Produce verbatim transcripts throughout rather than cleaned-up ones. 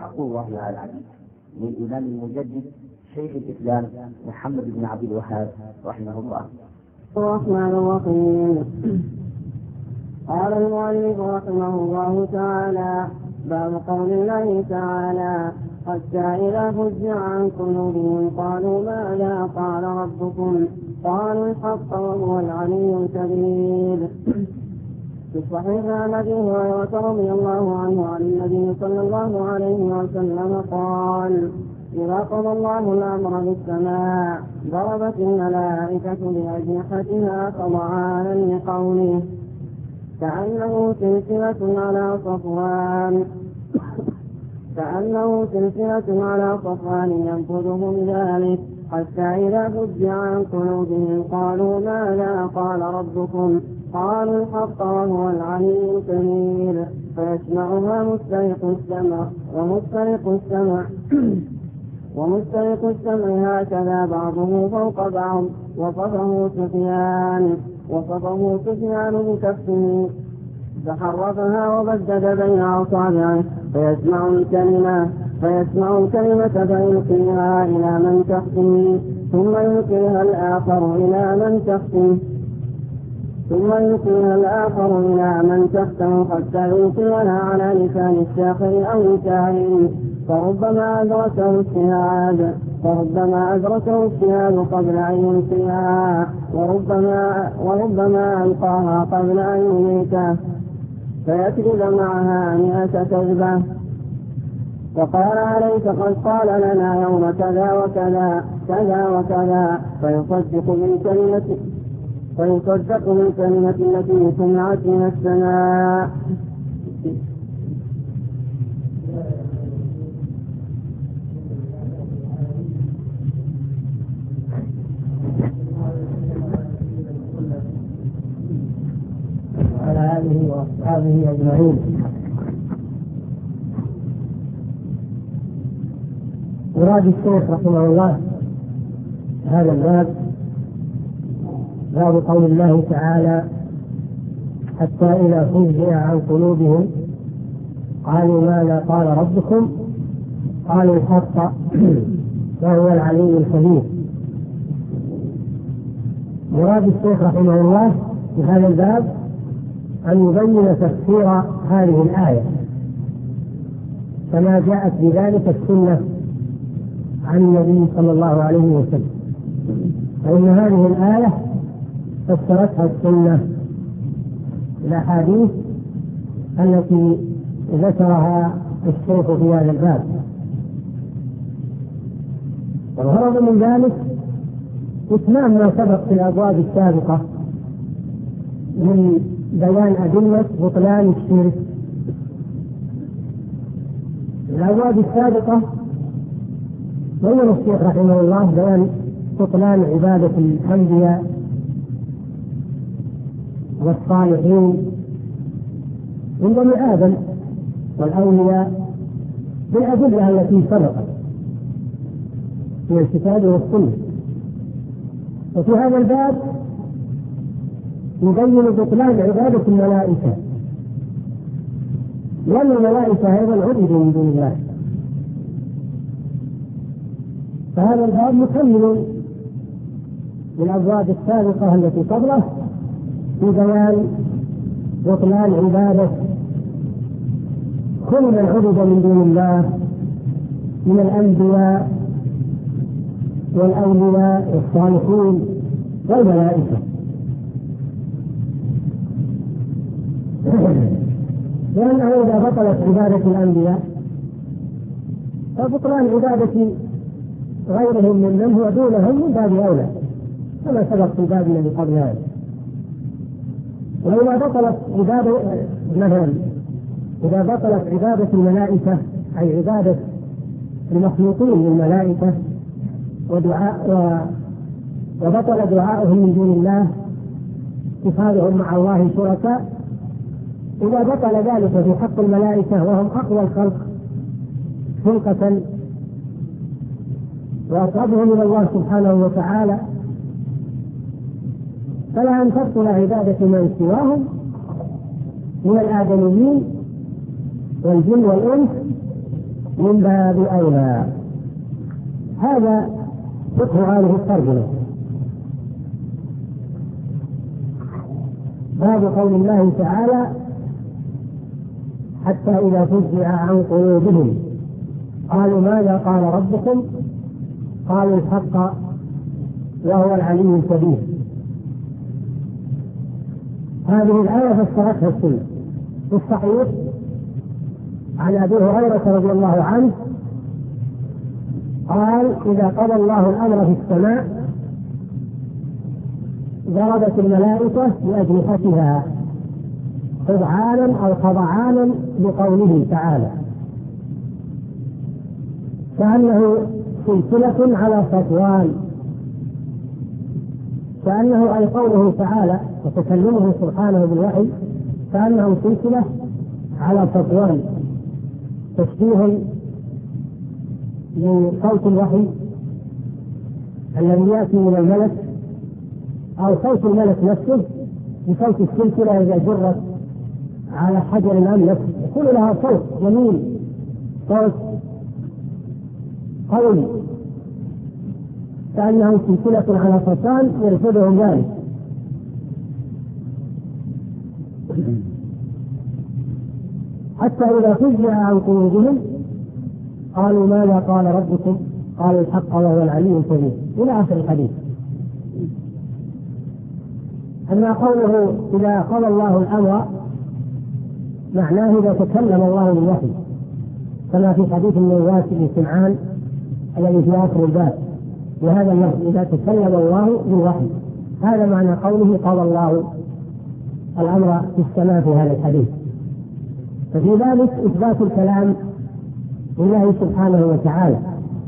أقول الله تعالى من الإمام المجدد شيخ الإسلام محمد بن عبد الوهاب رحمه الله. الرحمن الرحيم. قال المؤلف رحمه الله تعالى: باب قول الله تعالى: حتى إذا فزع عن قلوبهم قالوا ماذا قال ربكم؟ قالوا الحق وهو العلي الكبير. في الصحيح عن أبي هريرة رضي الله عنه عن النبي صلى الله عليه وسلم قال: إذا قضى الله الأمر بالسماء ضربت الملائكة بأجنحتها خضعانا لقوله كأنه سلسلة على صفوان كأنه سلسلة على صفوان ينفذهم ذلك، حتى إذا فزع عن قلوبهم قالوا ماذا قال ربكم؟ قالوا الحق وهو العلي الكبير. فيسمعها مسترق السمع ومسترق السمع ومسترق السمع هكذا بعضه فوق بعض. وصفه سفيان وصفه سفيان بكفه فحرفها وبدد بين أصابعه فيسمع الكلمة فيسمع الكلمة فيلقيها إلى من تحته ثم يلقيها الآخر إلى من تحته ثم يلقيها الآخر إلى من تحته حتى يلقيها على لسان الشاخر أو الكاهن، فربما أدركه الشهاد فربما أدركه الشهاد قبل أن يلقيها وربما وربما ألقاها قبل أن يميته فيكذب معها مئة كذبة. فقال: أليس قد قال لنا يوم كذا وكذا كذا وكذا؟ فيصدق بالكلمة فيصدق بالكلمة التي سمعت من السماء. وعلى آله وأصحابه أجمعين. مراد الشيخ رحمه الله هذا الباب باب قول الله تعالى: حتى إذا فزع عن قلوبهم قالوا ماذا قال ربكم؟ قالوا الحق وهو العلي الكبير. مراد الشيخ رحمه الله في هذا الباب أن يبين تفسير هذه الآية كما جاءت بذلك السنة عن النبي صلى الله عليه وسلم، فإن هذه الآية فسرتها السنة الأحاديث التي ذكرها الشيخ في هذا الباب. والغرض من ذلك إتمام ما سبق في الأبواب السابقة من بيان أدلة بطلان الشرك. الأبواب السابقة بين الشيخ رحمه الله بيان بطلان عبادة الأنبياء والصالحين من بني آدم والأولياء بالأدلة التي سبقت في الكتاب والسنة. وفي هذا الباب يبين بطلان عبادة الملائكة، لأن الملائكة أيضا عبدوا من دون الله. فهذا الباب مكمل للأبواب السابقة التي قبله في بيان بطلان عبادة كل من عبد من دون الله من الأنبياء والأولياء والصالحين والملائكة. لأنه إذا بطلت عبادة الأنبياء فبطلان عبادة غيرهم ممن هو دونهم من باب أولى كما سبق في الباب الذي قبل هذا. وإذا بطلت عبادة مثلا إذا بطلت عبادة الملائكة أي عبادة المخلوقين للملائكة ودعاء وبطل دعاؤهم من دون الله اتخاذهم مع الله شركاء، إذا بطل ذلك في حق الملائكة وهم أقوى الخلق خلقة وأقربهم إلى الله سبحانه وتعالى، فلا أن تبطل عبادة من سواهم من الآدميين والجن والإنس من باب أولى. هذا فقه هذه الترجمة. باب قول الله تعالى حتى إذا فزع عن قلوبهم قالوا ماذا قال ربكم قالوا الحق وهو العلي الكبير. هذه الآية فسرتها السنة في الصحيح عن أبي هريرة رضي الله عنه قال إذا قضى الله الأمر في السماء ضربت الملائكة بأجنحتها خضعانا أو خضعانا لقوله تعالى كأنه سلسلة على صفوان، كأنه أي قوله تعالى وتكلمه سبحانه بالوحي كأنه سلسلة على صفوان، تشبيه لصوت الوحي الذي يأتي من الملك أو صوت الملك نفسه بصوت السلسلة إذا جرت على حجر الأملك يكون لها صوت جميل، صوت قوي كأنه سلسلة على صفوان يرفضهم ذلك. حتى إذا فزع عن قلوبهم قالوا ماذا قال ربكم قالوا الحق وهو العلي الكبير إلى آخر الحديث. أما قوله إذا قضى الله الأمر معناه إذا تكلم الله بالوحي كما في حديث النواس بن سمعان الذي في آخر الباب وهذا اللفظ إذا تكلم الله بالوحي، هذا معنى قوله قضى الله الأمر في السماء في هذا الحديث. ففي ذلك إثبات الكلام لله سبحانه وتعالى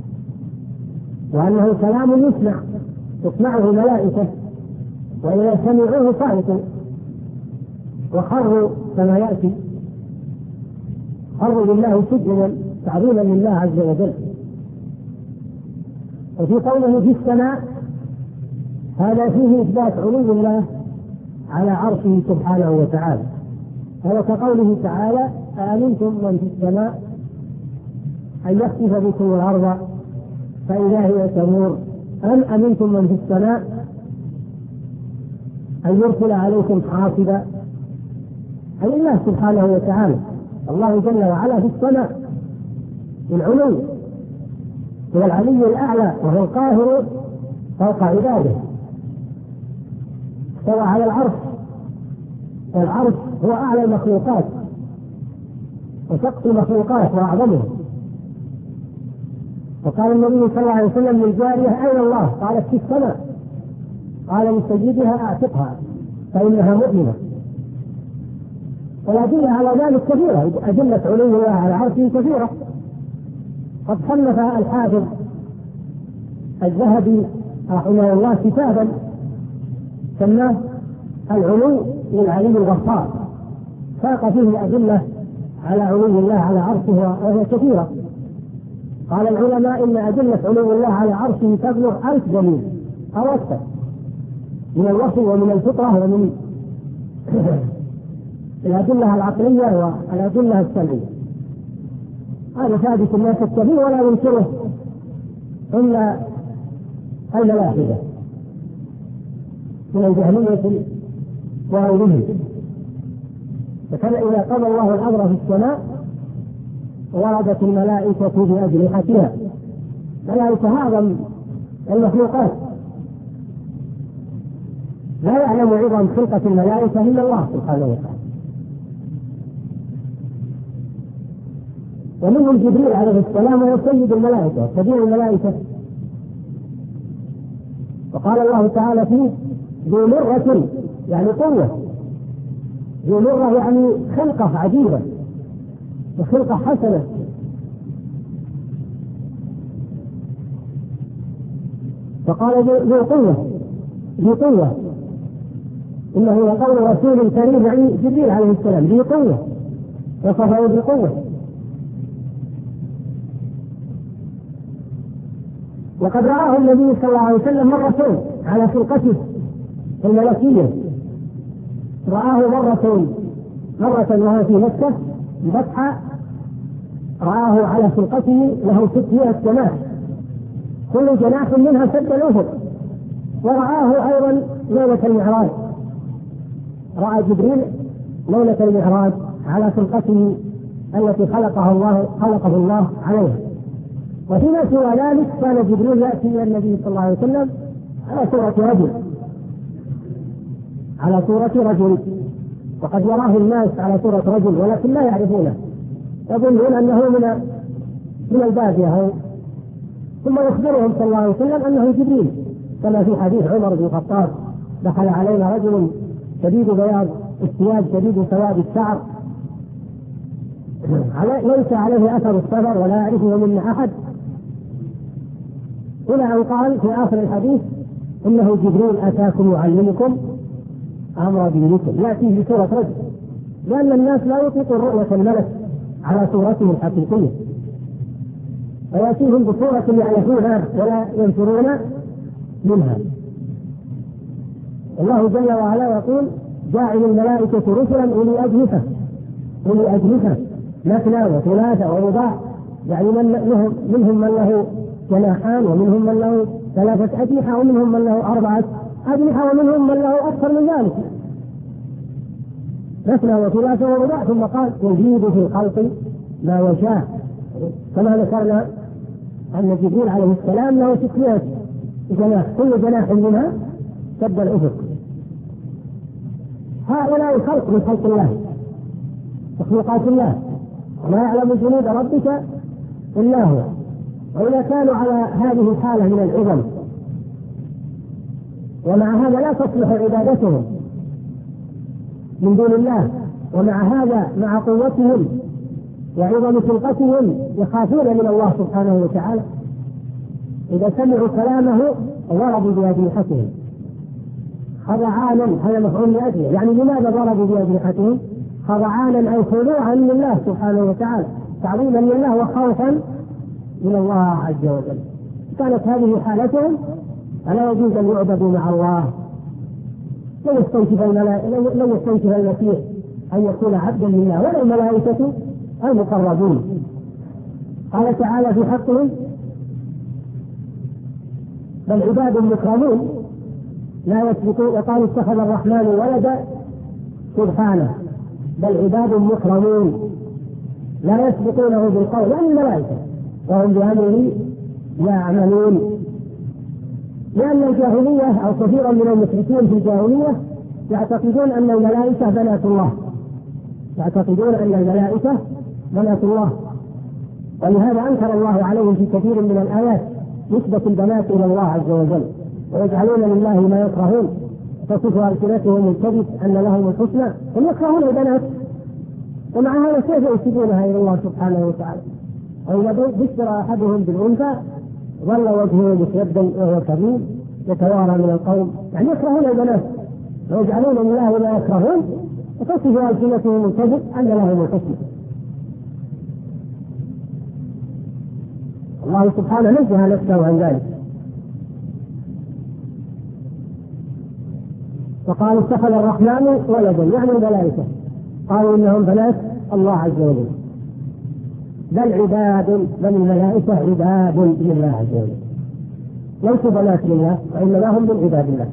وأنه كلام يسمع تسمعه الملائكة وإذا سمعوه صعقوا وخروا كما يأتي خروا لله سجدا تعظيما لله عز وجل. وفي قوله في السماء هذا فيه إثبات علو الله على عرشه سبحانه وتعالى، هذا كقوله تعالى أأمنتم من في السماء أن يخسف بكم الأرض فإذا هي تمور أم أمنتم من في السماء أن يرسل عليكم حاصبا، أي الله سبحانه وتعالى الله جل وعلا في السماء العلو هو العلي الأعلى وهو القاهر فوق عباده، استوى على العرش والعرش هو أعلى المخلوقات وسقف المخلوقات وأعظمها. وقال النبي صلى الله عليه وسلم للجارية أين الله؟ قالت في السماء، قال لسيدها أعتقها فإنها مؤمنة. والأدلة على ذلك كثيرة، أدلة علو الله على عرشه كثيرة. قد صنف الحافظ الذهبي رحمه الله كتابا سماه العلو للعلي الغفار، ساق فيه أدلة على علو الله على عرشه وهي كثيرة. قال العلماء إن أدلة علو الله على عرشه تبلغ ألف دليل أو أكثر من الوحي ومن الفطرة ومن الأدلة العقلية والأدلة السمعية. هذا ثابت لا شك فيه ولا ينكره إلا الملاحدة من الجهمية وغيرهم. فكان إذا قضى الله الأمر في السماء وردت الملائكة بأجنحتها، ملائكة أعظم المخلوقات لا يعلم عظم خلقة الملائكة إلا الله سبحانه وتعالى. ومنهم جبريل عليه السلام وهو سيد الملائكة كبير الملائكة. وقال الله تعالى فيه ذو مرة يعني قوة، ذو مرة يعني خلقة عجيبة وخلقة حسنة. فقال ذو قوة ذو قوة إنه يقول رسول كريم يعني جبريل عليه السلام ذو قوة وصفه بالقوة. وقد رآه النبي صلى الله عليه وسلم مرتين على خلقته الملكية، رآه مرة مرة وهو في مكة بفتحة رآه على خلقته له ستمائة جناح، كل جناح منها سد الأفق. ورآه أيضا ليلة المعراج، رأى جبريل ليلة المعراج على خلقته التي خلقه الله خلقه الله عليها. وفيما سوى ذلك كان جبريل يأتي إلى النبي صلى الله عليه وسلم على صورة رجل على صورة رجل وقد يراه الناس على صورة رجل ولكن لا يعرفونه، يظنون أنه من من البادية، ثم يخبرهم صلى الله عليه وسلم أنه جبريل، كما في حديث عمر بن الخطاب: دخل علينا رجل شديد بياض الثياب شديد سواد الشعر ليس عليه أثر السفر ولا يعرفه منا أحد، إلى أن قال في آخر الحديث: إنه جبريل أتاكم يعلمكم أمر دينكم. يأتيه بصورة رجل، لأن الناس لا يطلقون رؤية الملك على صورته الحقيقية، فيأتيهم بصورة يعرفونها ولا ينفرون منها. الله جل وعلا يقول: جاعل الملائكة رسلا أولي أجنحة أولي أجنحة مثنى وثلاثة ورباع، يعني من منهم من له جناحان ومنهم من له ثلاثة أجنحة ومنهم من له أربعة أجنحة ومنهم من له أكثر من ذلك، مثنى وثلاثة ورباع. ثم قال: يزيد في الخلق ما يشاء، كما ذكرنا أن جبريل عليه السلام له ستمائة جناح، كل جناح منها سد الأفق. هؤلاء الخلق من خلق الله، مخلوقات الله، وما يعلم جنود ربك إلا هو. وإذا كانوا على هذه الحالة من العظم ومع هذا لا تصلح عبادتهم من دون الله، ومع هذا مع قوتهم وعظم خلقتهم يخافون من الله سبحانه وتعالى، إذا سمعوا كلامه ضربوا بأجنحتهم خضعانا، هذا مفعول لأجله. يعني لماذا ضربوا بأجنحتهم؟ خضعانا أي خضوعا لله سبحانه وتعالى، تعظيما لله وخوفا من الله عز وجل. كانت هذه حالتهم فلا يجوز أن يعبدوا مع الله. لن يستنكف لن يستنكف المسيح أن يكون عبدا لله ولا الملائكة المقربون. قال تعالى في حقهم: بل عباد مكرمون لا يسبقون. وقالوا: اتخذ الرحمن ولدا، سبحانه، بل عباد مكرمون لا يسبقونه بالقول، يعني الملائكة، وهم بأمره يعملون. لأن الجاهلية أو كثيرا من المشركين في الجاهلية يعتقدون أن الملائكة بنات الله، يعتقدون أن الملائكة بنات الله، ولهذا أنكر الله عليهم في كثير من الآيات نسبة البنات إلى الله عز وجل، ويجعلون لله ما يكرهون، تصف ألسنتهم الكذب أن لهم الحسنى، هم يكرهون البنات، ومع هذا كيف ينسبونها إلى الله سبحانه وتعالى؟ وإذا بشر أحدهم بالأنثى ظل وجهه مسودا وهو كظيم يتوارى من القوم، يعني يكرهون البنات ويجعلون لله ما يكرهون، وتصف ألسنتهم الكذب أن لهم الحسنى. الله سبحانه نزه نفسه عن ذلك، وقال: اتخذ الرحمن ولدا، يعني الملائكة، قالوا إنهم بنات الله عز وجل. بل عباد، بل الملائكة عباد لله عز وجل، ليسوا بنات لله وإنما هم من عباد الله.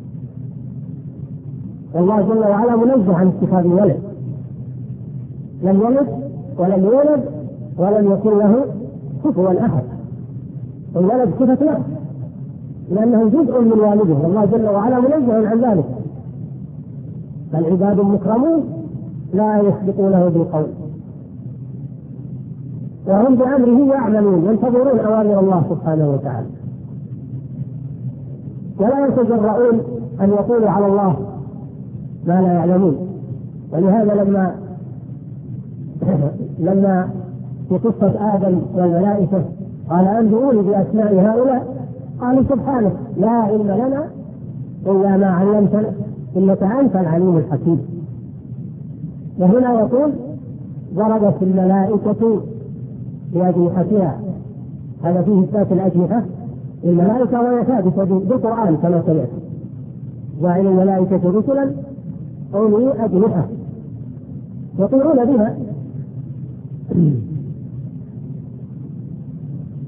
والله جل وعلا منزه عن اتخاذ الولد، لم يلد ولم يولد ولم يكن له كفوا أحد. الولد صفة له لأنه جزء من والده، والله جل وعلا منزه عن ذلك. بل عباد مكرمون لا يسبقونه بالقول وهم بأمره يعملون، ينتظرون أوامر الله سبحانه وتعالى، ولا يتجرؤون أن يقولوا على الله ما لا يعلمون. ولهذا لما لما في قصة آدم والملائكة قال: أنبئوني بأسماء هؤلاء، قالوا: سبحانك لا علم لنا إلا ما علمتنا إنك أنت العليم الحكيم. وهنا يقول: ضربت الملائكة بأجنحتها، هذا فيه إثبات الأجنحة الملائكة وهي ثابتة بالقرآن كما سمعت: جعل الملائكة رسلا أولي أجنحة، يطيرون بها.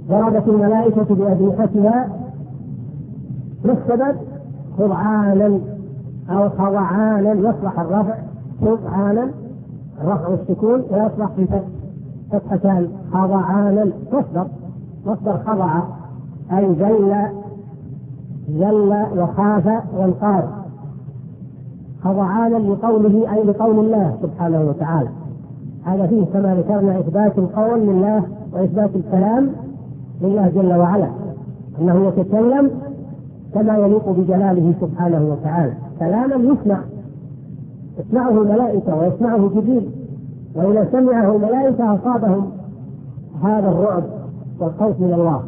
ضربت الملائكة بأجنحتها. ما السبب؟ خضعانا أو خضعانا، يصلح الرفع خضعانا الرفع والسكون، ويصلح في فتحتان خضعانا. مصدر مصدر خضع أي ذل ذل وخاف وانقاد. خضعانا لقوله أي لقول الله سبحانه وتعالى. هذا فيه كما ذكرنا إثبات القول لله وإثبات الكلام لله جل وعلا، أنه يتكلم كما يليق بجلاله سبحانه وتعالى، كلاما يسمع، يسمعه الملائكة ويسمعه جبريل، وإذا سمعه الملائكة أصابهم هذا الرعب والخوف من الله.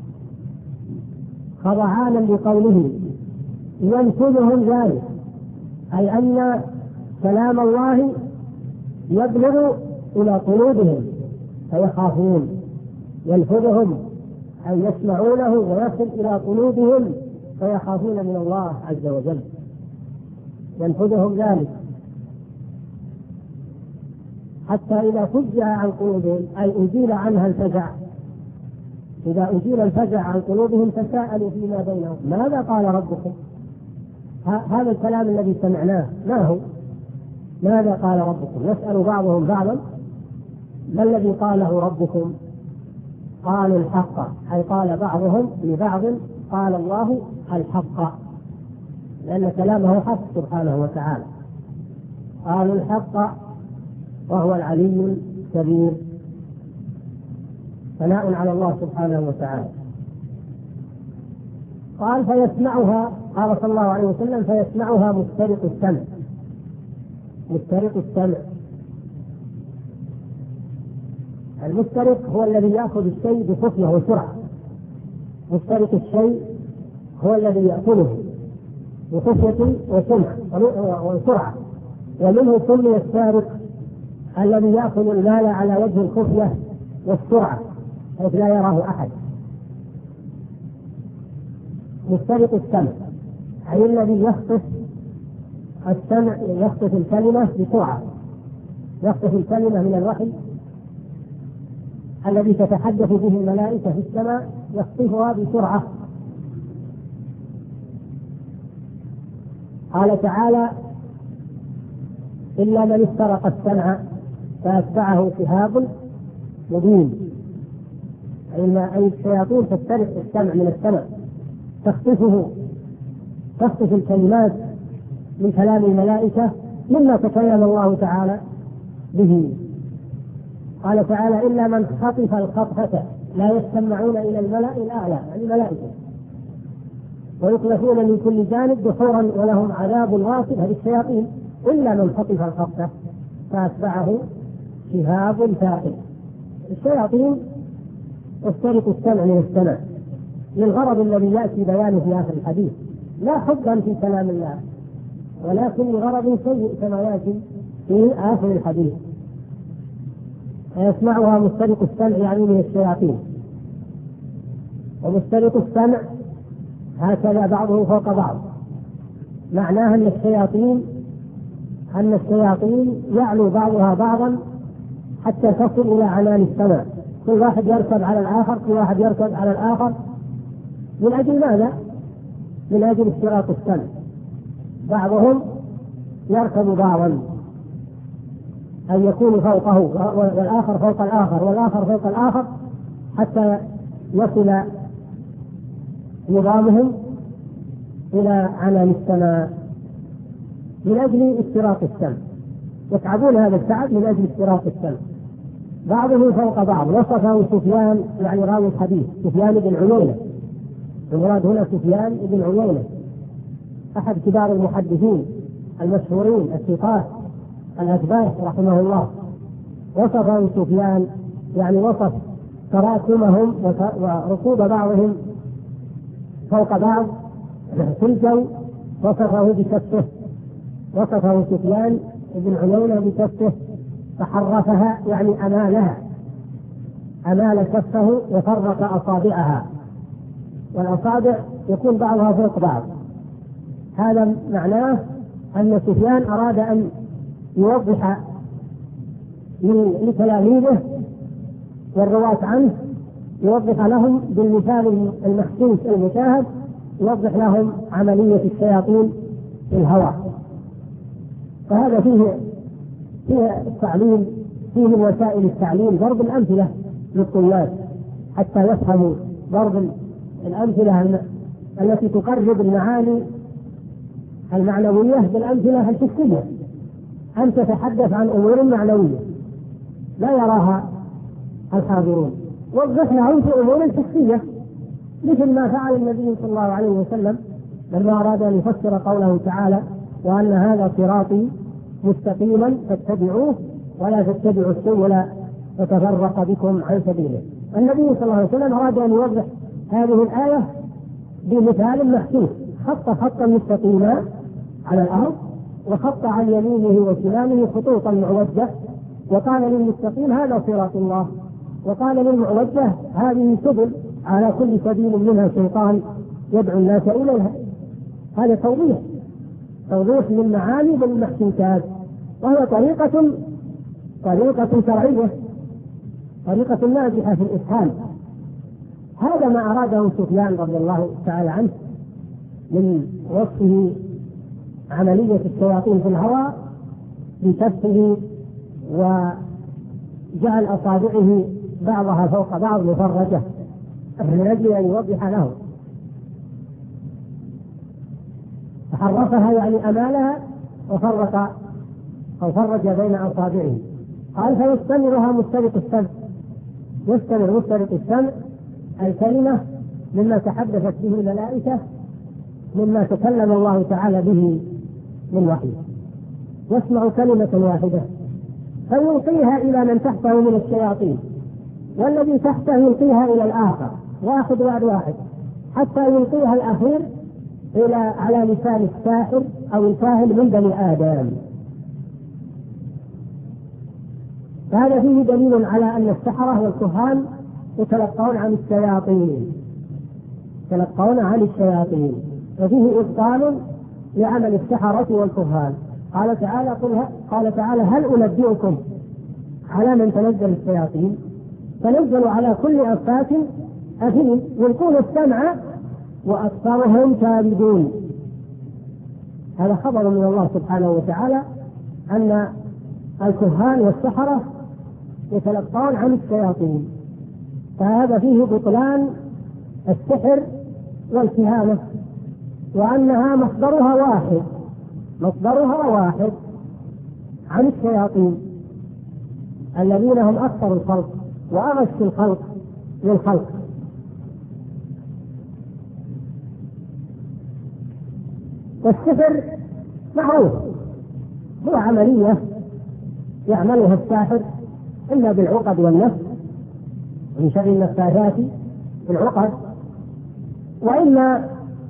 خضعانا لقوله ينفذهم ذلك، أي أن كلام الله يبلغ إلى قلوبهم فيخافون. ينفذهم أي يسمعونه ويصل إلى قلوبهم فيخافون من الله عز وجل. ينفذهم ذلك حتى إذا فزع عن قلوبهم أي أزيل عنها الفزع. إذا أزيل الفزع عن قلوبهم تساءلوا فيما بينهم ماذا قال ربكم. هذا الكلام الذي سمعناه ما هو؟ ماذا قال ربكم؟ نسأل بعضهم بعضا ما الذي قاله ربكم؟ قالوا الحق، أي قال بعضهم لبعض قال الله الحق، لأن كلامه حق سبحانه وتعالى. قالوا الحق وهو العلي الكبير، ثناء على الله سبحانه وتعالى. قال فيسمعها، قال صلى الله عليه وسلم فيسمعها مسترق السمع. مسترق السمع، المسترق هو الذي يأخذ الشيء بخفية وسرعة. مسترق الشيء هو الذي يأكله بخفية وسرعة، ومنه سمي السارق الذي يأخذ المال على وجه الخفية والسرعة حيث لا يراه أحد. مسترق السمع أي الذي يخطف السمع، يخطف الكلمة بسرعة، يخطف الكلمة من الوحي الذي تتحدث به الملائكة في السماء، يخطفها بسرعة. قال تعالى إلا من استرق السمع فأتبعه شهاب مبين، أي الشياطين تسترق السمع من السماء، تخطفه، تخطف الكلمات من كلام الملائكة مما تكلم الله تعالى به. قال تعالى إلا من خطف الخطفة لا يستمعون إلى الملأ الأعلى، يعني الملائكة، ويقذفون من كل جانب دحورا ولهم عذاب واصب. هذه الشياطين إلا من خطف الخطفة فأتبعه شهاب ثاقب. الشياطين تسترق السمع من السمع للغرض الذي يأتي بيانه في آخر الحديث، لا حبا في كلام الله ولكن لغرض سيء كما يأتي في آخر الحديث. يسمعها مسترق السمع يعني من الشياطين. ومسترق السمع هكذا بعضه فوق بعض، معناها أن الشياطين أن الشياطين يعلو بعضها بعضا حتى تصل إلى عنان السماء، كل واحد يركب على الآخر، كل واحد يركب على الآخر. من أجل ماذا؟ من أجل استراق السمع. بعضهم يركب بعضا أن يكون فوقه والآخر فوق الآخر والآخر فوق الآخر حتى يصل نظامهم إلى عنان السماء من أجل استراق السمع. يتعبون هذا التعب من أجل استراق السمع. بعضهم فوق بعض. وصفه سفيان يعني راوي الحديث سفيان بن عيينة، المراد هنا سفيان بن عيينة أحد كبار المحدثين المشهورين الثقات الأثبات رحمه الله. وصفه سفيان يعني وصف تراكمهم وركوب بعضهم فوق بعض في الجو، وصفه بكفه. وصفه سفيان بن عيينة بكفه فحرفها يعني أمالها، أمال كفه وفرق أصابعها، والأصابع يكون بعضها فوق بعض. هذا معناه أن سفيان أراد أن يوضح لتلاميذه والرواة عنه يوضح لهم بالمثال المحسوس المشاهد، يوضح لهم عملية الشياطين في الهوى. فهذا فيه فيه التعليم، فيه من وسائل التعليم ضرب الأمثلة للطلاب حتى يفهموا، ضرب الأمثلة التي تقرب المعاني المعنوية بالأمثلة الحسية. أن تتحدث عن أمور معنوية لا يراها الحاضرون، وضح لهم في أمور حسية، مثل ما فعل النبي صلى الله عليه وسلم لما أراد أن يفسر قوله تعالى: وأن هذا صراطي مستقيما فاتبعوه ولا تتبعوا السبل فتفرق بكم عن سبيله. النبي صلى الله عليه وسلم أراد أن يوضح هذه الآية بمثال محسوس، خط خطا مستقيما على الأرض وخط عن يمينه وشماله خطوطا معوجة، وقال للمستقيم: هذا صراط الله، وقال للمعوجة: هذه سبل، على كل سبيل منها شيطان يدعو الناس إليها. هذا توضيح توضيح للمعاني بالمحسوسات، وهي طريقة طريقة شرعية، طريقة ناجحة في الإفهام. هذا ما أراده سفيان رضي الله تعالى عنه من وصفه عملية الشياطين في الهوى بكفه، وجعل أصابعه بعضها فوق بعض مفرجة من أجل أن يوضح له، فحرفها يعني أمالها وفرق أو فرج بين أصابعه. قال: فيستمرها مسترق السمع، يستمر مسترق السمع الكلمة مما تحدثت به الملائكة، مما تكلم الله تعالى به من وحي، يسمع كلمة واحدة فيلقيها إلى من تحته من الشياطين، والذي تحته يلقيها إلى الآخر، واحد بعد واحد، حتى يلقيها الأخير إلى على لسان الساحر أو الكاهن من بني آدم. فهذا فيه دليل على أن السحرة والكهان يتلقون عن الشياطين يتلقون عن الشياطين وفيه إبطال لعمل السحرة والكهان. قال تعالى قل قال تعالى: هل أنبئكم على من تنزل الشياطين؟ تنزل على كل أفاك أثيم يلقون السمع وأكثرهم كاذبون. هذا خبر من الله سبحانه وتعالى أن الكهان والسحرة يتلقون عن الشياطين، فهذا فيه بطلان السحر والكهانة، وأنها مصدرها واحد مصدرها واحد عن الشياطين الذين هم أكثر الخلق وأغش الخلق للخلق. والسحر معروف هو عملية يعملها الساحر إما بالعقد والنفس من شر النفاثات بالعقد، وإما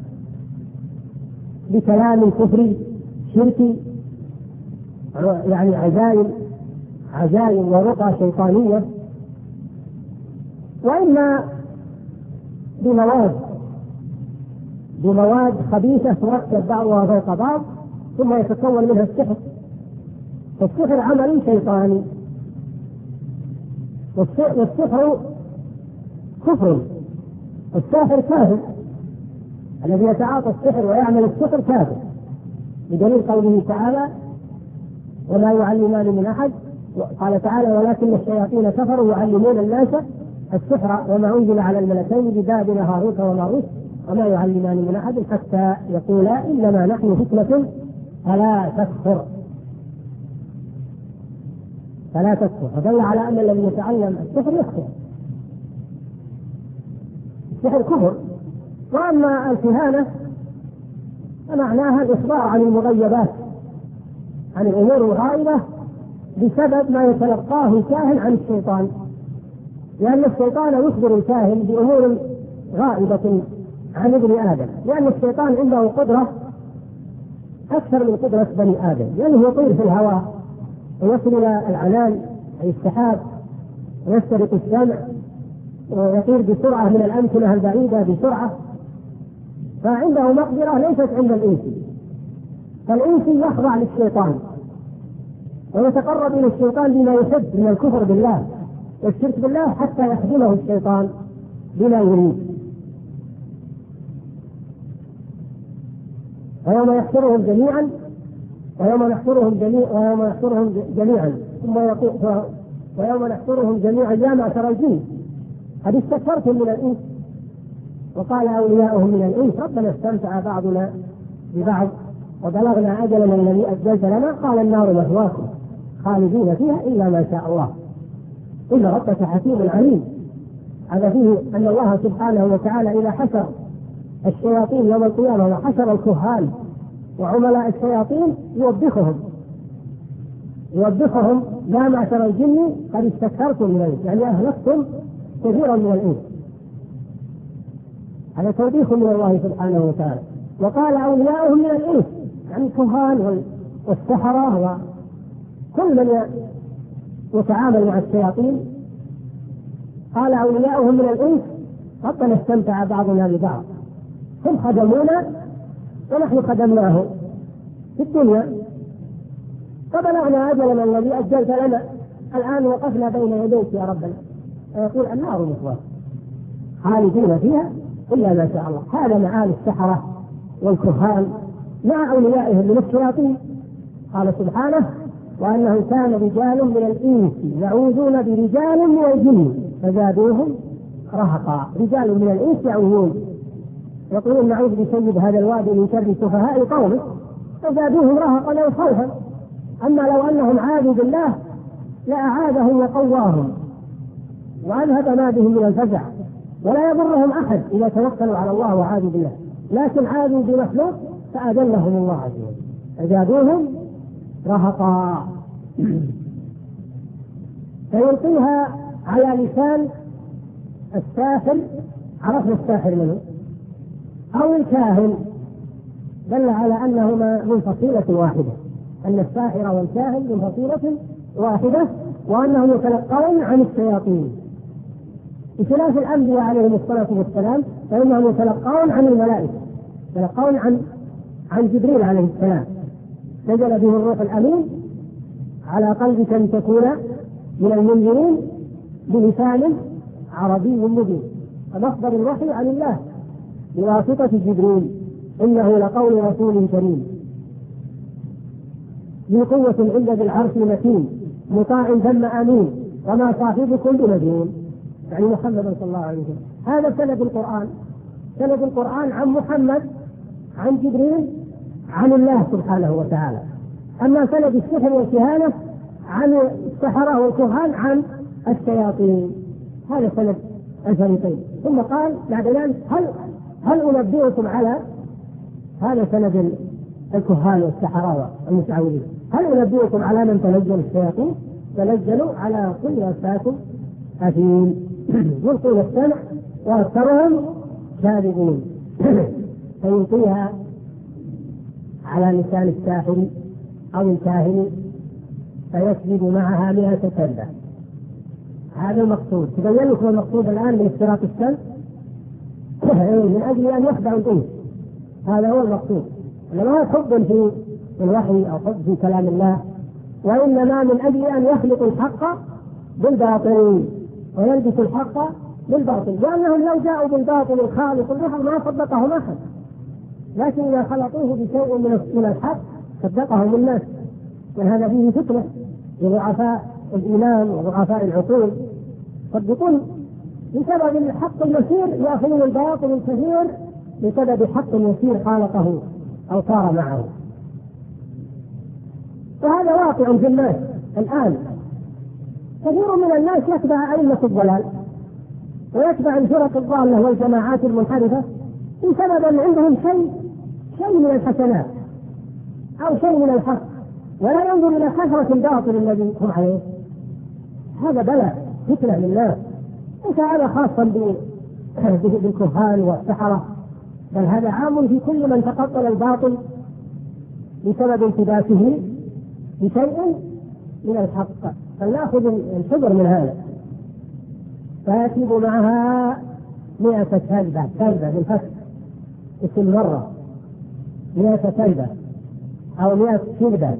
بكلام كفري شركي، يعني عزائم عزائم ورقى شيطانية، وإما بمواد بمواد خبيثة تركب بعضها فوق بعض ثم يتكون منها السحر. فالسحر عمل شيطاني، والسحر كفر، الساحر كافر، الذي يتعاطى السحر ويعمل السحر كافر، بدليل قوله تعالى: ولا يعلمان من أحد. قال تعالى: ولكن الشياطين كفروا يعلمون الناس السحر وما أنزل على الملكين ببابل هاروت وماروت وما يعلمان من أحد حتى يقولا إنما نحن فتنة فلا تكفر فلا تكفر فدل على أن الذي يتعلم السحر يكفر، السحر كفر. وأما الكهانة فمعناها الإخبار عن المغيبات، عن الأمور الغائبة بسبب ما يتلقاه الكاهن عن الشيطان، لأن الشيطان يخبر الكاهن بأمور غائبة عن ابن آدم، لأن الشيطان عنده قدرة أكثر من قدرة بني آدم، لأنه يطير في الهواء ويصل إلى العنان أي السحاب ويسترق السمع ويطير بسرعة من الأمكنة البعيدة بسرعة، فعنده مقدرة ليست عند الإنسي. فالإنسي يخضع للشيطان ويتقرب إلى الشيطان بما يحب من الكفر بالله والشرك بالله حتى يخدمه الشيطان بما يريد. ويوم يحشرهم جميعا ويوم نحشرهم جميعا ويوم نحشرهم جميعا ثم يقول ويوم نحشرهم جميعا يا معشر الجن قد استكثرتم من الإنس وقال أولياؤهم من الإنس ربنا استمتع بعضنا ببعض وبلغنا أجلنا الذي أجلت لنا قال النار مثواكم خالدين فيها إلا ما شاء الله إن ربك حكيم عليم. هذا فيه أن الله سبحانه وتعالى إذا حشر الشياطين يوم القيامة وحشر الكهان وعملاء الشياطين يوبخهم يوبخهم يا معشر الجن قد استكثرتم من الإنس يعني أهلكتم كثيرا من الإنس. هذا توبيخ من الله سبحانه وتعالى. وقال أولياؤهم من الإنس يعني الكهان والسحرة وكل من يتعامل مع الشياطين قال أولياؤهم من الإنس ربنا استمتع بعضنا ببعض هم خدمونا ونحن خدمناه في الدنيا فبلغنا أجلنا الذي أجلت لنا الآن وقفنا بين يديك يا ربنا. فيقول النار مثواكم خالدين فيها إلا ما شاء الله. هذا معاني السحرة والكهان مع أوليائهم من الشياطين. قال سبحانه وأنه كان رجال من الإنس يعوذون برجال من الجن فزادوهم رهقا. رجال من الإنس يعوذون يقولون نعوذ بسيد هذا الوادي من شر سفهاء قومه فزادوهم رهقا أو خوفا. أما لو أنهم عادوا بالله لأعادهم وقواهم وأذهب ما بهم من الفزع ولا يضرهم أحد إذا توكلوا على الله وعادوا بالله. لكن عادوا بمخلوق فأذلهم الله عز وجل فزادوهم رهقا. فيلقيها على لسان الساحر عرفنا الساحر منه أو الكاهن دل على أنهما من فصيلة واحدة أن الساحر والكاهن من فصيلة واحدة وأنهم يتلقون عن الشياطين بخلاف الأنبياء عليهم الصلاة والسلام فإنهم يتلقون عن الملائكة يتلقون عن عن جبريل عليه السلام نزل به الروح الأمين على قلبك لتكون من المنذرين بلسان عربي مبين. فمصدر الوحي عن الله بواسطة جبريل إنه لقول رسول كريم ذي قوة عند ذي العرش مكين مطاع ثم أمين وما صاحبكم بمجنون يعني محمد صلى الله عليه وسلم. هذا سند القرآن سند القرآن عن محمد عن جبريل عن الله سبحانه وتعالى. أما سند السحر والكهانة عن السحرة والكهان عن الشياطين. هذا سند الفريقين. ثم قال بعد ذلك هل هل أنبئكم على هذا سند الكهان والسحرة والمتعوذين هل أنبئكم على من تنزل الشياطين تنزلوا على كل أفاك أثيم يلقون السمع وأكثرهم كاذبون. فيلقيها على لسان الساحر أو الكاهن فيكذب معها مئة كذبة. هذا المقصود. تبين لكم المقصود الآن من افتراق السمع من أجل أن يخدعوا الإنس. هذا هو المقصود. لا حب في الوحي أو حب في كلام الله وإنما من أجل أن يخلق الحق بالباطل ويلبس الحق بالباطل لأنهم لو جاءوا بالباطل الخالق البحر ما صدقهم أحد لكن إذا خلطوه بشيء من الحق صدقهم الناس. وهذا فيه فتنة لضعفاء الإيمان وضعفاء العقول صدقون بسبب الحق المسير يأخذون الباطل الكثير بسبب حق يسير خالقه أو صار معه. وهذا واقع في الناس الآن. كثير من الناس يتبع أئمة الضلال ويتبع الفرق الضالة والجماعات المنحرفة بسبب أن عندهم شيء شيء من الحسنات أو شيء من الحق ولا ينظر إلى كثرة الباطل الذي هم عليه. هذا بلاء فتنة للناس. ليس هذا خاصا بالكهان والسحرة بل هذا عام في كل من تقبل الباطل بسبب انتباهه بشيء من الحق. فلنأخذ الحذر من هذا. فيكذب معها مئة كذبة كذبة بالفتح اسم مرة مئة كذبة أو مئة كذبة.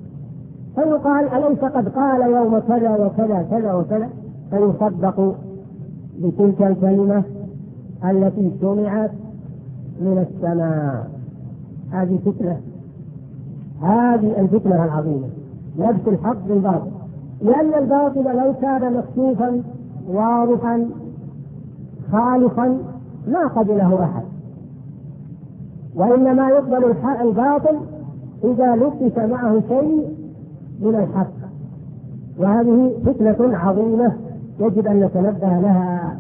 فيقال أليس قد قال يوم كذا وكذا كذا وكذا فيصدق بتلك الكلمة التي سمعت من السماء. هذه فتنة، هذه الفتنة العظيمة، لبس الحق بالباطل، لأن الباطل لو كان مكشوفا واضحا خالصا ما قبله أحد، وإنما يقبل الباطل إذا لبس معه شيء من الحق، وهذه فتنة عظيمة يجب أن نتنبه لها،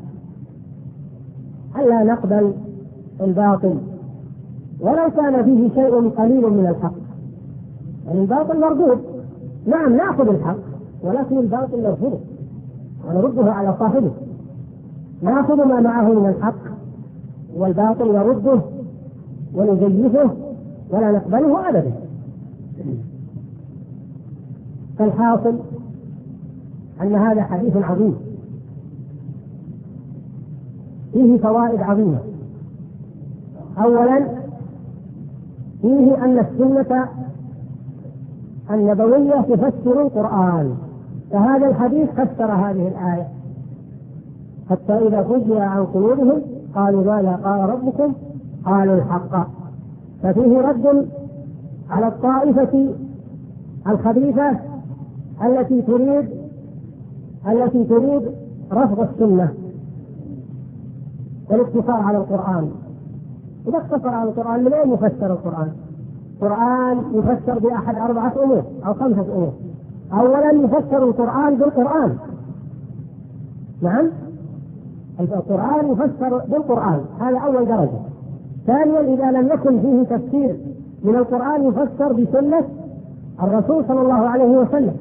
ألا نقبل الباطل ولو كان فيه شيء قليل من الحق. يعني الباطل مردود، نعم نأخذ الحق، ولكن الباطل نرفضه ونرده على صاحبه، نأخذ ما معه من الحق والباطل نرده ونزيفه ولا نقبله أبدا. فالحاصل أن هذا حديث عظيم فيه فوائد عظيمة. أولا فيه أن السنة النبوية تفسر القرآن، فهذا الحديث فسر هذه الآية: حتى إذا فزع عن قلوبهم قالوا ماذا قال ربكم قالوا الحق. ففيه رد على الطائفة الخبيثة التي تريد التي تريد رفض السنة والاقتصار على القرآن. إذا اقتصر على القرآن من أين يفسر القرآن؟ القرآن يفسر بأحد أربعة أمور أو خمسة أمور. أولا يفسر القرآن بالقرآن، نعم القرآن يفسر بالقرآن، هذا أول درجة. ثانيا إذا لم يكن فيه تفسير من القرآن يفسر بسنة الرسول صلى الله عليه وسلم.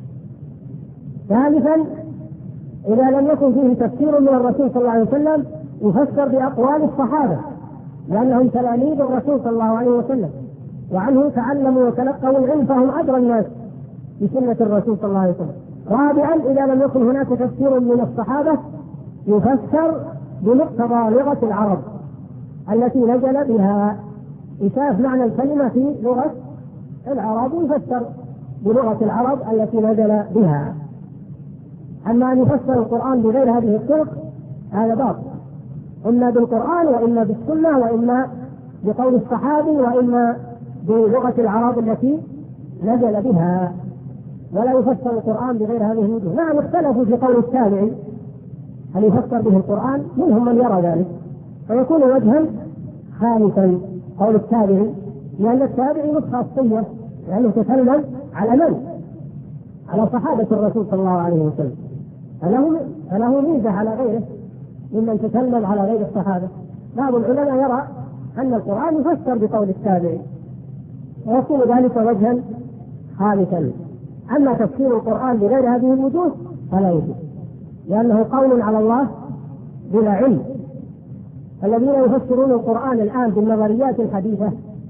ثالثا إذا لم يكن فيه تفسير من الرسول صلى الله عليه وسلم يفسر بأقوال الصحابة، لأنهم تلاميذ الرسول صلى الله عليه وسلم وعنه تعلموا وتلقوا العلم، فهم أدرى الناس بسنة الرسول صلى الله عليه وسلم. رابعا إذا لم يكن هناك تفسير من الصحابة يفسر بمقتضى لغة العرب التي نزل بها، إساف معنى الكلمة في لغة العرب يفسر بلغة العرب التي نزل بها. أما أن يفسر القرآن بغير هذه الطرق هذا باطل، إما بالقرآن وإما بالسنة وإما بقول الصحابي وإما بلغة العرب التي نزل بها، ولا يفسر القرآن بغير هذه الوجوه. نعم اختلفوا في قول التابعي هل يفسر به القرآن، منهم من يرى ذلك فيكون وجها خامسا قول التابعي، لأن التابعي نسخة خاصية، لأنه تكلم على من؟ على صحابة الرسول صلى الله عليه وسلم، فله فله ميزة على غيره ممن تكلم على غير الصحابة. بعض العلماء يرى أن القرآن يفسر بقول التابعي ويكون ذلك وجها خامسا. أما تفسير القرآن بغير هذه الوجوه فلا يجوز، لأنه قول على الله بلا علم. الذين يفسرون القرآن الآن بالنظريات الحديثة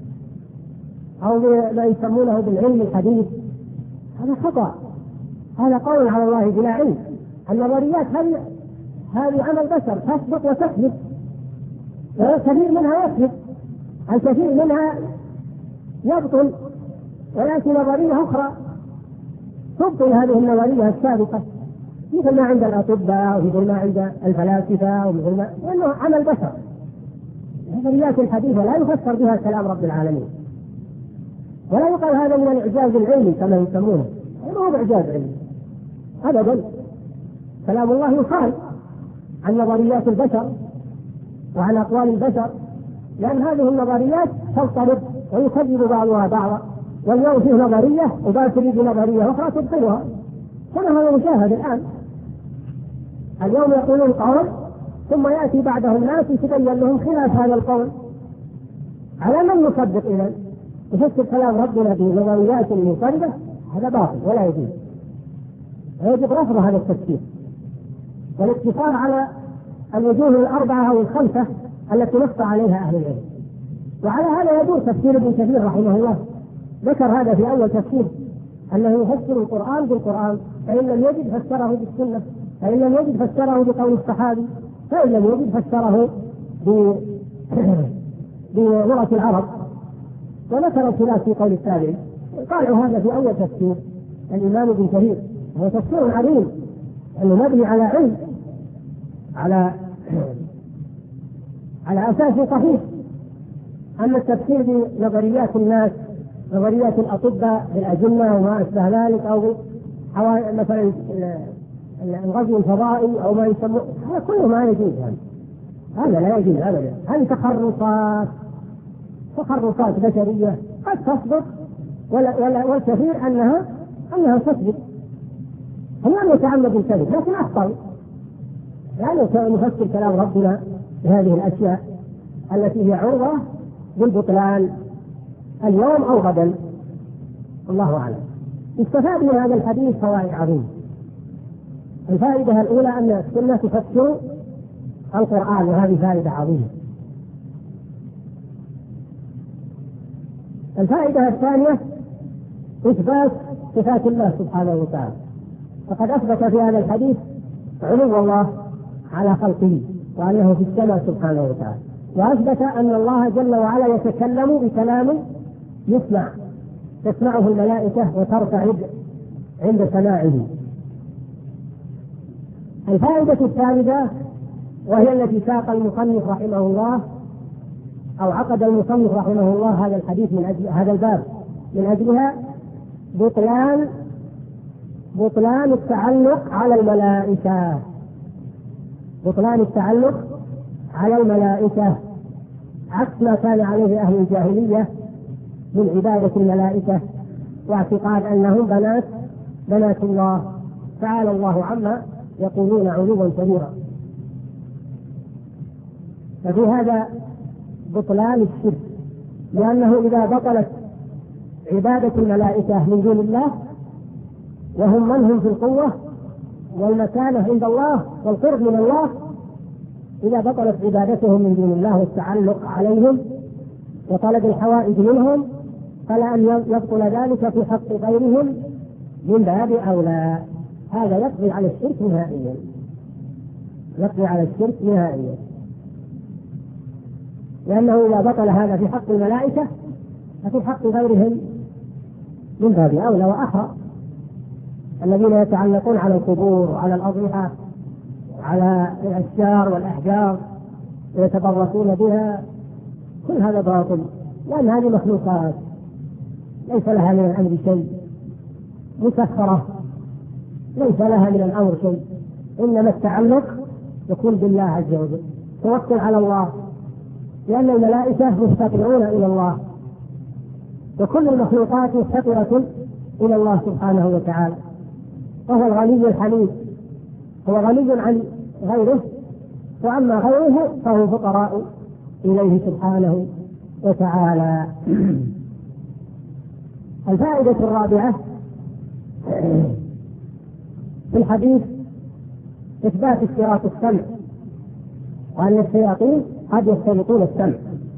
أو ما يسمونه بالعلم الحديث هذا خطأ، هذا قول على الله بلا علم. النظريات هذه هذه عمل بشر تثبت وتثبت، كثير منها يثبت، الكثير منها يبطل، ولكن نظرية أخرى تبطل هذه النظرية السابقة، مثل ما عند الأطباء ومثل ما عند الفلاسفة ومثل ما، لأنه عمل بشر. النظريات الحديثة لا يفسر بها كلام رب العالمين، ولا يقال هذا من الإعجاز العلمي كما يسمونه، ما هو إعجاز علمي أبدا. كلام الله يقال عن نظريات البشر وعن أقوال البشر، لأن هذه النظريات تضطرب ويكذب بعضها بعضا، واليوم فيه نظرية وبعد تريد نظرية أخرى تبطلها، كما هو مشاهد الآن. اليوم يقولون قول ثم يأتي بعدهم ناس يتبين لهم خلاف هذا القول، على من يصدق إذن؟ يفسر كلام ربنا بنظريات منفردة، هذا باطل ولا يجوز، ويجب رفض هذا التفسير والاقتصار على الوجوه الأربعة أو الخمسة التي نص عليها أهل العلم. وعلى هذا يدور تفسير ابن كثير رحمه الله، ذكر هذا في أول تفسير أنه يفسر القرآن بالقرآن، فإن لم يجد فسره بالسنة، فإن لم يجد فسره بقول الصحابي، فإن لم يجد فسره بلغة العرب. وذكر الخلاف في قول التابعي، قالوا هذا في أول تفسير الإمام ابن كثير، هو تفسير عظيم أنه مبني على علم، على على أساس صحيح. أما التفسير بنظريات الناس، نظريات الأطباء بالأجنة وما أشبه ذلك، أو مثلا الغزو الفضائي أو ما يسمى، هذا كله ما يجوز. هذا هذا لا يجوز أبدا. هذه تخرصات تخرصات بشرية قد تصدق، والكثير أنها أنها تصدق. هم لم يتعمدوا الكذب لكن أخطأوا، يعني نفسر كلام ربنا بهذه الأشياء التي هي عرضة بالبطلان اليوم أو غدا، الله أعلم. استفاد من هذا الحديث فوائد عظيمة. الفائدة الأولى أن السنة تفسر القرآن، وهذه فائدة عظيمة. الفائدة الثانية إثبات صفات الله سبحانه وتعالى، فقد أثبت في هذا الحديث علو الله على خلقه وأنه في السماء سبحانه وتعالى، وأثبت أن الله جل وعلا يتكلم بكلام يسمع، تسمعه الملائكة وترتعد عند سماعه. الفائدة الثالثة وهي التي ساق المصنف رحمه الله أو عقد المصنف رحمه الله هذا الحديث من أجل هذا الباب من أجلها بطلان بطلان التعلق على الملائكة، بطلان التعلق على الملائكة عكس ما كان عليه أهل الجاهلية من عبادة الملائكة واعتقاد أنهم بنات بنات الله، تعالى الله عما يقولون علوا كبيرا. ففي هذا بطلان الشرك، لأنه إذا بطلت عبادة الملائكة من دون الله وهم من هم في القوة والمكانة عند الله والقرب من الله، إذا بطلت عبادتهم من دون الله والتعلق عليهم وطلب الحوائج منهم، فلا أن يبطل ذلك في حق غيرهم من باب أولى. هذا يقضي على الشرك نهائيا، يقضي على الشرك نهائيا، لأنه إذا بطل هذا في حق الملائكة ففي حق غيرهم من باب أولى وأحرى. الذين يتعلقون على القبور وعلى الأضرحة على الأشجار والأحجار ويتبركون بها، كل هذا باطل، لأن هذه مخلوقات ليس لها من الأمر شيء، مسخرة ليس لها من الأمر شيء، إنما التعلق يكون بالله عز وجل، توكل على الله، لأن الملائكة مفتقرون إلى الله، وكل المخلوقات مفتقرة إلى الله سبحانه وتعالى، وهو الغني الحميد، هو غني عن غيره، وأما غيره فهو فقراء إليه سبحانه وتعالى. الفائدة الرابعة في الحديث إثبات اشتراك السمع، وأن الشياطين قد يختلطون السمع،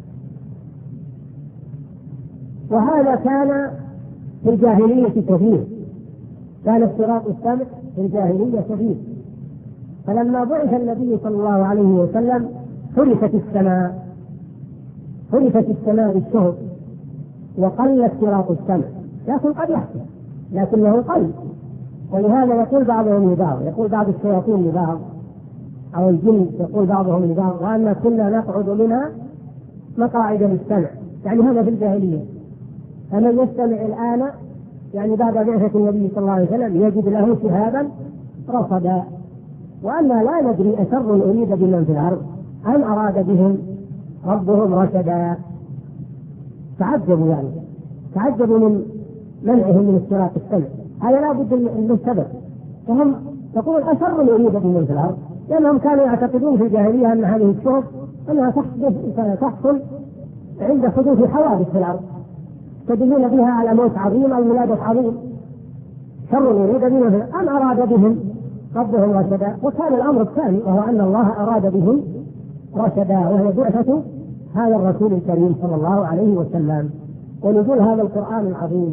وهذا كان في الجاهلية كثير، كان اشتراك السمع في الجاهلية كثير، فلما بعث النبي صلى الله عليه وسلم حرفت السماء حرفت السماء بالشهب وقل اشتراك السمع، لكن قد يحصل لكنه قل. ولهذا يقول بعضهم لبعض، يقول بعض الشياطين لبعض أو الجن يقول بعضهم لبعض وأن كنا نقعد منها مقاعد للسمع، يعني هذا في الجاهلية. فمن يستمع الآن يعني بعد بعثة النبي صلى الله عليه وسلم يجد له شهابا رصدا، وأنا لا ندري أشر أريد بمن في الأرض أم أراد بهم ربهم رشدا. تعجبوا يعني تعجبوا من منعهم من اشتراك السمع، هذا لا بد من سبب. وهم يقول أشر أريد بمن في الأرض، لأنهم كانوا يعتقدون في الجاهلية أن هذه الشهب أنها تحصل عند حدوث حوادث في الأرض تدلون بها على موت عظيم أو ولادة عظيم، شر يريد بهم أم أراد بهم ربهم رشدا. وكان الأمر الثاني وهو أن الله أراد بهم رشدا، وهي بعثة هذا الرسول الكريم صلى الله عليه وسلم ونزول هذا القرآن العظيم.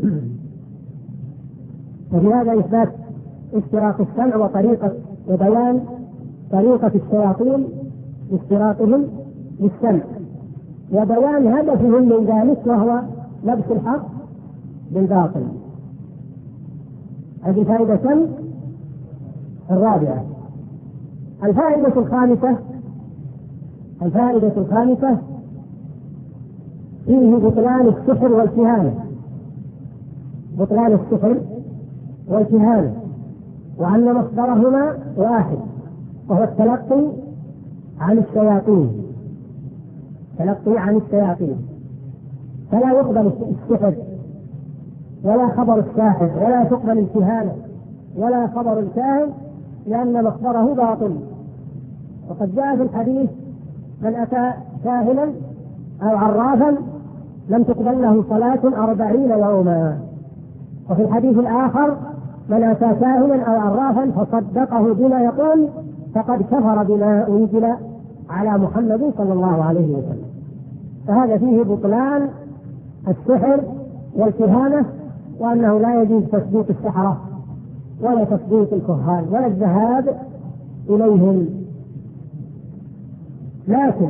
ففي هذا إثبات اشتراك السمع وطريقة وبيان طريقة الشياطين اشتراكهم للسمع وبيان هدفهم من ذلك، وهو لبس الحق بالباطل. هذه فائدة الرابعة. الفائدة الخامسة الفائدة الخامسة فيه بطلان السحر والكهانة، بطلان السحر والكهانة، وأن مصدرهما واحد وهو التلقي عن الشياطين، تلقي عن الشياطين، فلا يقبل السحر ولا خبر الساحر ولا تقبل الكهانة ولا خبر الكاهن لأن مصدره باطل. وقد جاء في الحديث من أتى كاهنا أو عرافا لم تقبل له صلاة أربعين يوما. وفي الحديث الآخر من أتى كاهنا أو عرافا فصدقه بما يقول فقد كفر بما أنزل على محمد صلى الله عليه وسلم. فهذا فيه بطلان السحر والكهانة، وأنه لا يجوز تصديق السحرة ولا تصديق الكهان ولا الذهاب إليهم. لكن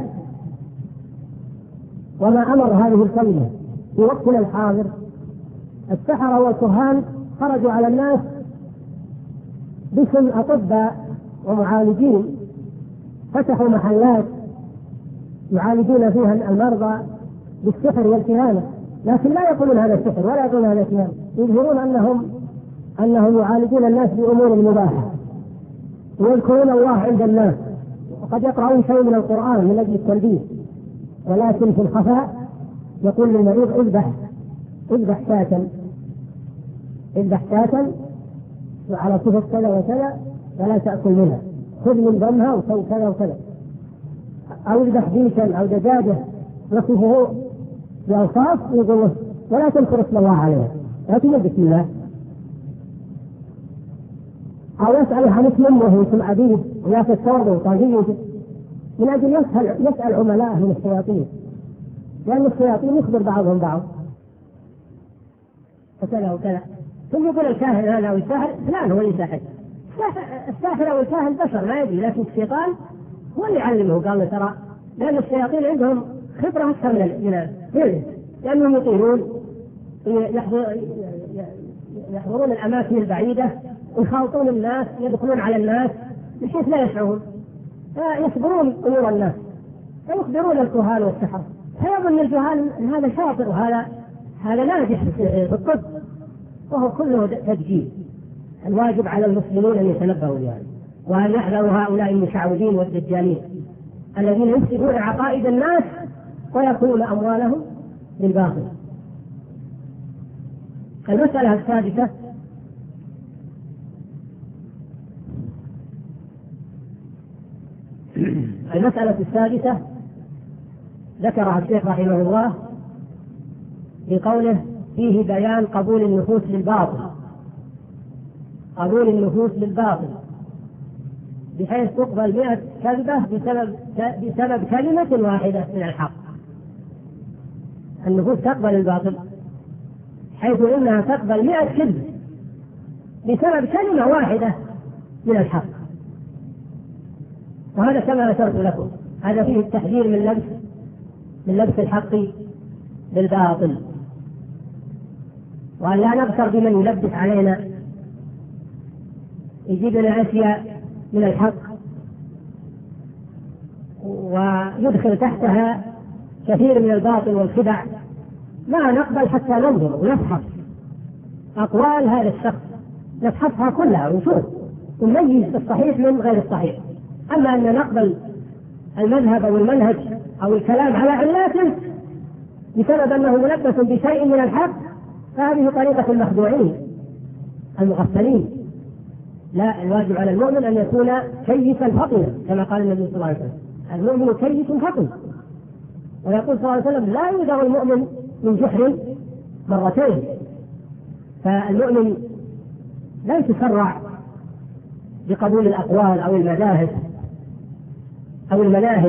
وما أمر هذه الكلمة في وقتنا الحاضر السحرة والكهان خرجوا على الناس باسم أطباء ومعالجين، فتحوا محلات يعالجون فيها المرضى بالسحر والكهانة، لكن لا يقولون هذا السحر ولا يقولون هذا الكهانة، يظهرون أنهم أنهم يعالجون الناس بأمور مباحة ويذكرون الله عند الناس، وقد يقرؤون شيء من القرآن من أجل التلبيس، ولكن في الخفاء يقول للمريض اذبح اذبح شاة اذبح شاة على صفة كذا وكذا ولا تأكل منها، خذ من دمها وسوي كذا وكذا، أو اذبح ديكا أو دجاجة يصفه بأوصاف يقول ولا تذكر اسم الله عليها، لا تقول بسم الله، أو يسأل عن اسم أمه واسم أبيه ويأخذ ثوبه وطاقيه من أجل يسأل يسأل عملاء من الشياطين، لأن الشياطين يخبر بعضهم بعض وكذا وكذا. ثم يقول الكاهن هذا أو الساحر فلان هو اللي ساحر، الساحر أو الكاهن بشر ما يدري، لكن الشيطان هو اللي علمه قال له ترى، لأن الشياطين عندهم خبرة أكثر من الناس، لأنهم يطيرون يحضرون الأماكن البعيدة ويخالطون الناس يدخلون على الناس بحيث لا يشعرون، يصبرون أمور الناس ويخبرون الكهان والسحر، فيظن الجهال هذا شاطر وهذا هذا ناجح في الطب، وهو كله تدجيل. الواجب على المسلمين أن يتنبهوا لهذا وأن يحذروا هؤلاء المشعوذين والدجالين الذين يفسدون عقائد الناس ويأكلون أموالهم بالباطل. المسألة السادسة المسألة السادسة ذكرها الشيخ رحمه الله في قوله فيه بيان قبول النفوس للباطل، قبول النفوس للباطل بحيث تقبل مئة كذبة بسبب بسبب كلمة واحدة من الحق. النفوس تقبل الباطل حيث إنها تقبل مئة كذبة بسبب كلمة واحدة من الحق، وهذا كما ذكرت لكم هذا فيه التحذير من لبس من لبس الحق بالباطل، وأن لا نبصر بمن يلبس علينا يجيب لنا أشياء من الحق ويدخل تحتها كثير من الباطل والخدع، لا نقبل حتى ننظر ونفحص أقوال هذا الشخص، نفحصها كلها ونشوف ونميز الصحيح من غير الصحيح. أما أن نقبل المذهب أو المنهج أو الكلام على علاته بسبب أنه ملبس بشيء من الحق فهذه طريقة المخدوعين المغفلين. لا، الواجب على المؤمن أن يكون كيسا فطنا كما قال النبي صلى الله عليه وسلم، المؤمن كيس فطن، ويقول صلى الله عليه وسلم لا يودع المؤمن من جحر مرتين. فالمؤمن لا يتسرع بقبول الأقوال أو المذاهب أو المناهج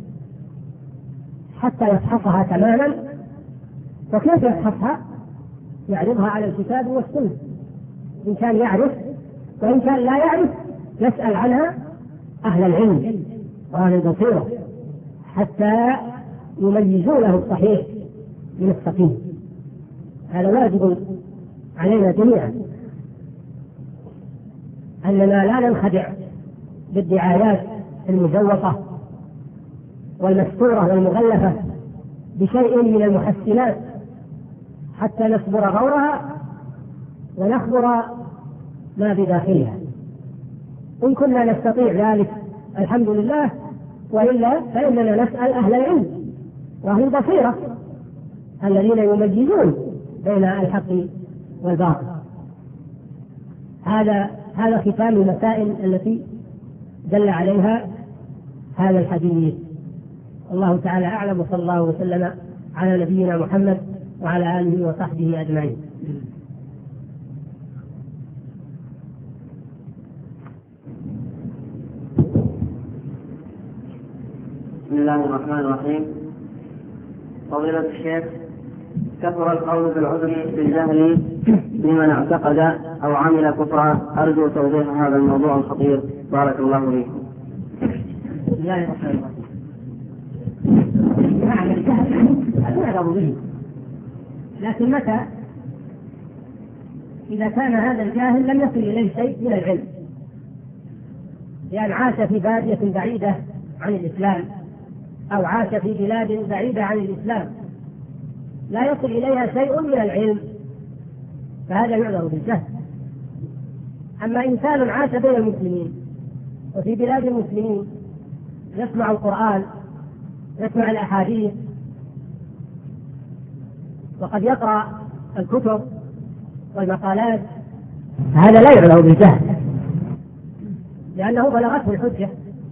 حتى يفحصها تماما. وكيف يفحصها؟ يعرضها على الكتاب والسنة إن كان يعرف، وإن كان لا يعرف يسأل عنها أهل العلم وأهل البصيرة حتى يميزوا له الصحيح من السقيم. هذا واجب علينا جميعا أننا لا ننخدع بالدعايات المزوقة والمستورة والمغلفة بشيء من المحسنات حتى نصبر غورها ونخبر ما بداخلها. إن كنا نستطيع ذلك الحمد لله، وإلا فإننا نسأل أهل العلم وأهل البصيرة الذين يميزون بين الحق والباطل. هذا هذا ختام المسائل التي دل عليها هذا الحديث. الله تعالى أعلم، وصلى الله وسلم على نبينا محمد وعلى آله وصحبه أجمعين. بسم الله الرحمن الرحيم. فضيلة الشيخ، كثر القول بالعذر بالجهل بمن اعتقد أو عمل كفرا، أرجو توضيح هذا الموضوع الخطير، بارك الله فيكم. بسم الله الرحمن الرحيم. نعم، الجهل يعذر به، لكن متى؟ إذا كان هذا الجاهل لم يصل إليه شيء من العلم، يعني عاش في بادية بعيدة عن الإسلام أو عاش في بلاد بعيدة عن الإسلام لا يصل إليها شيء من العلم، فهذا يعذر بالجهل. أما إنسان عاش بين المسلمين وفي بلاد المسلمين يسمع القرآن، يسمع الأحاديث، وقد يقرأ الكتب والمقالات، هذا لا يعذر بالجهل، لأنه بلغته الحجة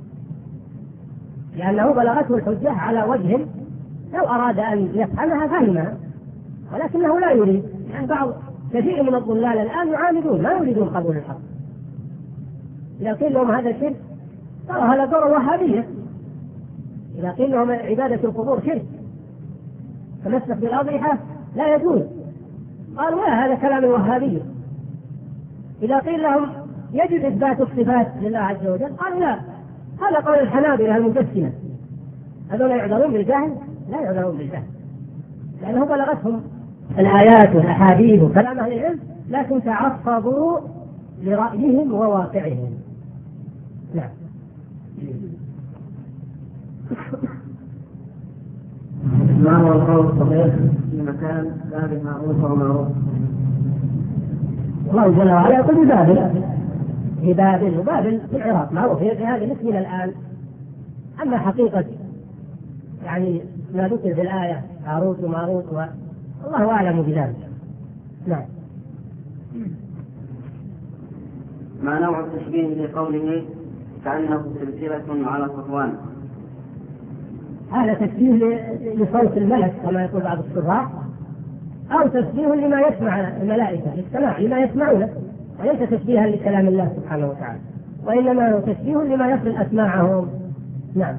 لأنه بلغته الحجة على وجه لو أراد أن يفهمها فهمها، ولكنه لا يريد. يعني بعض كثير من الضلال الآن يعاندون، ما يريدون قبول الحق. إذا قيل لهم هذا شرك ترى هذا دور وهابية، إذا قيل لهم عبادة القبور شرك، تمسك بالأضرحة لا يجوز، قالوا لا، هذا كلام الوهابية. إذا قيل لهم يجب إثبات الصفات لله عز وجل، قالوا لا، هذا قول الحنابلة المجسمة. هذول يعذرون بالجهل؟ لا يعذرون بالجهل، لأنه بلغتهم الآيات والأحاديث وكلام أهل العلم، لكن تعصبوا لرأيهم وواقعهم. نعم. ما هو القول الصحيح في مكان باب معروف ومعروف؟ الله جل وعلا يقول ببابل، في بابل، وبابل في العراق معروف، في هذا مثلنا الآن. أما حقيقة يعني ما ذكر في الآية هاروت وماروت والله أعلم بذلك. نعم. ما نوع التشبيه في قوله كأنه سلسلة على صفوان؟ هذا تشبيه لصوت الملك كما يقول بعض الشراح، أو تشبيه لما يسمع الملائكة للسماع لما يسمعونه، وليس تشبيها لكلام الله سبحانه وتعالى، وإنما هو تشبيه لما يصل أسماعهم. نعم.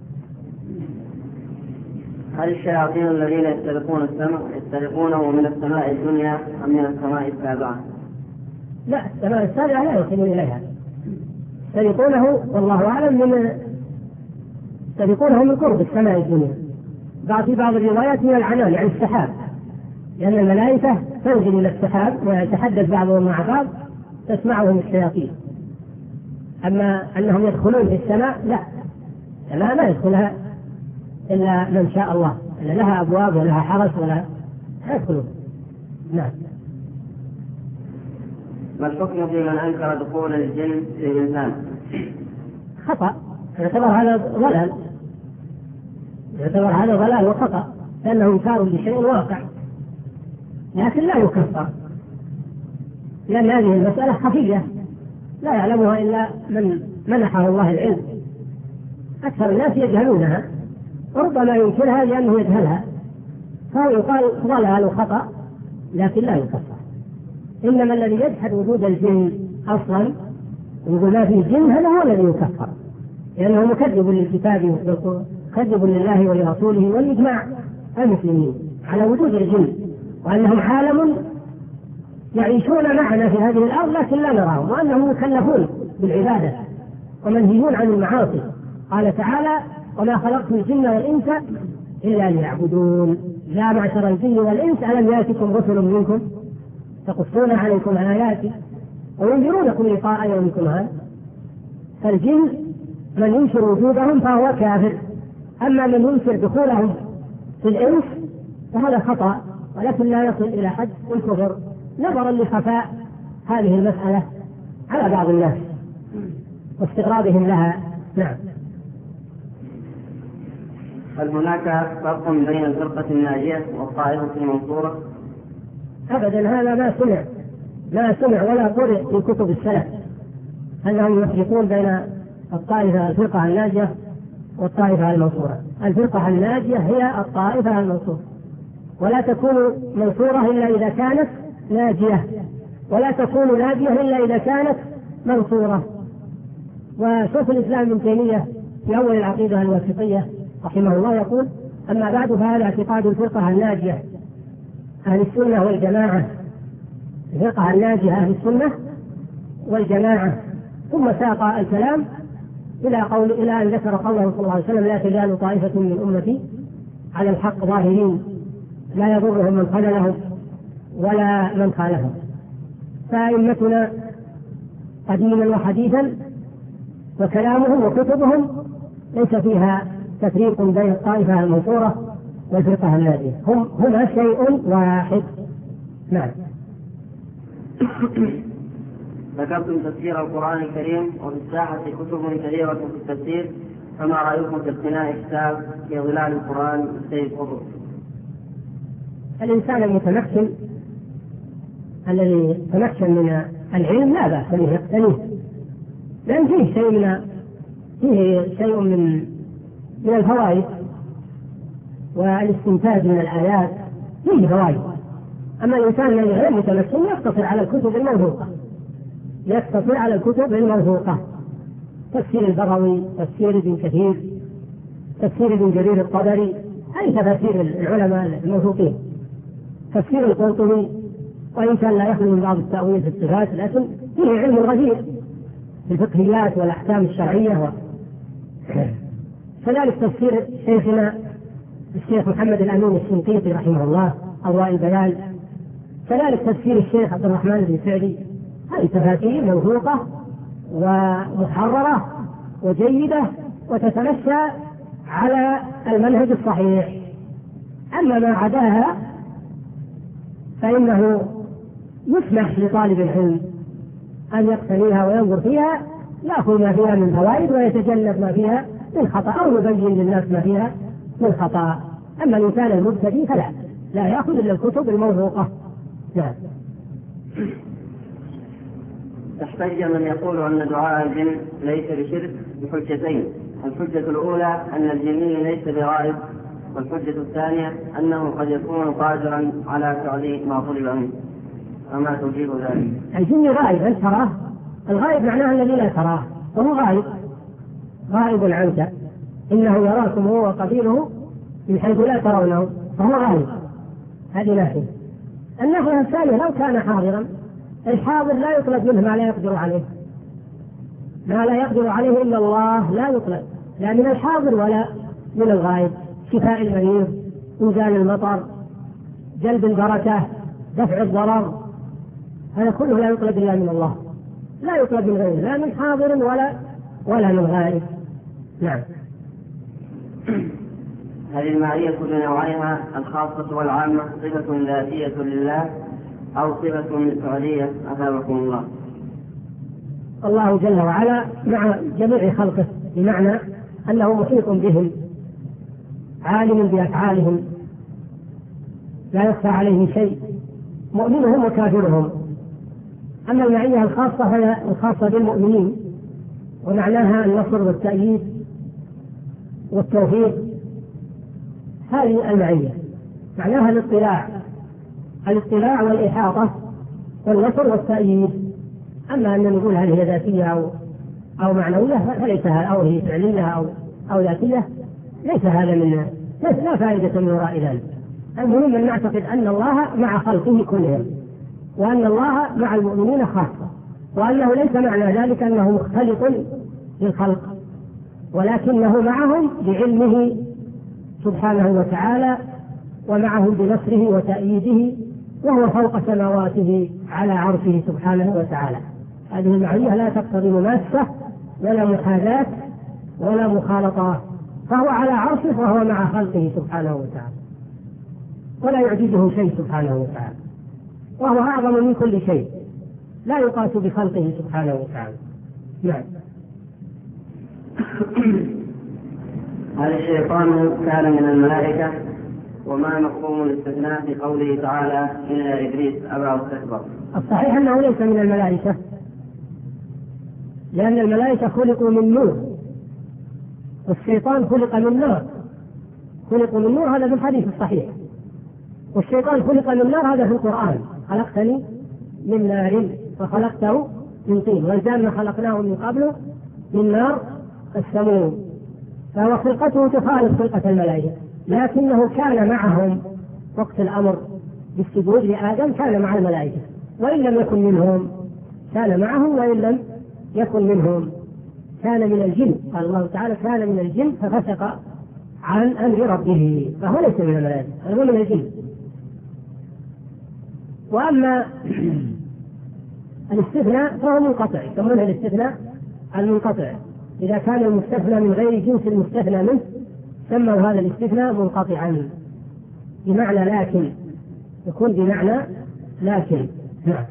هل الشياطين الذين يسترقون السمع يسترقونه من السماء الدنيا أم من السماء السابعة؟ لا، السماء السابعة لا يصلون إليها، يسترقونه والله أعلم من يسترقونه من قرب السماء الدنيا، بعض في بعض الروايات من العنان يعني السحاب، لأن الملائكة تنزل إلى السحاب ويتحدث بعضهم مع بعض تسمعهم الشياطين. أما أنهم يدخلون في السماء لا، السماء لا يدخلها إلا من شاء الله، إلا لها أبواب ولها حرس ولا يدخلون. نعم. ما الحكم في من أنكر دخول الجن في الإنسان؟ خطأ، يعتبر هذا ضلال، يعتبر هذا ضلال وخطأ، لأنه إنكار لشيء واقع، لكن لا يكفر، لأن هذه المسألة خفية لا يعلمها إلا من منحه الله العلم. أكثر الناس يجهلونها، وربما ينكرها لأنه يجهلها، فهو يقال ضلال وخطأ لكن لا يكفر. إنما الذي يجحد وجود الجن أصلا ويقول ما في جن، هذا هو الذي يكفر، لأنه مكذب للكتاب مكذب لله ولرسوله والإجماع المسلمين على وجود الجن، وأنهم عالم يعيشون معنا في هذه الأرض لكن لا نراهم، وأنهم مكلفون بالعبادة ومنهيون عن المعاصي. قال تعالى: وما خلقت الجن والإنس إلا ليعبدون. يا معشر الجن والإنس ألم يأتكم رسل منكم يقصون عليكم آياتي وينذرونكم لقاء يومكم هذا. فالجن من ينكر وجودهم فهو كافر، أما من ينكر دخولهم في الإنس فهذا خطأ، ولكن لا يصل إلى حد الكفر نظرا لخفاء هذه المسألة على بعض الناس واستغرابهم لها. نعم. هل هناك فرق بين الفرقة الناجية والطائفة المنصورة؟ أبدا، هذا ما سمع ما سمع ولا قرئ في كتب السلف أنهم يفرقون بين الطائفة الفرقة الناجية والطائفة المنصورة. الفرقة الناجية هي الطائفة المنصورة، ولا تكون منصورة إلا إذا كانت ناجية، ولا تكون ناجية إلا إذا كانت منصورة. وشيخ الإسلام ابن تيمية في أول العقيدة الواسطية رحمه الله يقول: أما بعد فهذا اعتقاد الفرقة الناجية أهل السنة والجماعة، الفرقة الناجية أهل السنة والجماعة. ثم ساق الكلام إلى قول إلى أن ذكر قوله صلى الله عليه وسلم: لا تزال طائفة من أمتي على الحق ظاهرين لا يضرهم من خذلهم ولا من خالفهم. فأئمتنا قديما وحديثا وكلامهم وكتبهم ليس فيها تفريق بين الطائفة المنصورة والفرقة الناجية، هم هما شيء واحد. نعم. ذكرتم تفسير القرآن الكريم وفي الساحة كتب كثيرة في التفسير، فما رأيكم في اقتناء كتاب في ظلال القرآن للسيد قطب؟ الإنسان المتمكن الذي يتمكن من العلم لا بأس به يقتنيه، لأن فيه شيء من فيه شيء من من الفوائد والاستنتاج من الآيات، فيه فوائد. أما الإنسان الذي غير متمكن يقتصر على الكتب الموثوقة يقتصر على الكتب الموثوقة تفسير البغوي، تفسير ابن كثير، تفسير ابن جرير الطبري، أي تفسير العلماء الموثوقين، تفسير القرطبي، وإن كان لا يخلو من بعض التأويل في الصفات لكن فيه علم غزير في الفقهيات والأحكام الشرعية. و... كذلك تفسير شيخنا الشيخ محمد الأمين الشنقيطي رحمه الله أضواء البيان، كذلك تفسير الشيخ عبد الرحمن بن سعدي. هذه تفاسير موثوقة ومحررة وجيدة وتتمشى على المنهج الصحيح. أما ما عداها فإنه يسمح لطالب العلم أن يقتنيها وينظر فيها، يأخذ ما فيها من فوائد ويتجنب ما فيها من خطأ، أو يبين للناس ما فيها من خطأ. أما الإنسان المبتدئ فلا لا يأخذ إلا الكتب الموثوقة. نعم. تحتج من يقول أن دعاء الجن ليس بشرك بحجتين: الحجة الأولى أن الجني ليس بغائب، والحجة الثانية أنه قد يكون قادرا على فعل ما طلب منه. فما تجيب ذلك؟ الجن غائب، هل تراه؟ الغائب معناه الذي لا تراه، وهو غائب غائب عنك، إنه يراكم هو وقبيله من حيث لا ترونه، فهو غائب. هذه ناحية. الناحية الثانية لو كان حاضرا، الحاضر لا يطلب منه ما لا يقدر عليه، ما لا يقدر عليه إلا الله لا يطلب، لا من الحاضر ولا من الغائب. شفاء المريض، إنزال المطر، جلب البركة، دفع الضرر، هذا كله لا يطلب إلا من الله، لا يطلب من غيره، لا من حاضر ولا ولا من غائب. نعم. هذه المعية بنوعيها الخاصة والعامة صفة ذاتية لله أو صفة فعلية أثابكم الله؟ الله جل وعلا مع جميع خلقه، بمعنى أنه محيط بهم، عالم بأفعالهم، لا يخفى عليه شيء، مؤمنهم وكافرهم. أما المعية الخاصة فهي الخاصة بالمؤمنين، ومعناها النصر والتأييد والتوفيق. هذه المعية معناها الاطلاع الاطلاع والإحاطة والنصر والتأييد. أما أن نقول هذه هي ذاتية أو أو معنوية فليس، أو هي فعلية أو أو ذاتية، ليس هذا من لا فائدة من وراء ذلك. المهم أن نعتقد أن الله مع خلقه كلهم، وأن الله مع المؤمنين خاصة، وأنه ليس معنى ذلك أنه مختلط بالخلق، ولكنه معهم بعلمه سبحانه وتعالى، ومعهم بنصره وتأييده، وهو فوق سماواته على عرشه سبحانه وتعالى. هذه المعية لا تقتضي مماسة ولا محاذاة ولا مخالطة، فهو على عرشه وهو مع خلقه سبحانه وتعالى، ولا يعجزه شيء سبحانه وتعالى، وهو أعظم من كل شيء، لا يقاس بخلقه سبحانه وتعالى. نعم. هل الشيطان كان من الملائكة؟ وما مفهوم الاستثناء في قوله تعالى إلا إبليس أبى واستكبر؟ الصحيح أنه ليس من الملائكة، لأن الملائكة خلقوا من نور، والشيطان خلق من نار، خلقوا من نور، هذا في الحديث الصحيح، والشيطان خلق من نار، هذا في القرآن: خلقتني من نار وخلقته من طين، والجنة خلقناه من قبل من نار السموم، فهو خلقته تخالف خلقة الملائكة، لكنه كان معهم وقت الأمر بالسجود لآدم، كان مع الملائكة، وإن لم يكن منهم كان معهم، وإن لم يكن منهم كان من الجن. قال الله تعالى: كان من الجن ففسق عن أمر ربه، فهو ليس من الملائكة، هو من الجن. وأما الاستثناء فهو منقطع، يسمونه الاستثناء المنقطع، إذا كان المستثنى من غير جنس المستثنى منه سموا هذا الاستثناء منقطعا، بمعنى لكن، يكون بمعنى لكن. نعم.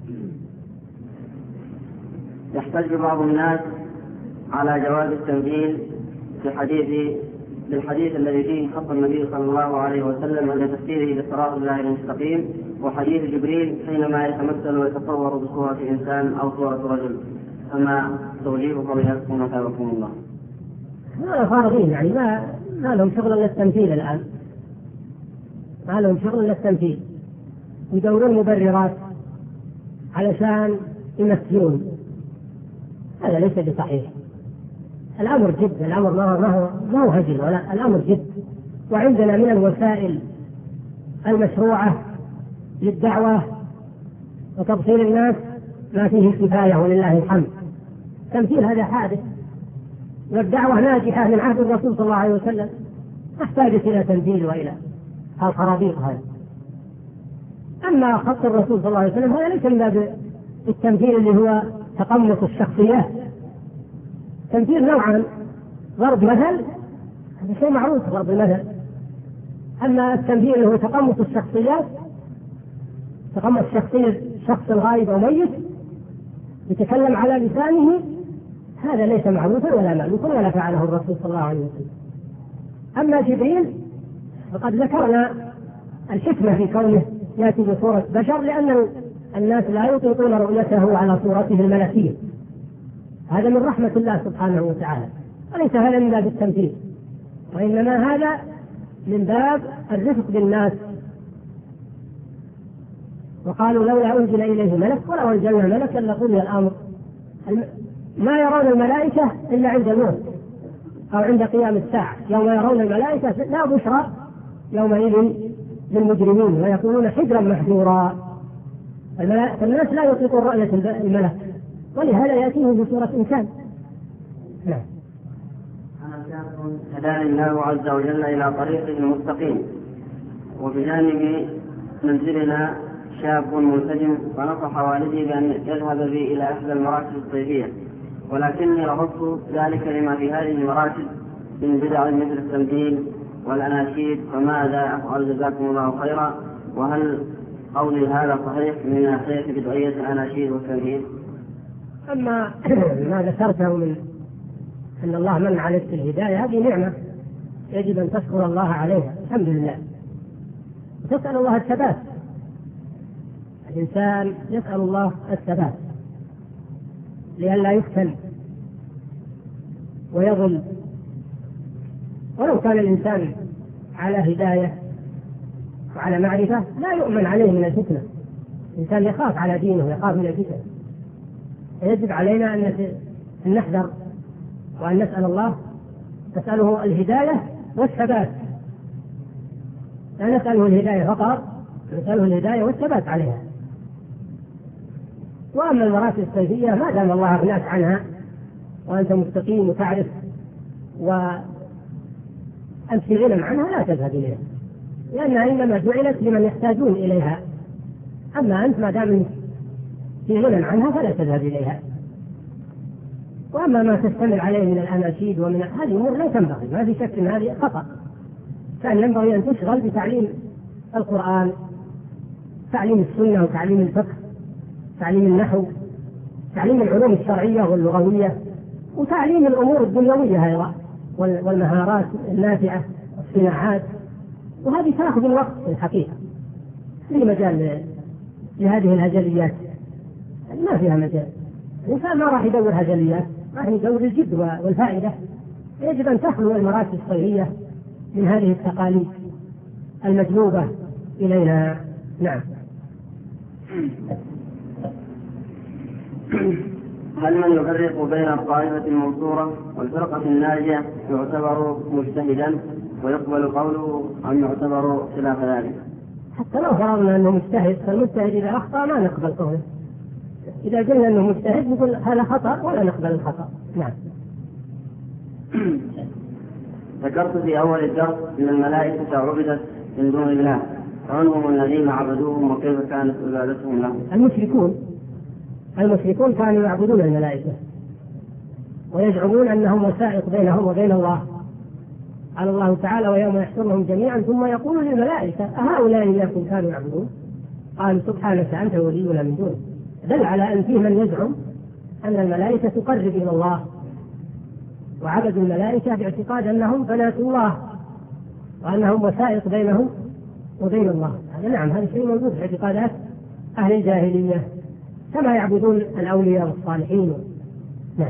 يحتج بعض الناس على جواز التنزيل في حديث بالحديث الذي فيه خط النبي صلى الله عليه وسلم عند تفسيره لصراط الله المستقيم، وحديث جبريل حينما يتمثل ويتصور بصورة إنسان أو صورة رجل، فما توجيه فضيلتكم وثابكم الله؟ هذا خارجين، يعني ما ما لهم شغل الا التمثيل الآن، ما لهم شغل الا التمثيل، يدورون مبررات علشان يمثلون، هذا ليس بصحيح. الأمر جد، الأمر ما هو ما هو هزل، ولا الأمر جد. وعندنا من الوسائل المشروعة للدعوة وتبصير الناس ما فيه كفاية ولله الحمد. تمثيل هذا حادث، والدعوة ناجحة من عهد الرسول صلى الله عليه وسلم، تحتاج إلى تمثيل وإلى الخرابيط هذا. أما خط الرسول صلى الله عليه وسلم هذا ليس من باب التمثيل اللي هو تقمص الشخصيات. تمثيل نوعا، ضرب مثل هذا شيء معروف، ضرب المثل. أما التمثيل اللي هو تقمص الشخصيات، تقمص شخصية شخص غائب أو ميت يتكلم على لسانه، هذا ليس معروفا ولا مألوفا ولا فعله الرسول صلى الله عليه وسلم. أما جبريل فقد ذكرنا الحكمة في كونه يأتي بصورة بشر، لأن الناس لا يطيقون رؤيته على صورته الملكية، هذا من رحمة الله سبحانه وتعالى، وليس هذا من باب التمثيل، وإنما هذا من باب الرفق بالناس. وقالوا لولا أنزل إليه ملك، ولو أنزلنا ملكا لقضي الأمر. ما يرون الملائكة إلا عند الموت أو عند قيام الساعة، يوم يرون الملائكة لا بشرى يومئذ للمجرمين ويكونون حجرا محجورا. فالناس لا يطيقون رؤية الملك، ولهذا يأتيه بصورة إنسان. نعم. هداني الله عز وجل إلى طريقه المستقيم، وبجانب منزلنا شاب منسجم، فنصح والدي بأن يذهب بي إلى إحدى المراكز الصيفية، ولكني رفضت ذلك لما في هذه المراكز من بدع مثل التمثيل والأناشيد، فماذا أفعل جزاكم الله خيرا؟ وهل قولي هذا صحيح من ناحية بدعية الأناشيد والتمثيل؟ أما ما ذكرته من أن الله من عليك الهداية، هذه نعمة يجب أن تشكر الله عليها، الحمد لله، وتسأل الله الثبات. الإنسان يسأل الله الثبات لئلا يفتن ويضل. ولو كان الإنسان على هداية وعلى معرفة لا يؤمن عليه من الفتنة، الإنسان يخاف على دينه ويخاف من الفتنة. يجب علينا أن نحذر وأن نسأل الله، نسأله الهداية والثبات، لا نسأله الهداية فقط، نسأله الهداية والثبات عليها. وأما المراكز الصيفية ما دام الله أغناك عنها وأنت مستقيم وتعرف وأنت في غنى عنها لا تذهب إليها، لأنها إنما جعلت لمن يحتاجون إليها. أما أنت ما دام في غنى عنها فلا تذهب إليها. وأما ما تشتمل عليه من الأناشيد ومن هذه الأمور لا تنبغي، ما في شك أن هذه خطأ. كان ينبغي أن تشغل بتعليم القرآن، تعليم السنة وتعليم الفقه، تعليم النحو، تعليم العلوم الشرعية واللغوية، وتعليم الأمور الدنيوية أيضا والمهارات النافعة والصناعات، وهذه تأخذ الوقت في الحقيقة. في مجال لهذه الهزليات ما فيها مجال. الإنسان ما راح يدور هزليات، راح يدور الجد والفائدة. يجب أن تخلو المراكز الصيغية من هذه التقاليد المجلوبة إلينا. نعم. هل من يفرق بين الطائفة المنصورة والفرقة الناجية يعتبر مجتهدا ويقبل قوله أم يعتبر خلاف ذلك؟ حتى لو فرضنا أنه مجتهد، فالمجتهد إذا أخطأ ما نقبل قوله. إذا قلنا أنه مجتهد نقول هذا خطأ ولا نقبل الخطأ. نعم. ذكرت في أول الدرس أن الملائكة عبدت من دون الله، فمن هم الذين عبدوهم وكيف كانت عبادتهم لهم؟ المشركون. المشركون كانوا يعبدون الملائكة ويزعمون أنهم وسائط بينهم وبين الله. قال الله تعالى: ويوم يحشرهم جميعا ثم يقول للملائكة أهؤلاء إياكم كانوا يعبدون؟ قالوا سبحانك أنت ولينا من دونه. دل على أن فيه من يزعم أن الملائكة تقرب إلى الله، وعبدوا الملائكة باعتقاد أنهم بنات الله وأنهم وسائط بينهم وبين الله. هذا نعم، هذا شيء موجود في اعتقادات أهل الجاهلية كما يعبدون الأولياء والصالحين. نعم.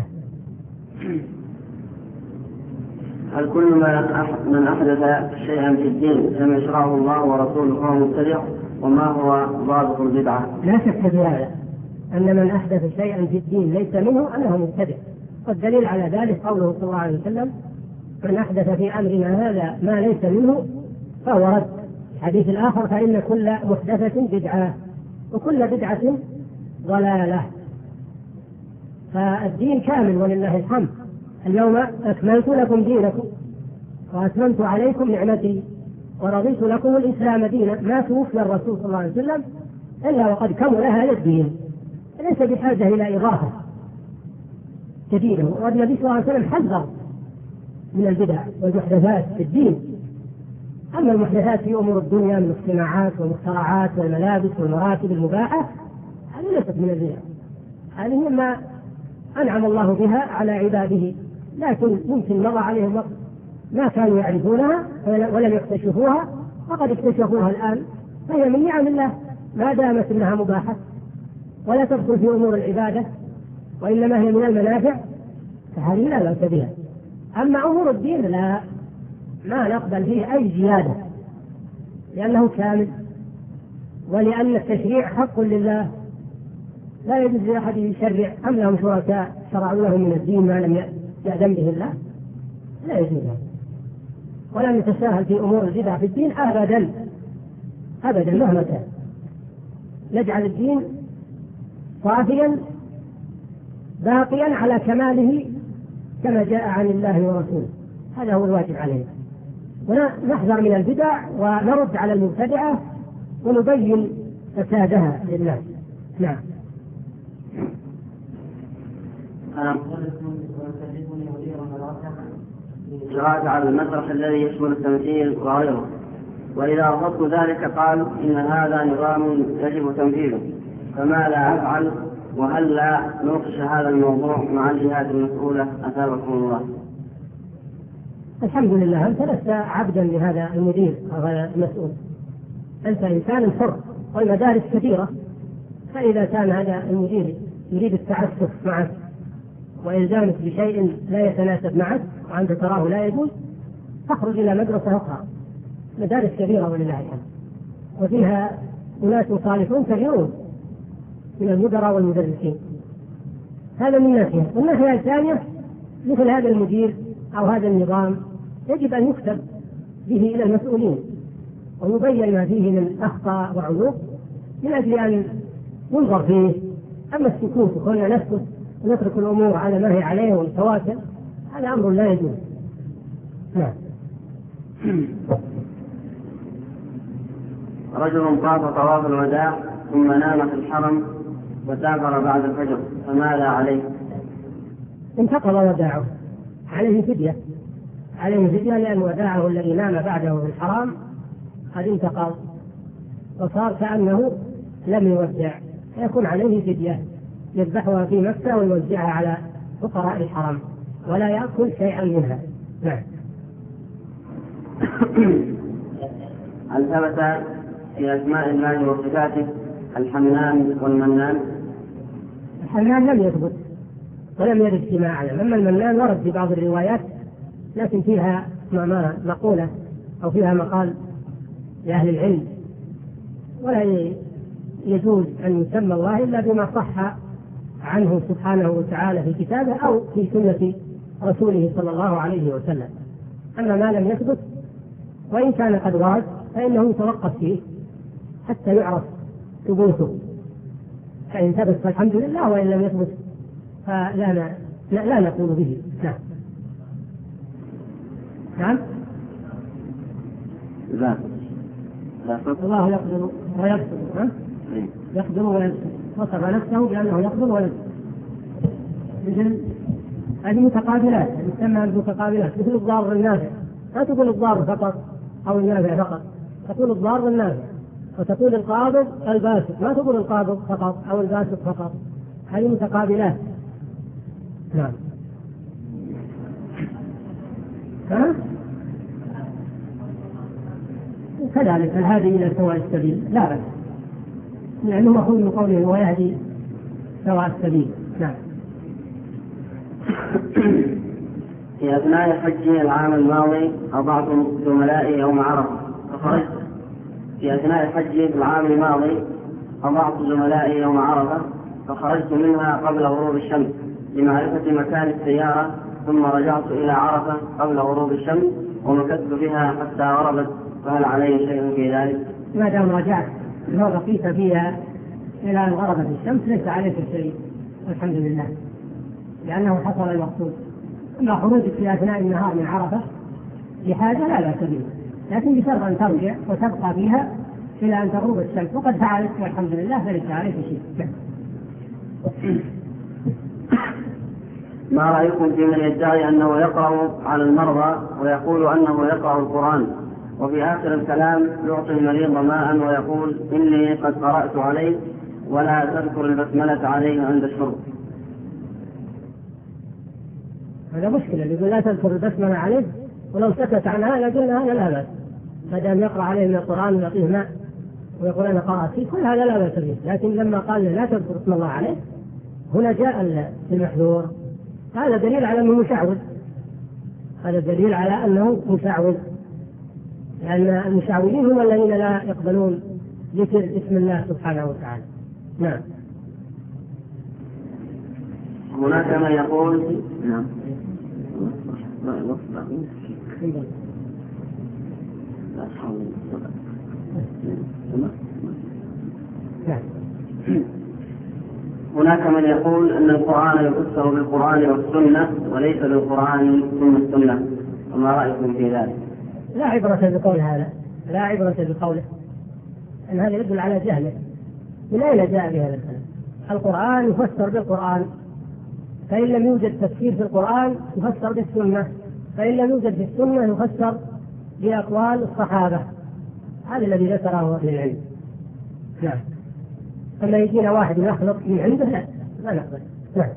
هل كل من أحدث شيئا في الدين لم يشرعه الله ورسوله فهو مبتدع؟ وما هو ضابط البدعة؟ لا شك في هذا، أن من أحدث شيئا في الدين ليس منه أنه مبتدع. والدليل على ذلك قوله صلى الله عليه وسلم: من أحدث في أمرنا هذا ما ليس منه فهو رد. الحديث الآخر: فإن كل محدثة بدعة وكل بدعة ضلالة. فالدين كامل ولله الحمد. اليوم أكملت لكم دينكم وأتممت عليكم نعمتي ورضيت لكم الإسلام دينا. ما توفي الرسول صلى الله عليه وسلم إلا وقد كمل هذا الدين، ليس بحاجة إلى إضافة جديدة. والنبي صلى الله عليه وسلم حذر من البدع والمحدثات في الدين. أما المحدثات في أمور الدنيا من الصناعات والمخترعات والملابس والمراتب المباحة هذه ليست من البدع، هذه ما أنعم الله بها على عباده، لكن يمكن مضى عليهم وقت ما كانوا يعرفونها ولم يكتشفوها، فقد اكتشفوها الآن، فهي من نعم الله ما دامت أنها مباحة ولا تدخل في أمور العبادة وإنما هي من المنافع، فهذه لا بأس بها. أما أمور الدين لا، ما نقبل فيه أي زيادة، لأنه كامل، ولأن التشريع حق لله، لا يجوز لأحد يشرع أم لهم شركاء شرعوا لهم من الدين ما لم يأذن به الله، لا يجوز هذا. ولا نتساهل في أمور البدع في الدين أبدا أبدا مهما كان. نجعل الدين صافيا باقيا على كماله كما جاء عن الله ورسوله، هذا هو الواجب علينا. ونحذر من البدع ونرد على المبتدعة ونبين فسادها للناس. نعم. قراءة على المسرح الذي يشمل التمثيل وغيره، وإذا رفضت ذلك قال إن هذا نظام يجب تنفيذه، فماذا أفعل؟ وهل لا نوقش هذا الموضوع مع الجهات المسؤولة أثابكم الله؟ الحمد لله، أنت لست عبدا لهذا المدير أو المسؤول، أنت إنسان حر والمدارس كثيرة، فإذا كان هذا المدير يريد التعسف معك وإلزامك بشيء لا يتناسب معك وأنت تراه لا يجوز، تخرج إلى مدرسة أخرى. مدارس كبيرة ولله الحمد، وفيها أناس صالحون كثيرون من المدراء والمدرسين، هذا من ناحية. والناحية الثانية مثل هذا المدير أو هذا النظام يجب أن يكتب به إلى المسؤولين ويبين ما فيه من أخطاء وعيوب من أجل أن ينظر فيه. أما السكوت وكنا نسكت ونترك الأمور على ما هي عليه ونتواكل، هذا أمر لا يجوز. نعم. رجل طاف طواف الوداع ثم نام في الحرم وسافر بعد الفجر، فماذا عليه؟ انتقض وداعه، عليه فدية، عليه فدية لأن وداعه الذي نام بعده في الحرام قد انتقض وصار كأنه لم يودع، يكون عليه فدية يذبحها في مكة ويوزعها على فقراء الحرم ولا يأكل شيئا منها. نعم. هل ثبت في أسماء الله وصفاته الحنان والمنان؟ الحنان لم يثبت ولم يرد اجتماعا، أما المنان ورد في بعض الروايات لكن فيها مقولة أو فيها مقال لأهل العلم، ولا يجوز أن يسمى الله إلا بما صح عنه سبحانه وتعالى في كتابه أو في سنة رسوله صلى الله عليه وسلم. أما ما لم يثبت وإن كان قد ورد فإنه يتوقف فيه حتى يعرف ثبوته، فإن ثبت فالحمد لله، وإن لم يثبت فلا لا, لا نقول به. نعم. نعم. لا. لا. الله يقدر ويبسط، يقدر ويبسط، وصف نفسه بأنه يقدر ويبسط. مثل هذه متقابلات، يسمى المتقابلات، مثل الضار والنافع، لا تقول الضار فقط أو النافع فقط، تقول الضار والنافع، وتقول القابض الباسط، ما تقول القابض فقط أو الباسط فقط، هذه متقابلات. نعم. ها؟ كذلك الهادي إلى سواء السبيل لا بأس، لأنه مأخوذ من قوله ويهدي سواء السبيل. نعم. في أثناء حجي العام الماضي أضعت زملائي يوم عرفة فخرجت في أثناء حجي العام الماضي أضعت زملائي يوم عرفة فخرجت منها قبل غروب الشمس لمعرفة مكان السيارة، ثم رجعت إلى عرفة قبل غروب الشمس ومكثت بها حتى غربت، فهل علي شيء في ذلك؟ ما دام رجعت لو بقيت فيها إلى أن غربت الشمس ليس عليك شيء والحمد لله، لأنه حصل المقصود. أما خروجك في أثناء النهار من عرفة لحاجة لا بأس به، لكن بشرط أن ترجع وتبقى فيها إلى أن تغرب الشمس، وقد فعلت والحمد لله فليس عليك شيء. ما رأيكم في من يدعي أنه يقرأ على المرضى ويقول أنه يقرأ القرآن، وفي آخر الكلام يعطي المريض ماء ويقول إني قد قرأت عليه ولا تذكر البسملة عليه عند الشرب؟ هذا مشكلة، يقول لا تذكر البسملة عليه، ولو سكت عنها لقلنا هذا لا بأس، ما دام يقرأ عليه من القرآن ويعطيه ماء ويقول أنا قرأت فيه، كل هذا لا بأس به. لكن لما قال لا تذكر اسم الله عليه هنا جاء المحذور، هذا دليل على أنه مشعوذ، هذا دليل على أنه مشعوذ، لأن المشعوذين هم الذين لا يقبلون ذكر اسم الله سبحانه وتعالى. نعم. هناك من يقول نعم هناك من يقول أن القرآن يفسر بالقرآن والسنة وليس بالقرآن ثم السنة، وما رأيكم في ذلك؟ لا عبرة بقول هذا، لا عبرة بقوله، أن هذا يدل على جهله. من أين جاء بهذا الكلام؟ القرآن يفسر بالقرآن، فإن لم يوجد تفسير في القرآن يفسر بالسنة، فإن لم يوجد في السنة يفسر بأقوال الصحابة، هذا الذي ذكره أهل العلم. نعم. فما يجينا واحد يخلق من عنده لا لا نقبل. نعم.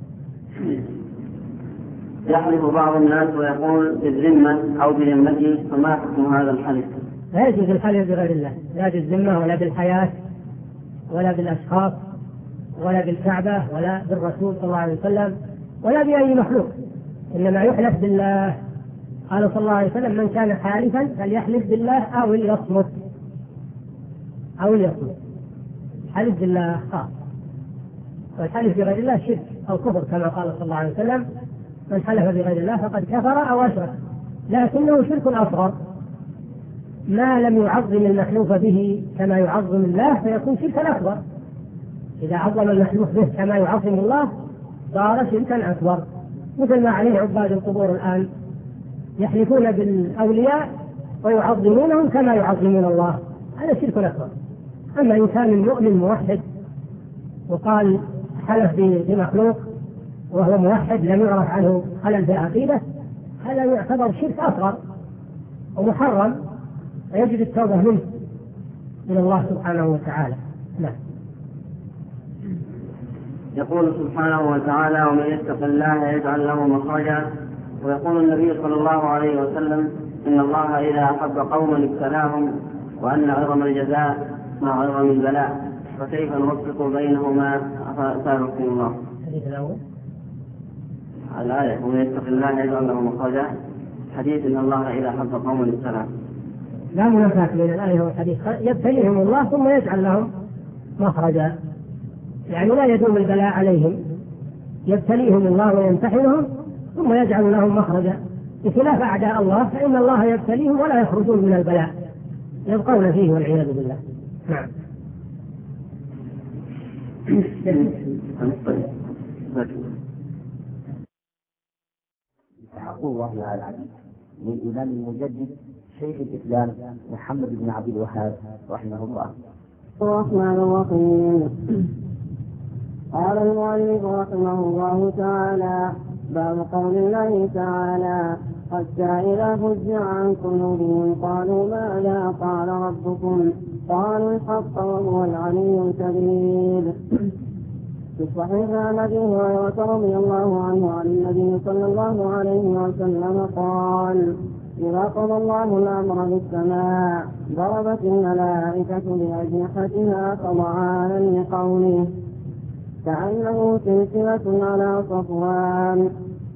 يحلف بعض الناس ويقول بالذمة أو بذمته، فما حكم هذا الحلف؟ لا يجوز الحلف بغير الله، لا بالذمة ولا بالحياة ولا بالأشخاص ولا بالكعبة ولا بالرسول صلى الله عليه وسلم ولا بأي مخلوق، إنما يحلف بالله. قال صلى الله عليه وسلم من كان حالفا فليحلف بالله أو ليصمت، أو ليصمت. حلف بالله خاص، والحلف بغير الله شرك أو كفر، كما قال صلى الله عليه وسلم من حلف بغير الله فقد كفر أو أشرك، لكنه شرك أصغر، ما لم يعظم المحلوف به كما يعظم الله فيكون شركا أكبر. إذا عظم المحلوف به كما يعظم الله صار شركا أكبر، مثل ما عليه عباد القبور الآن، يحلفون بالأولياء ويعظمونهم كما يعظمون الله، هذا شرك أكبر. أما إن كان المؤمن موحد وقال حلف بمخلوق وهو موحد لم يعرف عنه خلل في العقيدة، هذا يعتبر شرك أصغر ومحرم، ويجب التوبة منه إلى الله سبحانه وتعالى. نعم. يقول سبحانه وتعالى: ومن يتق الله يجعل له مخرجا. ويقول النبي صلى الله عليه وسلم: إن الله إذا أحب قوما ابتلاهم، وأن عظم الجزاء مع عظم البلاء، فكيف نوفق بينهما؟ أفادكم الله. الآية: ومن يتق الله يجعل له مخرجا، حديث إن الله إذا أحب قوما ابتلاهم. لا منافاة بين الآية والحديث، يبتليهم الله ثم يجعل لهم مخرجا، يعني لا يدوم البلاء عليهم، يبتليهم الله ويمتحنهم ثم يجعل لهم مخرجا، بخلاف أعداء الله فإن الله يبتليهم ولا يخرجون من البلاء، يبقون فيه والعياذ بالله. نعم. حق الله تعالى من الإمام المجدد شيخ الإسلام محمد بن عبد الوهاب رحمه الله. الرحمن الرحيم. قال المؤلف رحمه الله تعالى: باب قول الله تعالى: حتى إذا فزع عن قلوبهم قالوا ماذا قال ربكم؟ قالوا الحق وهو العلي الكبير. في الصحيح عن أبي هريرة رضي الله عنه عن النبي صلى الله عليه وسلم قال: إذا قضى الله الأمر بالسماء ضربت الملائكة بأجنحتها خضعانا لقوله، كأنه سلسلة على صفوان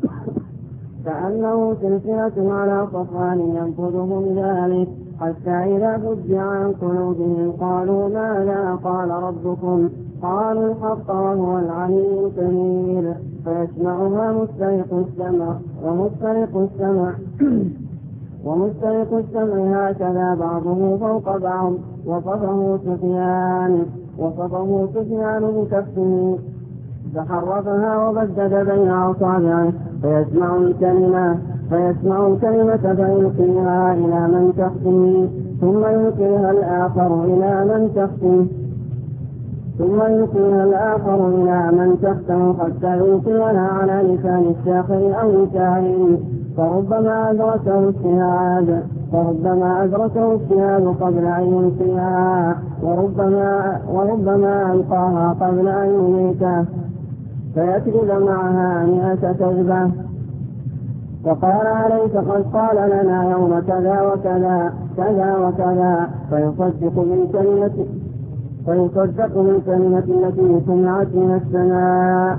كأنه سلسلة على صفوان ينفذهم ذلك، حتى إذا فزع عن قلوبهم قالوا ماذا قال ربكم؟ قالوا الحق وهو العلي الكبير. فيسمعها مسترق السمع ومسترق السمع ومسترق السمع هكذا بعضه فوق بعض. وصفه سفيان وصفه سفيان بكفه فحرفها وبدد بين أصابعه، فيسمع الكلمة فيسمع الكلمة فيلقيها إلى من تحته، ثم يلقيها الآخر إلى من تحته ثم يلقيها الآخر إلى من تحته حتى يلقيها على لسان الساخر أو لسانه، فربما أدركه الشهاد فربما أدركه الشهاد قبل أن يلقيها، وربما وربما ألقاها قبل أن يميته، فيكذب معها مئة كذبة. فقال: أليس قد قال لنا يوم كذا وكذا كذا وكذا؟ فيصدق بالكلمة فيصدق بالكلمة التي سمعت من السماء.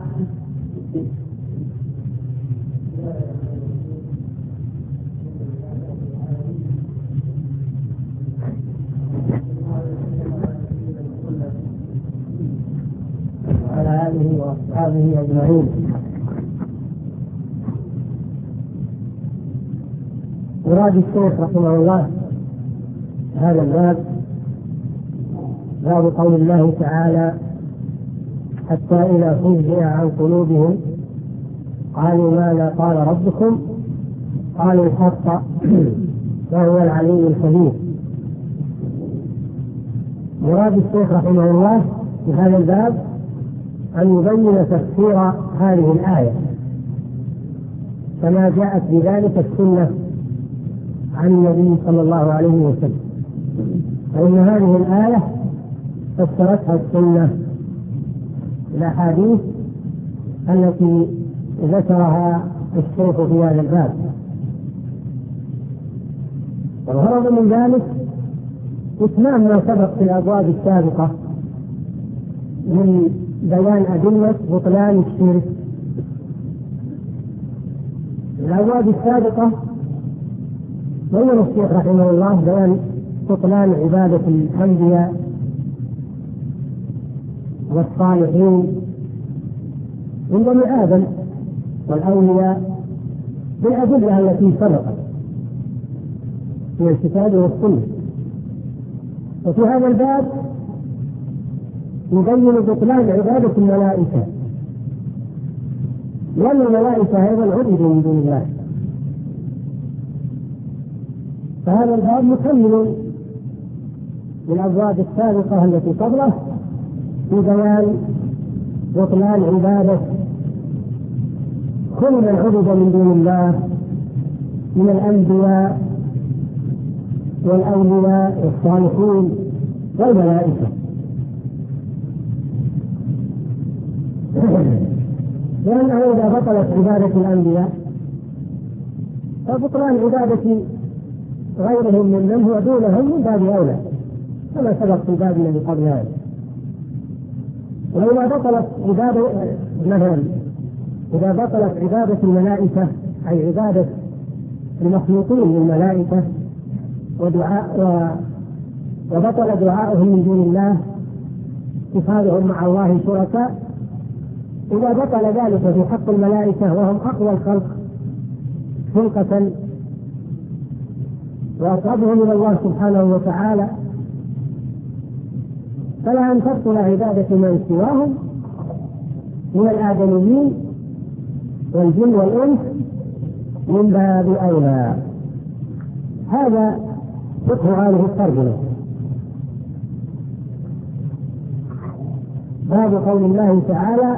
على آله وأصحابه أجمعين. مراد الشيخ رحمه الله هذا الباب باب قول الله تعالى: حتى إذا فزع عن قلوبهم قالوا ماذا قال ربكم؟ قالوا الحق وهو العلي الكبير. مراد الشيخ رحمه الله في هذا الباب أن يبين تفسير هذه الآية كما جاءت بذلك السنة عن النبي صلى الله عليه وسلم، فإن هذه الآية فسرتها السنة الأحاديث التي ذكرها الشيخ في هذا الباب. والغرض من ذلك إتمام ما سبق في الأبواب السابقة من بيان أدلة بطلان الشرك. الأبواب السابقة بين الشيخ رحمه الله بيان بطلان عبادة الأنبياء والصالحين من بني آدم والأولياء بالأدلة التي سبقت من الكتاب والسنة. وفي هذا الباب يبين بطلان عبادة الملائكة، لأن الملائكة أيضا عبدوا من دون الله. فهذا الباب مكمل للأبواب السابقة التي قبله في بيان بطلان عبادة كل من عبد من دون الله من الأنبياء والأولياء والصالحين والملائكة. لأنه إذا بطلت عبادة الأنبياء فبطلان عبادة غيرهم ممن هو دونهم من باب أولى كما سبق في الباب الذي قبل هذا. وإذا بطلت عبادة مثلا إذا بطلت عبادة الملائكة أي عبادة المخلوقين للملائكة ودعاء وبطل دعاؤهم من دون الله اتخاذهم مع الله شركاء، إذا بطل ذلك في حق الملائكة وهم أقوى الخلق خلقة وأقربهم إلى الله سبحانه وتعالى، فلا أن تبطل عبادة من سواهم من الآدميين والجن والإنس من باب أولى. هذا فقه هذه الترجمة. باب قول الله تعالى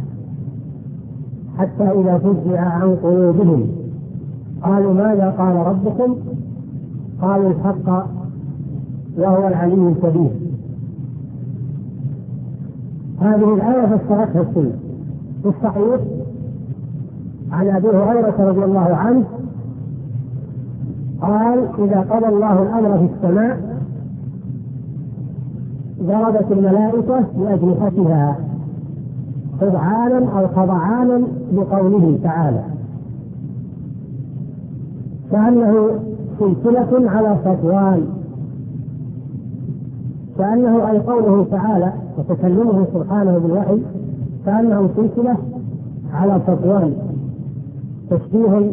حتى إذا فزع عن قلوبهم قالوا ماذا قال ربكم قالوا الحق وهو العلي الكبير. هذه الآية فسرتها السنة في الصحيح عن أبي هريرة رضي الله عنه قال إذا قضى الله الأمر في السماء ضربت الملائكة بأجنحتها خضعانا أو خضعانا لقوله تعالى كأنه سلسلة على صفوان، كأنه أي قوله تعالى وتكلمه سبحانه بالوحي كأنه سلسلة على صفوان، تشبيه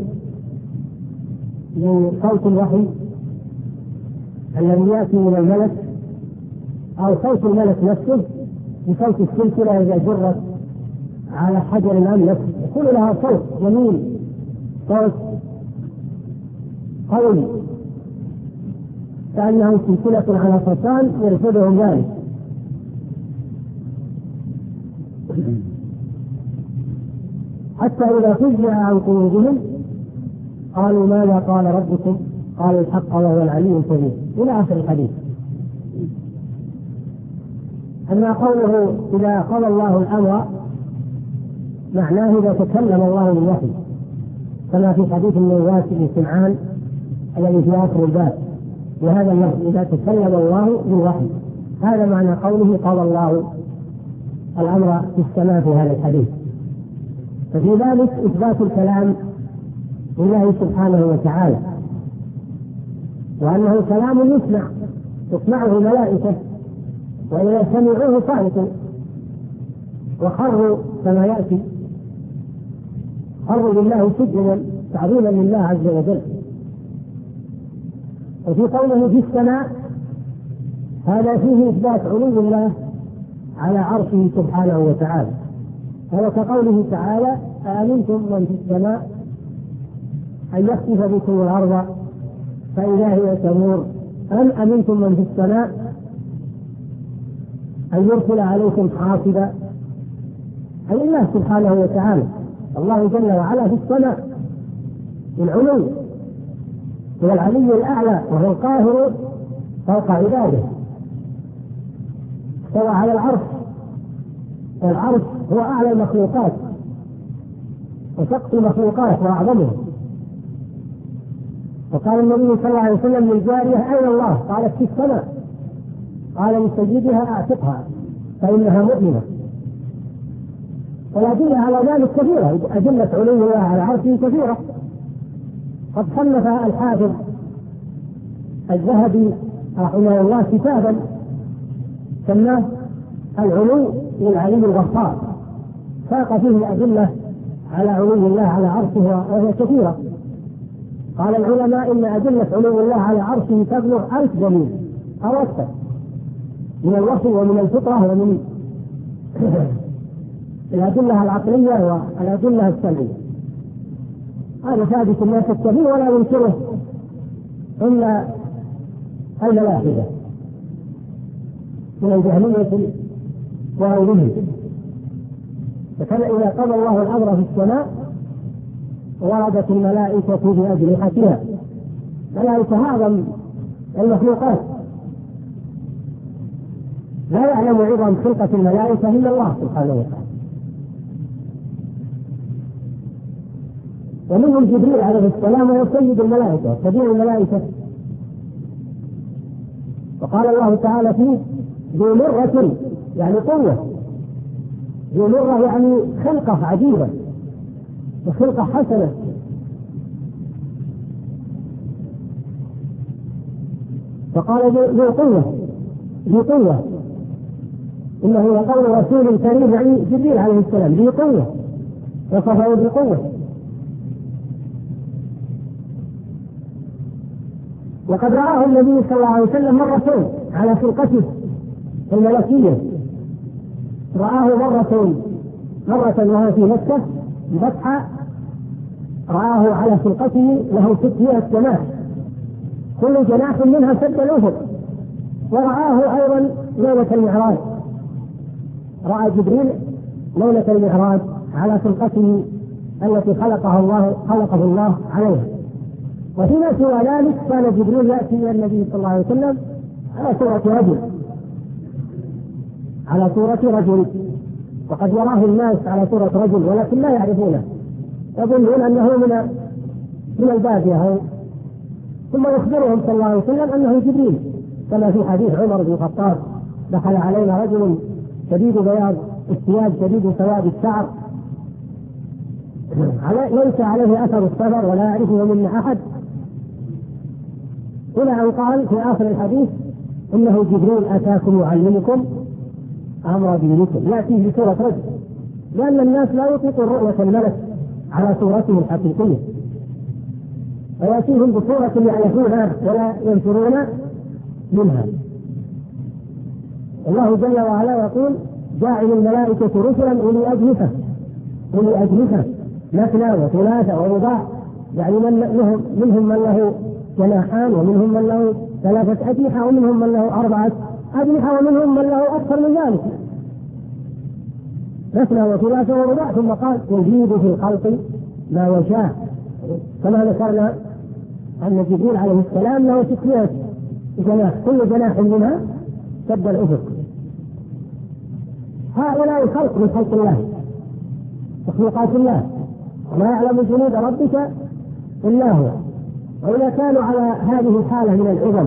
لصوت الوحي الذي يأتي من الملك أو صوت الملك نفسه بصوت السلسلة إذا جرت على حجر الأملس يكون لها صوت جميل، صوت قوي كأنه سلسلة على صفوان يرفضهم ذلك. حتى إذا فزع عن قلوبهم قالوا ماذا قال ربكم قالوا الحق وهو العلي الكبير إلى آخر الحديث. أما قوله إذا قضى الله الأمر معناه إذا تكلم الله بالوحي كما في حديث النواس بن سمعان الذي في آخر الباب، وهذا اللفظ إذا تكلم الله بالوحي، هذا معنى قوله قضى الله الأمر في السماء في هذا الحديث. ففي ذلك إثبات الكلام لله سبحانه وتعالى، وأنه كلام يسمع تسمعه الملائكة وإذا سمعوه صعقوا وخروا كما يأتي خروا لله سجدا تعظيما لله عز وجل. وفي قوله في السماء هذا فيه إثبات علو الله على عرشه سبحانه وتعالى، هذا كقوله تعالى أأمنتم من في السماء أن يخسف بكم الأرض فإذا هي تمور أم أمنتم من في السماء أن يرسل عليكم حاصبا، أي الله سبحانه وتعالى الله جل وعلا في السماء العلو هو العلي الأعلى وهو القاهر فوق عباده، استوى على العرش والعرش هو أعلى المخلوقات وسقف المخلوقات وأعظمها. وقال النبي صلى الله عليه وسلم للجارية أين الله؟ قالت في السماء، قال لسيدها أعتقها فإنها مؤمنة. والأدلة على ذلك كثيرة، أدلة علو الله على عرشه كثيرة. قد صنف الحافظ الذهبي رحمه الله كتابا سماه العلو للعلي الغفار، ساق فيه الأدلة على علو الله على عرشه وهي كثيرة. قال العلماء إن أدلة علو الله على عرشه تبلغ ألف دليل أو أكثر من الوحي ومن الفطرة ومن الأدلة العقلية والأدلة السمعية. هذا ثابت لا شك فيه ولا ينكره إلا الملاحدة من الجهمية وغيرهم. فكان إذا قضى الله الأمر في السماء وردت الملائكة بأجنحتها. الملائكة أعظم المخلوقات، لا يعلم عظم خلقة الملائكة إلا الله سبحانه وتعالى. ومنهم جبريل عليه السلام وهو سيد الملائكة كبير الملائكة، وقال الله تعالى فيه ذو مرة يعني قوة، ذو مرة يعني خلقة عجيبة وخلقة حسنة. فقال ذو قوة ذو قوة إنه يقول رسول كريم يعني جبريل عليه السلام ذو قوة، وصفه بالقوة. وقد رآه النبي صلى الله عليه وسلم مرتين على خلقته الملكية، رآه مرة مرة وهو في مكة بطحة، رآه على خلقته له ستمائة جناح كل جناح منها سد الأفق. ورآه أيضا ليلة المعراج، رأى جبريل ليلة المعراج على خلقته التي خلقها الله خلقه الله عليها. وفيما سوى ذلك كان جبريل يأتي إلى النبي صلى الله عليه وسلم على صورة رجل على صورة رجل وقد يراه الناس على صورة رجل ولكن لا يعرفونه، يظنون أنه من من البادية، ثم يخبرهم صلى الله عليه وسلم أنه جبريل، كما في حديث عمر بن الخطاب دخل علينا رجل شديد بياض الثياب شديد سواد الشعر ليس عليه أثر السفر ولا يعرفه منا أحد، إلى أن قال في آخر الحديث إنه جبريل أتاكم يعلمكم أمر دينكم، يأتيه بصورة رجل، لأن الناس لا يطيقون رؤية الملك على صورته الحقيقية، ويأتيهم بصورة يعرفونها ولا ينفرون منها. الله جل وعلا يقول جاعل الملائكة رسلا أولي أجنحة أولي أجنحة مثنى وثلاثة ورباع، يعني من منهم, منهم من له جناحان ومنهم من له ثلاثة أجنحة ومنهم من له أربعة أجنحة ومنهم من له أكثر من ذلك، مثنى وثلاثة ورباع. ثم قال يزيد في الخلق ما يشاء، كما ذكرنا أن جبريل عليه السلام له ستمائة جناح كل جناح منها سد الأفق. هؤلاء الخلق من خلق الله مخلوقات الله، وما يعلم جنود ربك إلا هو. وإذا كانوا على هذه الحالة من العظم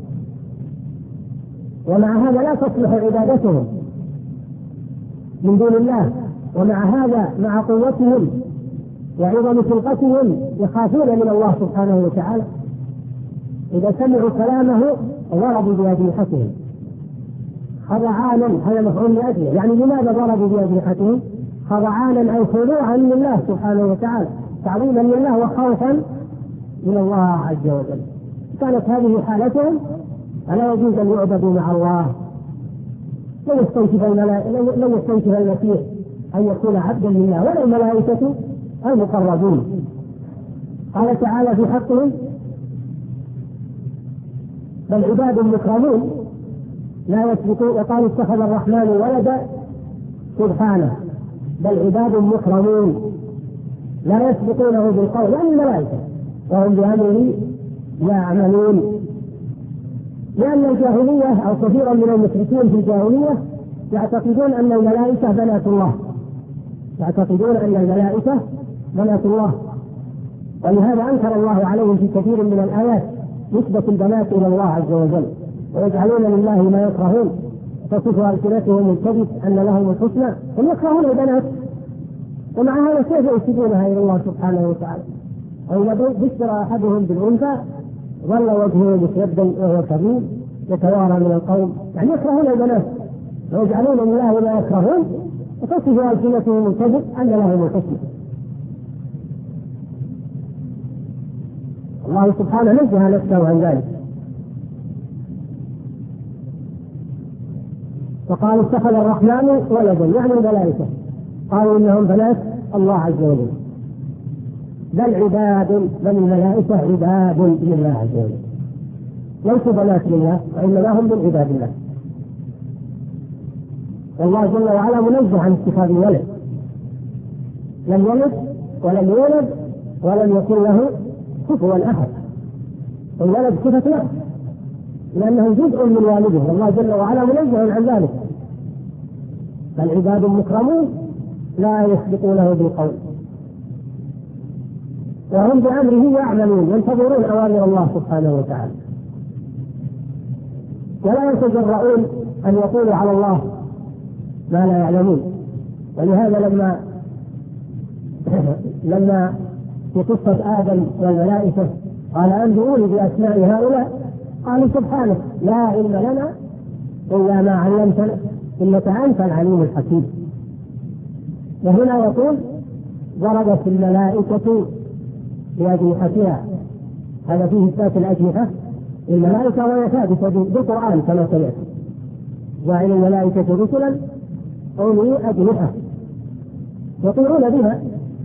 ومع هذا لا تصلح عبادتهم من دون الله، ومع هذا مع قوتهم وعظم خلقتهم يخافون من الله سبحانه وتعالى، إذا سمعوا كلامه ضربوا بأجنحتهم خضعانا، هذا مفعول لأجله، يعني لماذا ضربوا بأجنحتهم؟ خضعانا أي خضوعا لله سبحانه وتعالى، تعظيما لله وخوفا من الله عز وجل. كانت هذه حالتهم فلا يجوز أن يعبدوا مع الله. لن يستنكف المسيح أن يكون عبدا لله ولا الملائكة المقربون. قال تعالى في حقهم بل عباد مكرمون لا يسبقون، وقال اتخذ الرحمن ولدا سبحانه، بل عباد مكرمون لا يسبقونه بالقول يعني الملائكة وهم بأمره يعملون. لأن الجاهلية أو كثيرا من المشركين في الجاهلية يعتقدون أن الملائكة بنات الله، يعتقدون أن الملائكة بنات الله، ولهذا أنكر الله عليهم في كثير من الآيات نسبة البنات إلى الله عز وجل، ويجعلون لله ما يكرهون، تصف ألسنتهم الكذب أن لهم الحسنى، هم يكرهون البنات، ومع هذا كيف ينسبونها إلى الله سبحانه وتعالى؟ وإذا بشر أحدهم بالأنثى ظل وجهه مسودا وهو كظيم يتوارى من القوم، يعني يكرهون البنات ويجعلون لله ما يكرهون، وتصف ألسنتهم الكذب أن لهم الحسنى. الله سبحانه نزه نفسه عن ذلك، وقال اتخذ الرحمن ولدا يعني الملائكة، قالوا إنهم بنات الله عز وجل، بل عباد، بل الملائكة عباد لله عز وجل، ليسوا بنات لله وإنما هم من عباد الله. والله جل وعلا منزه عن اتخاذ ولد، لم يلد ولم يولد ولم يكن له كفوا أحد. الولد صفة له لأنه جزء من والده، والله جل وعلا منزه عن ذلك. فالعباد مكرمون لا يسبقونه بالقول وهم بأمره يعملون، ينتظرون أوامر الله سبحانه وتعالى، ولا يتجرؤون أن يقولوا على الله ما لا يعلمون. ولهذا لما لما في قصة آدم والملائكة قال أنبئوني بأسماء هؤلاء، قالوا سبحانك لا علم لنا إلا ما علمتنا إنك أنت العليم الحكيم. وهنا يقول ضربت الملائكة بأجنحتها، هذا فيه إثبات الأجنحة الملائكة وهي ثابتة بالقرآن كما سمعت، جعل الملائكة رسلا أولي أجنحة يطيرون بها.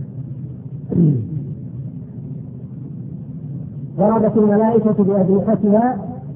ضربت الملائكة بأجنحتها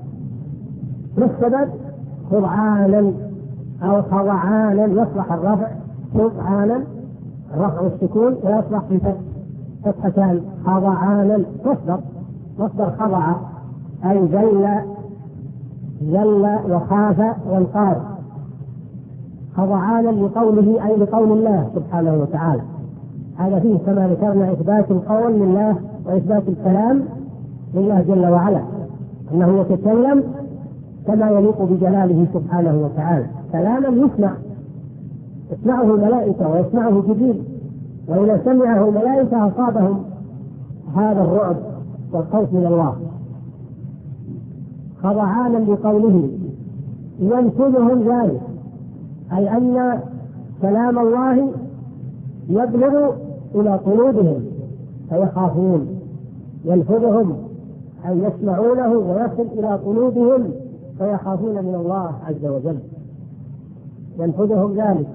نسبت خضعانا أو خضعانا، يصلح الرفع خضعانا الرفع والسكون، ويصلح في فتحتان خضعانا مصدر مصدر خضع أي ذل ذل وخاف وانقاد، خضعانا لقوله أي لقول الله سبحانه وتعالى. هذا فيه كما ذكرنا إثبات القول لله وإثبات الكلام لله جل وعلا، أنه يتكلم كما يليق بجلاله سبحانه وتعالى، كلاما يسمع يسمعه الملائكة ويسمعه جبريل، وإذا سمعه الملائكة أصابهم هذا الرعب والخوف من الله. خضعانا لقوله ينفذهم ذلك، أي أن كلام الله يبلغ إلى قلوبهم فيخافون، ينفذهم أي يسمعونه ويصل إلى قلوبهم فيخافون من الله عز وجل، ينفذهم ذلك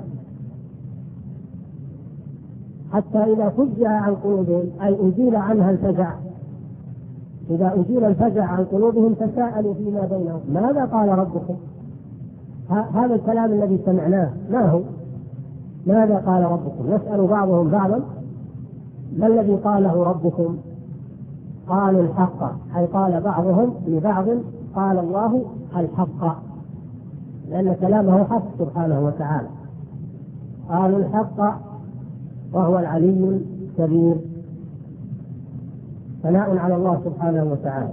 حتى إذا فزع عن قلوبهم أي أزيل عنها الفزع، إذا أزيل الفزع عن قلوبهم تساءلوا فيما بينهم ماذا قال ربكم. هذا الكلام الذي سمعناه ما هو؟ ماذا قال ربكم؟ يسأل بعضهم بعضا ما الذي قاله ربكم؟ قالوا الحق، أي قال بعضهم لبعض قال الله الحق، لأن كلامه حق سبحانه وتعالى. قالوا الحق وهو العلي الكبير، ثناء على الله سبحانه وتعالى.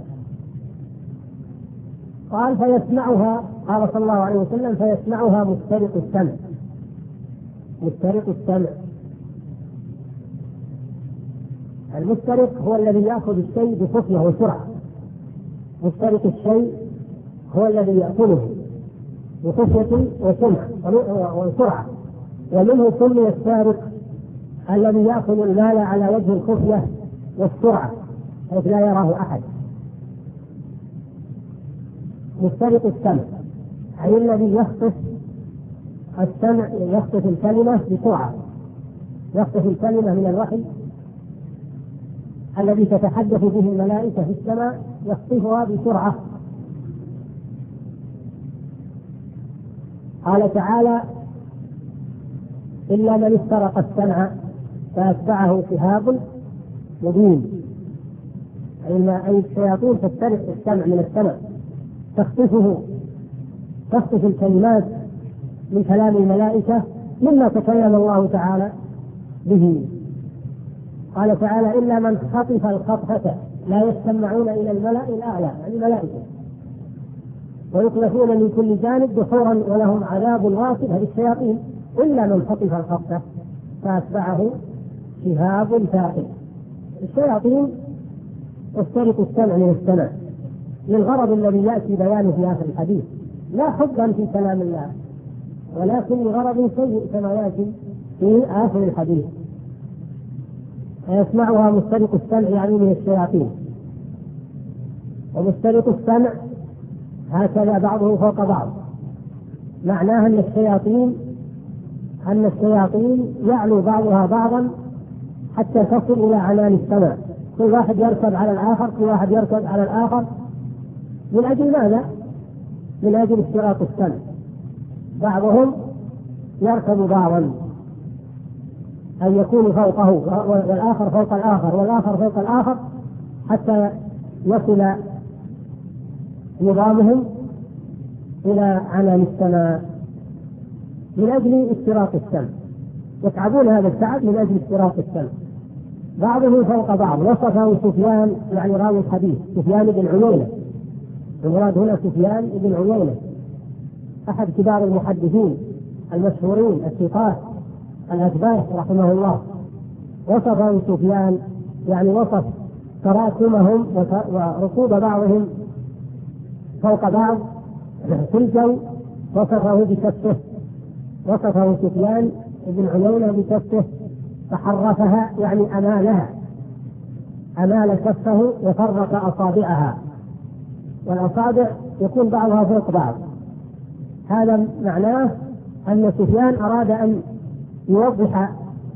قال فيسمعها، قال صلى الله عليه وسلم فيسمعها مسترق السمع. مسترق السمع، المسترق هو الذي يأخذ الشيء بخفية وسرعة، مسترق الشيء هو الذي يأكله بخفية وسرعة، ومنه سمي السارق الذي يأخذ المال على وجه الخفية والسرعة حيث لا يراه أحد. مسترق السمع أي الذي يخطف السمع، يخطف الكلمة بسرعة، يخطف الكلمة من الوحي الذي تتحدث به الملائكة في السماء، يخطفها بسرعة. قال تعالى إلا من استرق السمع فأتبعه شهاب مبين، أي الشياطين تسترق السمع من السماء، تخطفه، تخطف الكلمات من كلام الملائكة مما تكلم الله تعالى به. قال تعالى إلا من خطف الخطفة لا يستمعون إلى الملأ الأعلى، يعني الملائكة، ويطلقون من كل جانب دحورا ولهم عذاب واصب، هذه الشياطين. إلا من خطف الخطفة فأتبعه شهاب ثاقب. الشياطين تسترق السمع من السمع للغرض الذي يأتي بيانه في آخر الحديث، لا حبا في كلام الله ولكن لغرض سيء كما يأتي في آخر الحديث. يسمعها مسترق السمع يعني من الشياطين. ومسترق السمع هكذا بعضه فوق بعض، معناها أن الشياطين أن الشياطين يعلو بعضها بعضا حتى تصل إلى عنان السماء، كل واحد يركب على الآخر، كل واحد يركب على الآخر. من أجل ماذا؟ من أجل استراق السمع، بعضهم يركب بعضا. أن يكون فوقه والآخر فوق الآخر والآخر فوق الآخر حتى يصل نظامهم إلى عنان السماء من أجل استراق السمع. يتعبون هذا التعب من أجل استراق السمع. بعضهم فوق بعض. وصفه سفيان يعني راوي الحديث سفيان بن عيينة، المراد هنا سفيان بن عيينة أحد كبار المحدثين المشهورين الثقات الأثبات رحمه الله. وصفه سفيان يعني وصف تراكمهم وركوب بعضهم فوق بعض في الجو، وصفه بكفه. وصفه سفيان بن عيينة بكفه فحرفها يعني أمالها، أمال كفه وفرق أصابعها، والأصابع يكون بعضها فوق بعض. هذا معناه أن سفيان أراد أن يوضح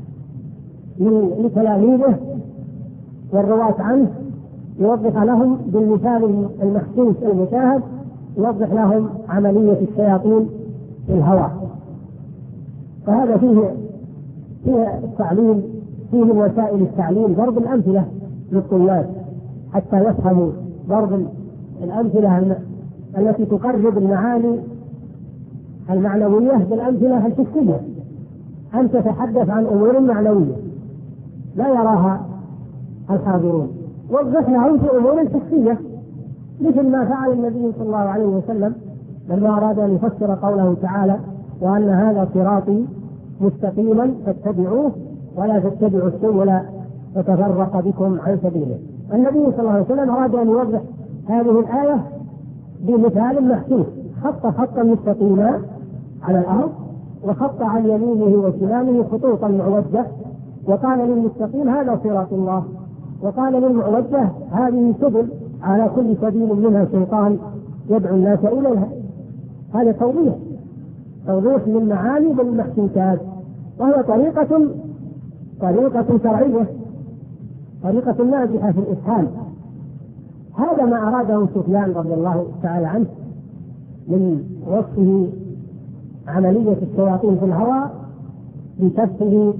لتلاميذه والرواة عنه، يوضح لهم بالمثال المحسوس المشاهد، يوضح لهم عملية الشياطين في الهواء. فهذا فيه فيه التعليم، فيه من وسائل التعليم ضرب الأمثلة للطلاب حتى يفهموا. ضرب الأمثلة التي تقرب المعاني المعنوية بالأمثلة الحسية. أن تتحدث عن أمور معنوية لا يراها الحاضرون، وضح لهم في أمور حسية، مثل ما فعل النبي صلى الله عليه وسلم لما أراد أن يفسر قوله تعالى: وأن هذا صراطي مستقيما فاتبعوه ولا تتبعوا السبل فتفرق بكم عن سبيله. النبي صلى الله عليه وسلم أراد أن يوضح هذه الآية بمثال محسوس، خط خطا مستقيما على الأرض وخط عن يمينه وشماله خطوطا معوجة، وقال للمستقيم هذا صراط الله، وقال للمعوجة هذه سبل على كل سبيل منها شيطان يدعو الناس إليها. هذا توضيح توضيح للمعاني بالمحسوسات، وهي طريقة طريقة شرعية، طريقة ناجحة في الإفهام. هذا ما أراده سفيان رضي الله تعالى عنه من وصفه عملية الشياطين في الهواء بكفه،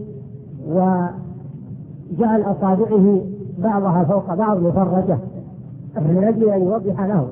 وجعل أصابعه بعضها فوق بعض مفرجة من أجل أن يوضح له.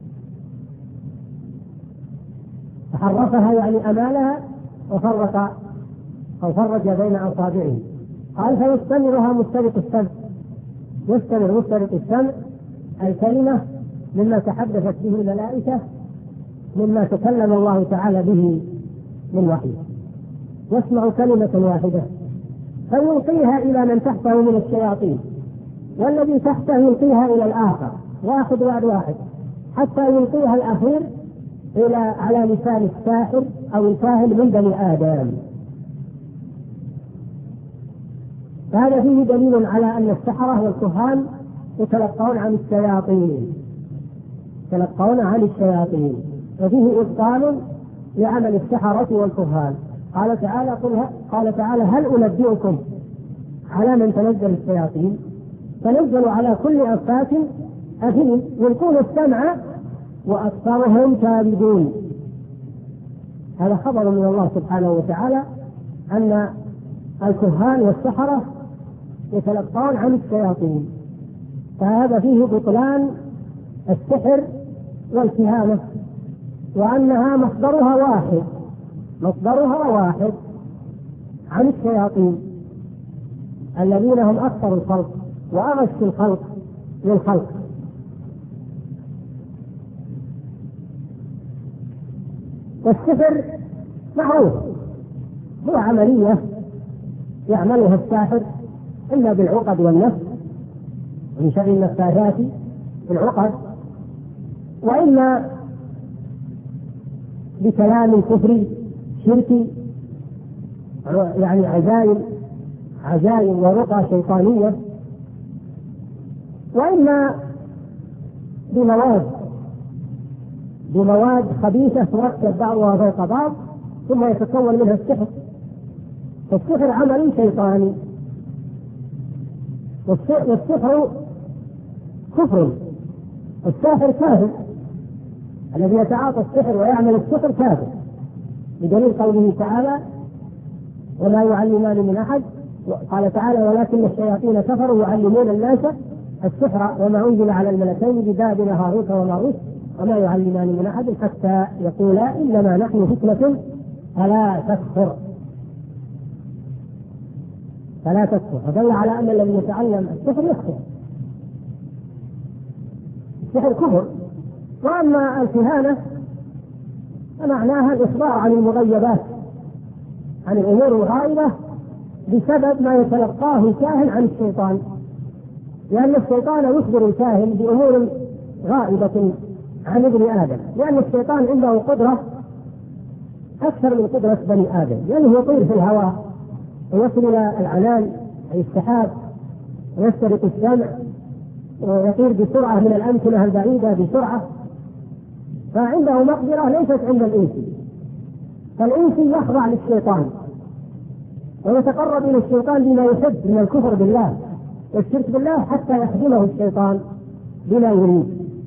فحرفها يعني أمالها وفرق أو فرج بين أصابعه. قال: فيستمرها مسترق السمع. يستمر مسترق السمع الكلمة مما تحدثت به الملائكة، مما تكلم الله تعالى به من وحي. يسمع كلمة واحدة فيلقيها إلى من تحته من الشياطين، والذي تحته يلقيها إلى الآخر واحد بعد واحد، حتى يلقيها الأخير إلى على لسان الساحر أو الكاهن من بني آدم. فهذا فيه دليل على أن السحرة والكهان يتلقون عن الشياطين يتلقون عن الشياطين وفيه إبطال لعمل السحرة والكهان. قال تعالى قل قال تعالى: هل أنبئكم على من تنزل الشياطين؟ تنزل على كل أفاك أثيم يلقون السمع وأكثرهم كاذبون. هذا خبر من الله سبحانه وتعالى أن الكهان والسحرة يتلقون عن الشياطين، فهذا فيه بطلان السحر والكهانة، وأنها مصدرها واحد مصدرها واحد عن الشياطين الذين هم أكثر الخلق وأغش الخلق للخلق. والسحر معروف هو عملية يعملها الساحر إلا بالعقد والنفس من شر النفاثات في العقد، وإلا بكلام كفري شركي يعني عزائم عزائم ورقى شيطانية، وإما بمواد بمواد خبيثة تركب بعضها فوق بعض ثم يتكون منها السحر. فالسحر عمل شيطاني، والسحر كفر. الساحر كافر، الذي يتعاطى السحر ويعمل السحر كافر، بدليل قوله تعالى: ولا يعلمان من أحد قال تعالى ولكن الشياطين كفروا يعلمون الناس السحر وما أنزل على الملكين ببابل هاروت وماروت وما يعلمان من أحد حتى يقولا إنما نحن فتنة فلا تكفر فلا تكفر. فدل على أن الذي يتعلم السحر يكفر، السحر كفر. وأما الكهانة فمعناها الإخبار عن المغيبات، عن الأمور الغائبة بسبب ما يتلقاه الكاهن عن الشيطان، لأن الشيطان يخبر الكاهن بأمور غائبة عن ابن آدم، لأن الشيطان عنده قدرة أكثر من قدرة بني آدم، لأنه يطير في الهواء ويصل إلى العنان أي السحاب ويسترق السمع ويطير بسرعة من الأمكنة البعيدة بسرعة، فعنده مقدرة ليست عند الإنسي. فالإنسي يخضع للشيطان ويتقرب إلى الشيطان بما يحب من الكفر بالله والشرك بالله حتى يخدمه الشيطان بما يريد.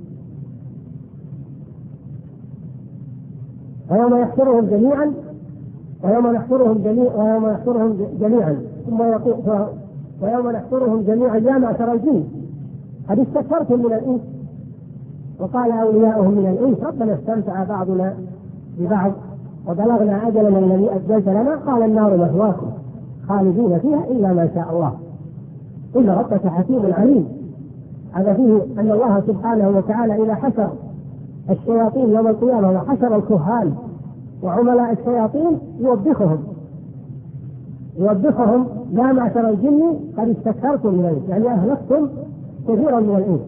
ويوم يحشرهم جميعا ويوم نحشرهم جميعا ويوم نحشرهم جميعا ثم يقول ويوم نحشرهم جميعا يا معشر الجن قد استكثرتم من الإنس وقال أولياؤهم من الإنس ربنا استمتع بعضنا ببعض وبلغنا أجلنا الذي أجلت لنا قال النار مثواكم خالدين فيها إلا ما شاء الله إن ربك حكيم عليم. هذا فيه أن الله سبحانه وتعالى إذا حشر الشياطين يوم القيامة وحشر الكهان وعملاء الشياطين يوبخهم يوبخهم يا معشر الجن قد استكثرتم من الإنس، يعني أهلكتم كثيرا من الإنس.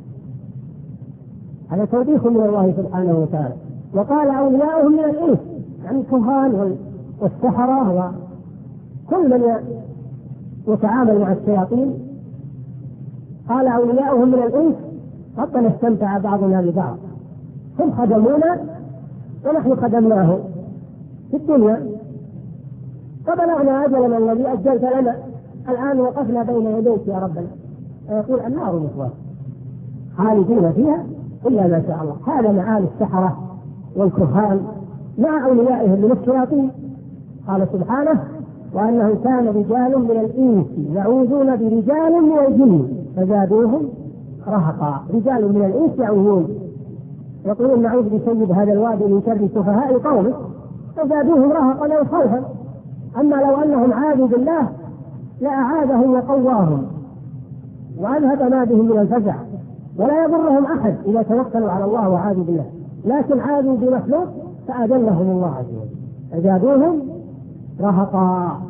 هذا توبيخ من الله سبحانه وتعالى. وقال أولياؤهم من الإنس يعني الكهان والسحرة وكل من يتعامل مع الشياطين. قال أولياؤهم من الإنس ربنا استمتع بعضنا ببعض، هم خدمونا ونحن خدمناه في الدنيا فبلغنا أجلنا الذي أجلت لنا الآن وقفنا بين يديك يا ربنا. فيقول النار مثواكم خالدين فيها إلا ما شاء الله. هذا معاني السحرة والكهان مع أوليائهم من الشياطين. قال سبحانه وأنه كان رجال من الإنس يعوذون برجال من الجن فزادوهم رهقا. رجال من الإنس يعوذون يقولون نعوذ بسيد هذا الوادي من شر سفهاء قومه فزادوهم رهقا أو خوفا. أما لو أنهم عادوا بالله لأعادهم وقواهم وأذهب ما بهم من الفزع، ولا يضرهم أحد إذا توكلوا على الله وعادوا بالله، لكن عادوا بمخلوق فأذلهم الله عز وجل فزادوهم رهقا.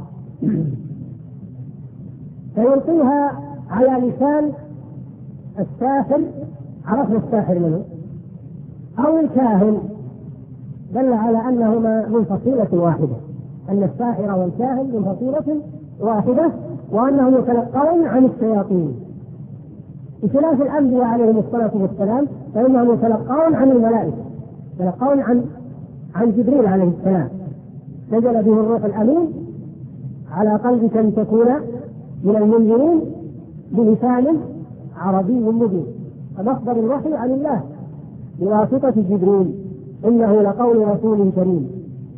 فيلقيها على لسان الساحر، عرفنا الساحر منه أو الكاهن، دل على أنهما من فصيلة واحدة، أن الساحر والكاهن من فصيلة واحدة وأنهم يتلقون عن الشياطين بخلاف الأنبياء عليهم الصلاة والسلام فإنهم يتلقون عن الملائكة، يتلقون عن عن جبريل عليه السلام نزل به الروح الأمين على قلبك لتكون من المنذرين بلسان عربي مبين. فمصدر الوحي عن الله بواسطة جبريل إنه لقول رسول كريم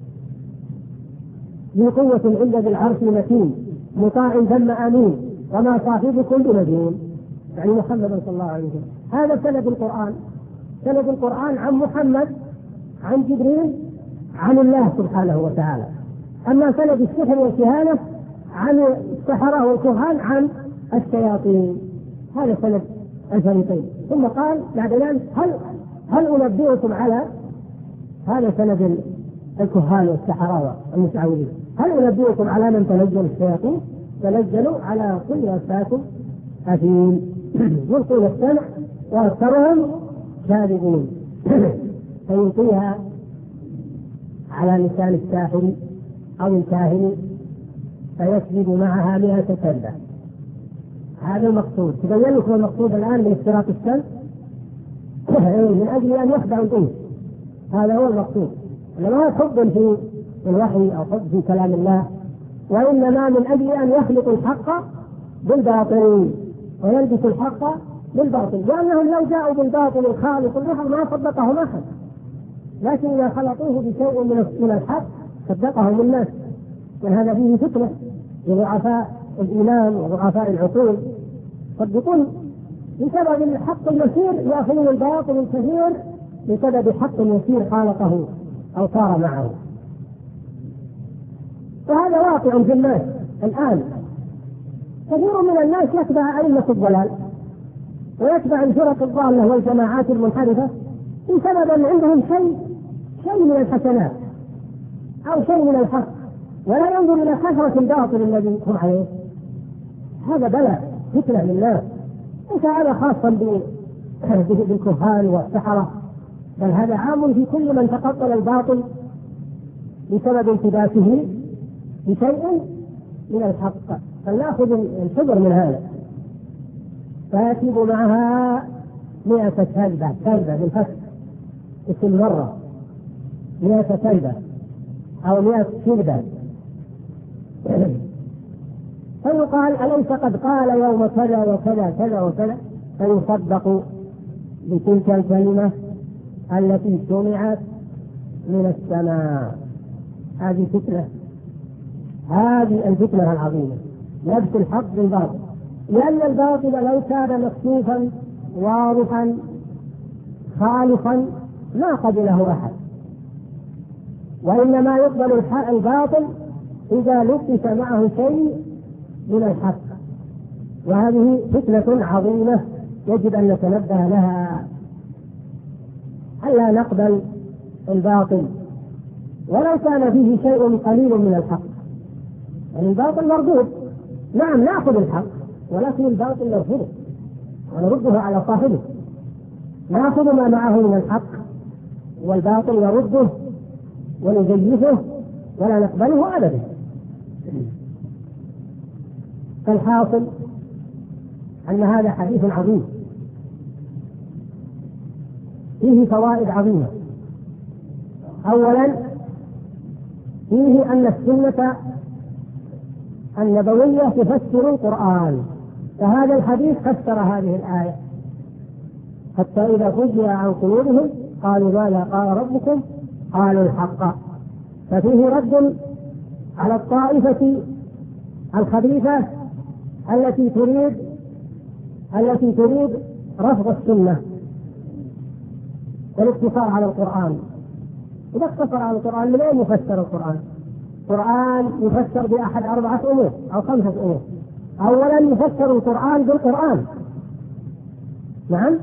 ذي قوة عند ذي العرش مكين مطاع ثم أمين وما صاحبكم بمجنون، يعني محمد صلى الله عليه وسلم. هذا سند القرآن، سند القرآن عن محمد عن جبريل عن الله سبحانه وتعالى. أما سند السحر والكهانة عن السحرة والكهان عن الشياطين، هذا سند الفريقين. ثم قال بعد ذلك هل هل أنبئكم على هذا سند الكهان والسحرة والمتعوذين هل أنبئكم على من تنزل الشياطين؟ تنزلوا على كل أفاك أثيم يلقون السمع وأكثرهم كاذبون. فيلقيها على لسان الساحر أو الكاهن فيسجد معها مئة كلمة. هذا المقصود. تبين لكم المقصود الآن من اشتراك السمع من أجل أن يخدعوا الإنس، هذا هو المقصود. لما حب في الوحي أو حب في كلام الله، وإنما من أجل أن يخلط الحق بالباطل ويلبس الحق بالباطل، لأنهم لو جاءوا بالباطل الخالق البحر ما صدقهم أحد، لكن إذا خلطوه بشيء من الحق صدقهم الناس. وهذا فيه فتنة لضعفاء الإيمان وضعفاء العقول يصدقون بسبب الحق المسير، يأخذون الباطل الكثير بسبب حق يسير خالقه أو صار معه. وهذا واقع في الناس الآن. كثير من الناس يتبع أئمة الضلال ويتبع الفرق الضالة والجماعات المنحرفة بسبب أن عندهم شيء شيء من الحسنات أو شيء من الحق، ولا ينظر إلى كثرة الباطل الذي هم عليه. هذا بلاء فتنة للناس، ليس هذا خاصا بالكهان والسحرة، بل هذا عام في كل من تقبل الباطل بسبب التباسه بشيء من الحق. فلنأخذ الحذر من هذا. فيكتب معها مئة كلبة، كلبة بالفتح اسم مرة، مئة كلبة أو مئة كلبة. فيقال أليس قد قال يوم كذا وكذا كذا وكذا، فيصدق بتلك الكلمة التي سمعت من السماء. هذه فتنة، هذه الفتنة العظيمة، لبس الحق بالباطل، لأن الباطل لو كان مكشوفا واضحا خالصا ما قبله أحد، وإنما يقبل الباطل إذا لبس معه شيء من الحق. وهذه فتنة عظيمة يجب أن نتنبه لها، ألا نقبل الباطل ولو كان فيه شيء قليل من الحق. يعني الباطل مردود، نعم نأخذ الحق، ولكن الباطل نرفضه ونرده على صاحبه. نأخذ ما معه من الحق والباطل نرده ونزيفه ولا نقبله أبدا. فالحاصل أن هذا حديث عظيم فيه فوائد عظيمة. أولا فيه أن السنة النبوية تفسر القرآن، فهذا الحديث فسر هذه الآية: حتى إذا فزع عن قلوبهم قالوا ماذا قال ربكم قالوا الحق. ففيه رد على الطائفة الخبيثة التي تريد التي تريد رفض السنة والاقتصار على القرآن. إذا اقتصر على القرآن من أين يفسر القرآن؟ القرآن يفسر بأحد أربعة أمور أو خمسة أمور. أولا يفسر القرآن بالقرآن، نعم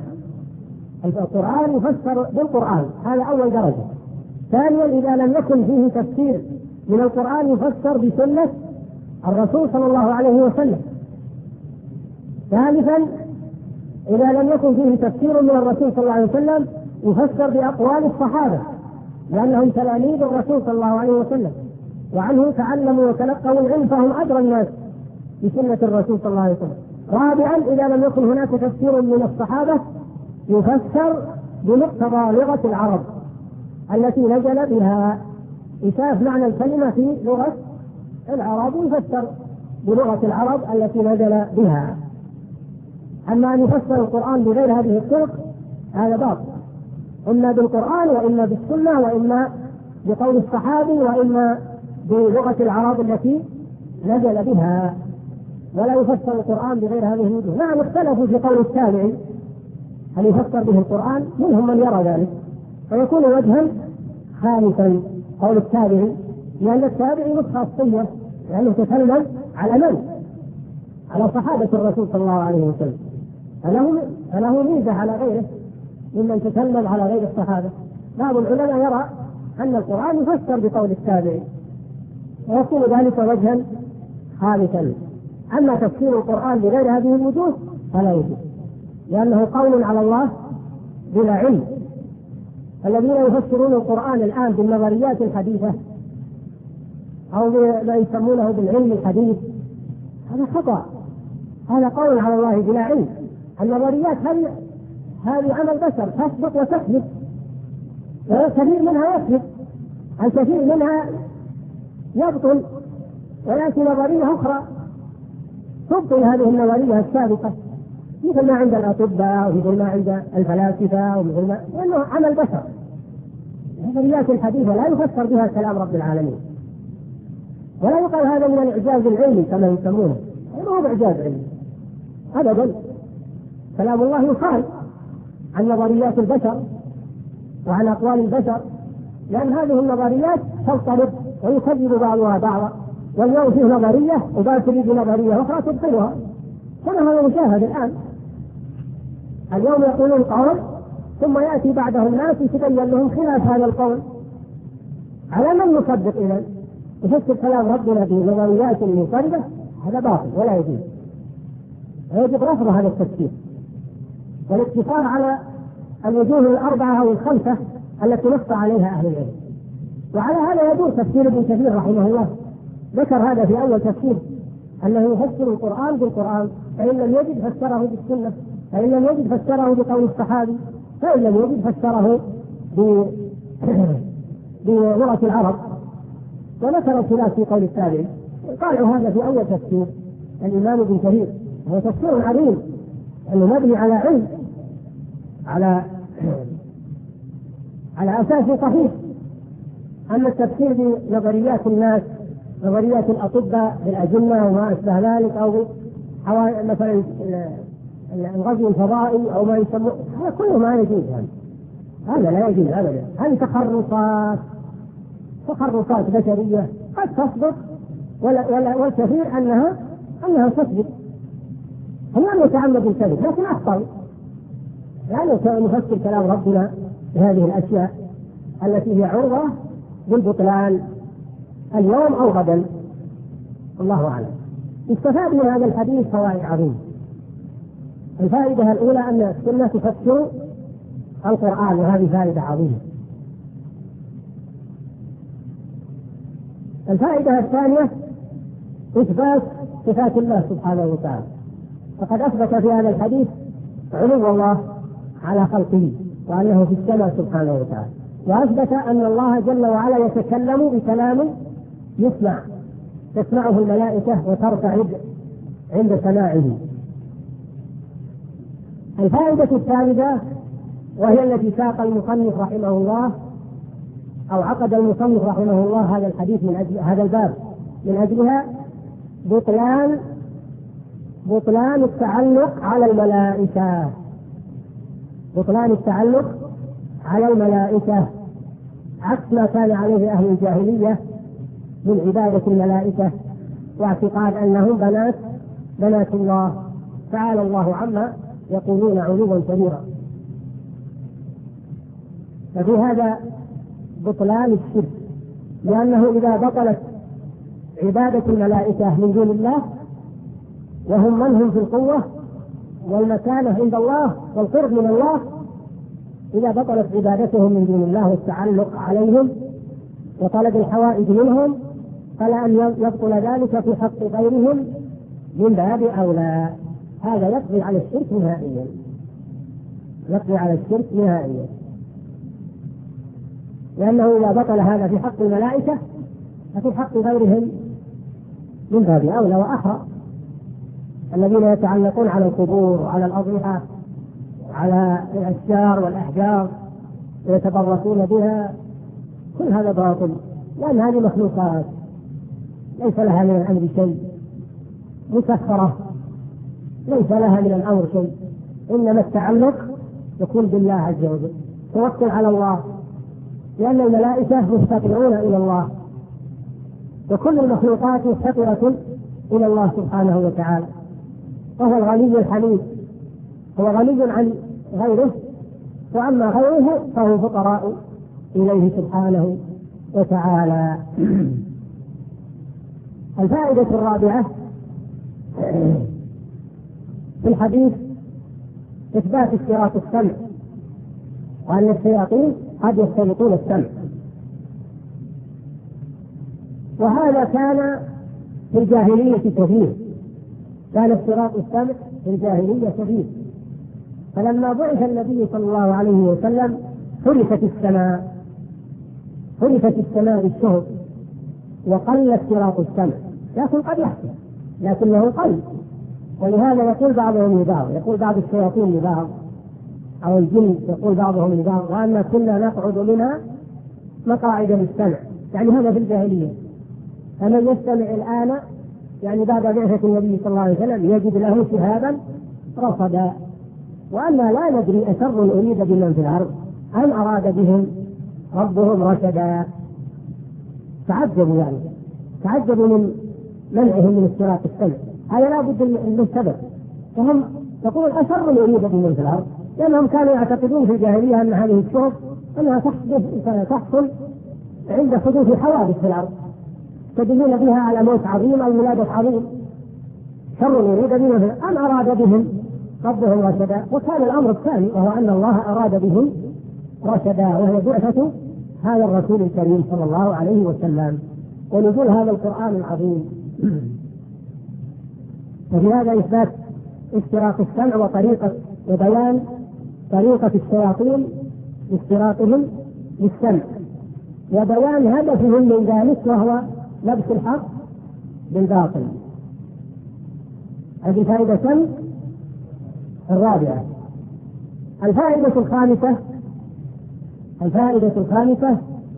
القرآن يفسر بالقرآن، هذا أول درجة. ثانيا إذا لم يكن فيه تفسير من القرآن يفسر بسنة الرسول صلى الله عليه وسلم. ثالثا إذا لم يكن فيه تفسير من الرسول صلى الله عليه وسلم يفسر بأقوال الصحابة، لأنهم تلاميذ الرسول صلى الله عليه وسلم وعنه تعلموا وتلقوا العلم، فهم أدرى الناس بسنة الرسول صلى الله عليه وسلم. رابعا إذا لم يكن هناك تفسير من الصحابة يفسر بمقتضى لغة العرب التي نزل بها، يشاف معنى الكلمة في لغة العرب ويفسر بلغة العرب التي نزل بها. أما أن يفسر القرآن بغير هذه الطرق هذا باطل، إما بالقرآن وإما بالسنة وإما بقول الصحابي وإما بلغة العرب التي نزل بها، ولا يفسر القرآن بغير هذه الوجوه. نعم اختلفوا في قول التابعي هل يفسر به القرآن، منهم من يرى ذلك فيكون وجها خامسا قول التابعي، لأن التابعي نسخة خاصية لأنه تكلم على من؟ على صحابة الرسول صلى الله عليه وسلم، فله فله ميزة على غيره ممن تكلم على غير الصحابة. بعض العلماء يرى أن القرآن يفسر بقول التابعي ويكون ذلك وجها خالصا. أما تفسير القرآن بغير هذه الوجوه فلا يجوز، لأنه قول على الله بلا علم. الذين يفسرون القرآن الآن بالنظريات الحديثة أو ما يسمونه بالعلم الحديث هذا خطأ، هذا قول على الله بلا علم. النظريات هذه هذه عمل بشر تثبت وتثبت، كثير منها يثبت، الكثير منها يبطل، ولكن نظرية أخرى تبطل هذه النظرية السابقة، مثل ما عند الأطباء ومثل ما عند الفلاسفة ومثل ما، لأنه عمل بشر. النظريات الحديثة لا يفسر بها كلام رب العالمين، ولا يقال هذا من الإعجاز العلمي كما يسمونه، ما هو إعجاز علمي أبدا. كلام الله يقال عن نظريات البشر وعن أقوال البشر، لأن هذه النظريات تضطرب ويكذب بعضها بعضا، واليوم فيه نظرية وبعد تريد نظرية أخرى تبطلها، كما هو مشاهد الآن. اليوم يقولون قول ثم يأتي بعدهم ناس يتبين لهم خلاف هذا القول، على من نصدق إذن؟ يفسر كلام ربنا في نظريات منفردة، هذا باطل ولا يجوز، يجب رفض هذا التفسير والاقتصار على الوجوه الأربعة أو الخمسة التي نص عليها أهل العلم. وعلى هذا يدور تفسير ابن كثير رحمه الله، ذكر هذا في أول تفسير أنه يفسر القرآن بالقرآن، فإن لم يجد فسره بالسنة، فإن لم يجد فسره بقول الصحابي، فإن لم يجد فسره بلغة العرب. وذكر الخلاف في قول التابعي، قالوا هذا في أول تفسير الإمام ابن كثير، هو تفسير عظيم أنه مبني على علم، على على أساس صحيح. أما التفسير بنظريات الناس، نظريات الأطباء بالأجنة وما أشبه ذلك، أو مثلا الغزو الفضائي أو ما يسمى، هذا كله ما يجوز، هذا لا يجوز أبدا. هذه تخرصات تخرصات بشرية قد تصدق والكثير أنها أنها تصدق، هم لم يتعمدوا الكذب لكن أخطأوا، يعني نفسر كلام ربنا بهذه الأشياء التي هي عرضة بالبطلان اليوم أو غدا، الله أعلم. استفاد من هذا الحديث فوائد عظيمة. الفائدة الأولى أن السنة تفسر القرآن، وهذه فائدة عظيمة. الفائدة الثانية إثبات صفات الله سبحانه وتعالى، فقد أثبت في هذا الحديث علو الله على خلقه وأنه في السماء سبحانه وتعالى، وأثبت أن الله جل وعلا يتكلم بكلام يسمع، تسمعه الملائكة وترتعد عند سماعه. الفائدة الثالثة وهي التي ساق المصنف رحمه الله أو عقد المصنف رحمه الله هذا الحديث من أجل هذا الباب من أجلها، بطلان بطلان التعلق على الملائكة، بطلان التعلق على الملائكة عكس ما كان عليه أهل الجاهلية من عبادة الملائكة واعتقاد أنهم بنات بنات الله، تعالى الله عما يقولون علوا كبيرا. ففي هذا بطلان الشرك، لأنه إذا بطلت عبادة الملائكة من دون الله وهم من هم في القوة والمكانة عند الله والقرب من الله، إذا بطلت عبادتهم من دون الله والتعلق عليهم وطلب الحوائج منهم، فلا أن يبطل ذلك في حق غيرهم من باب أولى. هذا يقضي على الشرك نهائيا، يقضي على الشرك نهائيا، لأنه إذا بطل هذا في حق الملائكة ففي حق غيرهم من باب أولى وأحرى، الذين يتعلقون على القبور وعلى الأضرحة وعلى الأشجار والأحجار ويتبركون بها، كل هذا باطل، لأن هذه مخلوقات ليس لها من الأمر شيء، مسخرة ليس لها من الأمر شيء، إنما التعلق يكون بالله عز وجل، توكل على الله، لأن الملائكة مفتقرون إلى الله، وكل المخلوقات مفتقرة إلى الله سبحانه وتعالى، وهو الغني الحميد، هو غني عن غيره، وأما غيره فهو فقراء إليه سبحانه وتعالى. الفائدة الرابعة في الحديث إثبات اشتراك السمع، وأن الشياطين قد يشترطون السمع، وهذا كان في الجاهلية كثير، كان اشتراك السمع في الجاهلية كثير، فلما بعث النبي صلى الله عليه وسلم حرفت السماء حرفت السماء بالشهر وقل اشتراك السمع، لكن قد يحصل لكنه قل. ولهذا يقول بعضهم لبعض، يقول بعض الشياطين لبعض أو الجن يقول بعضهم لبعض وأن كنا نقعد منها مقاعد للسمع، يعني هذا في الجاهلية. فمن يستمع الآن يعني بعد بعثة النبي صلى الله عليه وسلم يجد له شهابا رصدا، وأنا لا ندري أشر أريد بمن في الأرض أم أراد بهم ربهم رشدا. تعجبوا يعني تعجبوا من منعهم من اشتراك السمع، هذا لا بد من سبب. فهم يقول أشر أريد بمن في الأرض، لأنهم كانوا يعتقدون في الجاهلية أن هذه الشرب أنها تحصل عند حدوث حوادث في الأرض تدلون بها على موت عظيم أو ولادة عظيم. شر يريد بهم أم أراد بهم ربهم رشدا. وكان الأمر الثاني وهو أن الله أراد بهم رشدا، وهي بعثة هذا الرسول الكريم صلى الله عليه وسلم ونزول هذا القرآن العظيم. وفي هذا إثبات اشتراك السمع وطريقة وبيان طريقة الشياطين اشتراكهم للسمع وبيان هدفهم من ذلك وهو لبس الحق بالباطل. هذه فائدة الرابعة. الفائدة الخامسة الفائدة الخامسة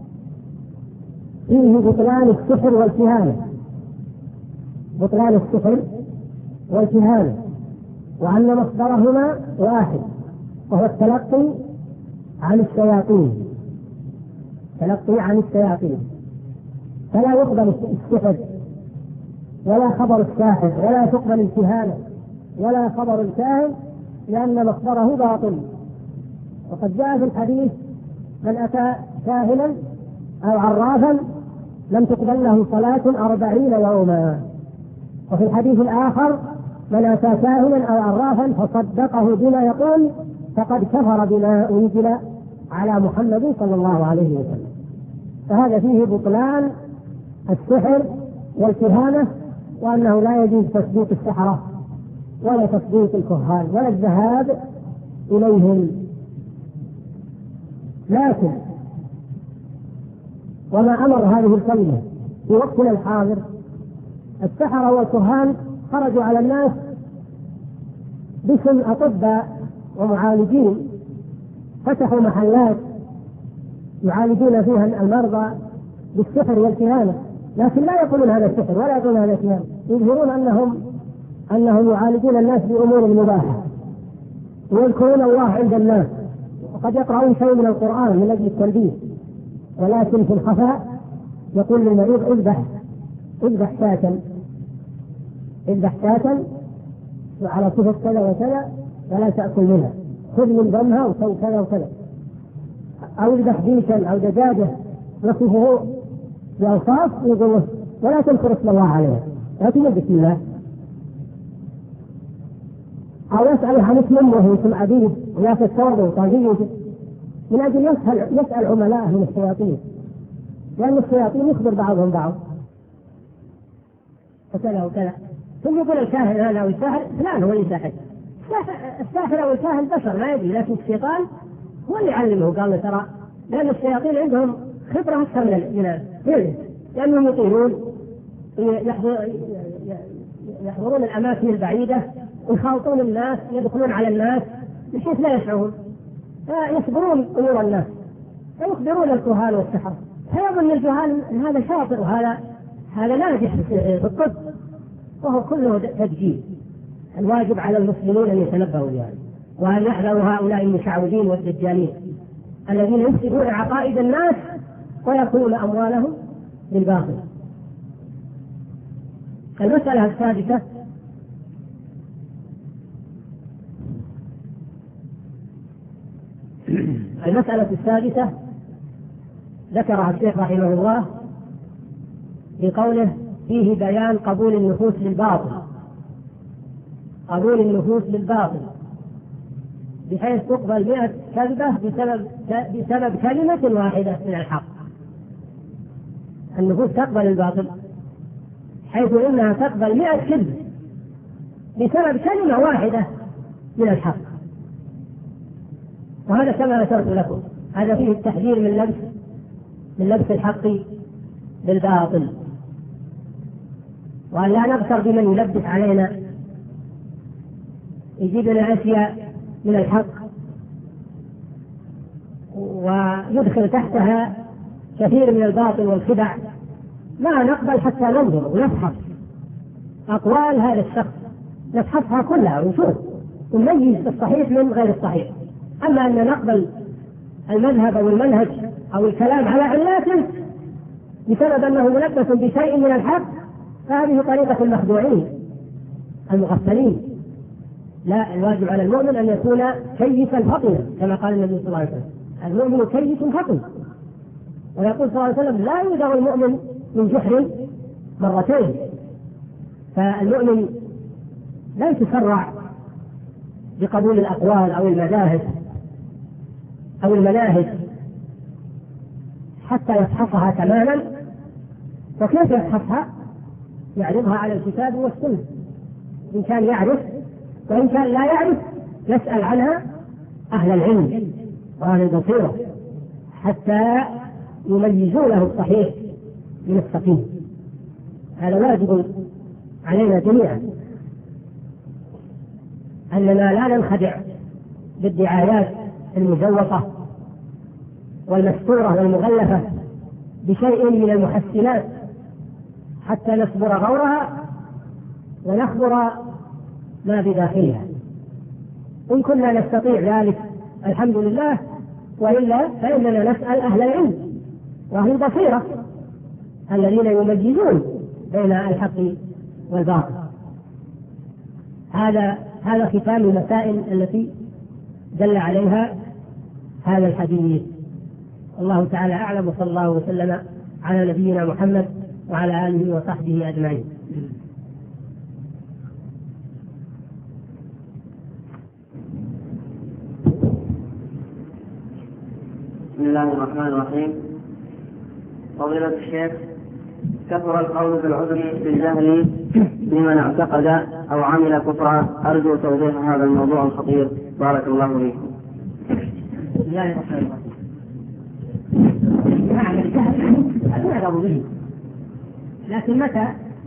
فيه بطلان السحر والكهانة بطلان السحر والكهانة وأن مصدرهما واحد وهو التلقي عن الشياطين تلقي عن الشياطين فلا يقبل السحر ولا خبر الساحر ولا تقبل الكهانة ولا خبر الكاهن لأن مصدره باطل. وقد جاء في الحديث من أتى كاهنا أو عرافا لم تقبل له صلاة أربعين يوما. وفي الحديث الآخر من أتى كاهنا أو عرافا فصدقه بما يقول فقد كفر بما أنزل على محمد صلى الله عليه وسلم. فهذا فيه بطلان السحر والكهانة وأنه لا يجوز تصديق السحرة ولا تصديق الكهان ولا الذهاب إليهم. لكن وما أمر هذه الكلمة في وقتنا الحاضر السحرة والكهان خرجوا على الناس باسم أطباء ومعالجين، فتحوا محلات يعالجون فيها المرضى بالسحر والكهانة، لكن لا يقولون هذا السحر ولا يقولون هذا الكهانة، يظهرون أنهم أنهم يعالجون الناس بأمور مباحة ويذكرون الله عند الناس وقد يقرؤون شيء من القرآن من أجل التنبيه، ولكن في الخفاء يقول للمريض اذبح اذبح شاة اذبح شاة على صفة كذا وكذا ولا تأكل منها، خذ من دمها وسوي كذا وكذا، أو اذبح ديكا أو دجاجة يصفه بأوصاف يقول ولا تذكر اسم الله عليها لا تقول بسم الله، أو يسأل عن اسم أمه اسم أبيه ويأخذ ثوبه وطاقيه من أجل يسأل يسأل عملاءه من الشياطين، لأن الشياطين يخبر بعضهم بعض وكذا وكذا. ثم يقول الكاهن هذا أو الساحر فلان هو اللي ساحر. الساحر أو الكاهن بشر ما يدري، لكن الشيطان هو اللي علمه قال له ترى، لأن الشياطين عندهم خبرة أكثر من الإنس لأنهم يطيرون يحضرون الأماكن البعيدة ويخالطون الناس يدخلون على الناس بحيث لا يشعرون، فيخبرون أمور الناس فيخبرون الكهان والسحر، فيظن الجهال أن هذا شاطر وهذا هذا ناجح في الطب، وهو كله تدجيل. الواجب على المسلمين أن يتنبهوا يعني وأن يحذروا هؤلاء المشعوذين والدجالين الذين يفسدون عقائد الناس ويأكلون أموالهم بالباطل. المسألة السادسة المسألة السادسة ذكرها الشيخ رحمه الله بقوله فيه بيان قبول النفوس للباطل قبول النفوس للباطل بحيث تقبل مئة كذبة بسبب بسبب كلمة واحدة من الحق. النفوس تقبل الباطل حيث إنها تقبل مئة كذب بسبب كلمة واحدة من الحق، وهذا كما ذكرت لكم هذا فيه التحذير من لبس من لبس الحق بالباطل، وأن لا نغتر بمن يلبس علينا يجيب لنا أشياء من الحق ويدخل تحتها كثير من الباطل والخدع، لا نقبل حتى ننظر ونفحص أقوال هذا الشخص نفحصها كلها ونشوف ونميز الصحيح من غير الصحيح. أما أن نقبل المذهب أو المنهج أو الكلام على علاته بسبب أنه ملبس بشيء من الحق فهذه طريقة المخدوعين المغفلين. لا، الواجب على المؤمن أن يكون كيسا فطنا كما قال النبي صلى الله عليه وسلم: المؤمن كيس فطن. ويقول صلى الله عليه وسلم: لا يودع المؤمن من جحر مرتين. فالمؤمن لا يتسرع بقبول الأقوال أو المذاهب أو المناهج حتى يفحصها تماما. وكيف يفحصها؟ يعرضها على الكتاب والسنة إن كان يعرف، وإن كان لا يعرف يسأل عنها أهل العلم وأهل البصيرة حتى يميزوا له الصحيح من السقيم. هذا واجب علينا جميعا أننا لا ننخدع بالدعايات المزوقة والمستورة والمغلفة بشيء من المحسنات حتى نصبر غورها ونخبر ما بداخلها. إن كنا نستطيع ذلك الحمد لله، وإلا فإننا نسأل أهل العلم وأهل البصيرة الذين يميزون بين الحق والباطل. هذا هذا ختام المسائل التي دل عليها هذا الحديث. الله تعالى أعلم، وصلى الله وسلم على نبينا محمد وعلى آله وصحبه أجمعين. بسم الله الرحمن الرحيم. فضيلة الشيخ، كثر القول بالعذر بالجهل بمن اعتقد أو عمل كفرا، أرجو توضيح هذا الموضوع الخطير، بارك الله فيكم. بسم الله الرحمن الرحيم. نعم، الجهل يعذر به، لكن متى؟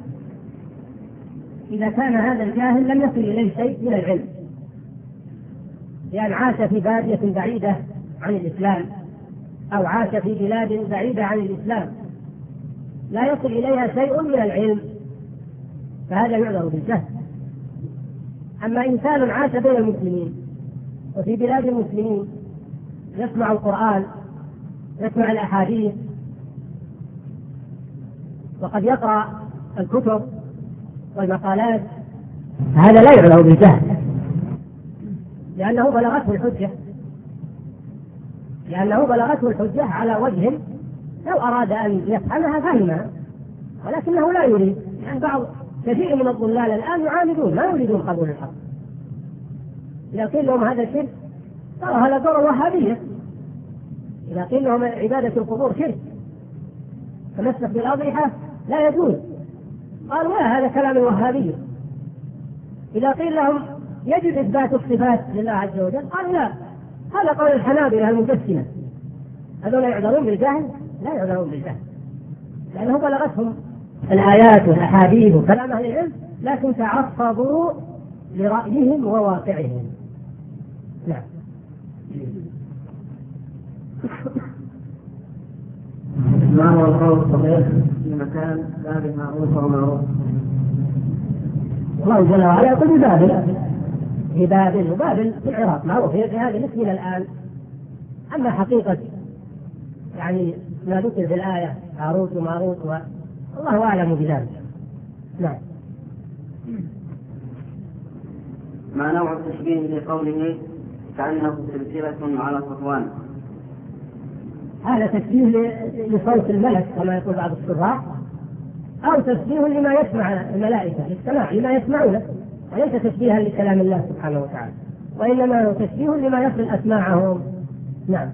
إذا كان هذا الجاهل لم يصل إليه شيء من العلم، لأن عاش في بادية بعيدة عن الإسلام أو عاش في بلاد بعيدة عن الإسلام لا يصل إليها شيء من العلم، فهذا يعذر بالجهل. أما إنسان عاش بين المسلمين وفي بلاد المسلمين يسمع القرآن، يسمع الأحاديث، وقد يقرأ الكتب والمقالات، هذا لا يعذر بالجهل، لأنه بلغته الحجة لأنه بلغته الحجة على وجه لو أراد أن يفهمها فهمها، ولكنه لا يريد. يعني بعض كثير من الضلال الآن يعاندون، ما يريدون قبول الحق. إذا قيل لهم هذا شرك قالوا هذا دور الوهابية. إذا قيل لهم عبادة القبور شرك، تمسك بالأضرحة لا يجوز، قالوا لا، هذا كلام الوهابية. إذا قيل لهم يجب إثبات الصفات لله عز وجل، قالوا لا، هذا قول الحنابلة المجسمة. هذول يعذرون بالجهل؟ لا يعذرون بالجهل، لأنه بلغتهم الآيات والأحاديث وكلام أهل العلم، لكن تعصبوا لرأيهم وواقعهم. نعم. ما هو القول الصحيح في مكان باب معروف ومعروف؟ الله جل وعلا يقول ببابل، في بابل، وبابل في العراق معروف في هذه المسألة الآن. أما حقيقة يعني ما ذكر في الآية هاروت وماروت والله أعلم بذلك. نعم. ما نوع التشبيه لقوله كأنه سلسلة على صفوان؟ هذا تشبيه لصوت الملك كما يقول بعض الشراح، أو تشبيه لما يسمع الملائكة للسماع لما يسمعونه، وليس تشبيها لكلام الله سبحانه وتعالى، وإنما هو تشبيه لما يصل أسماعهم. نعم.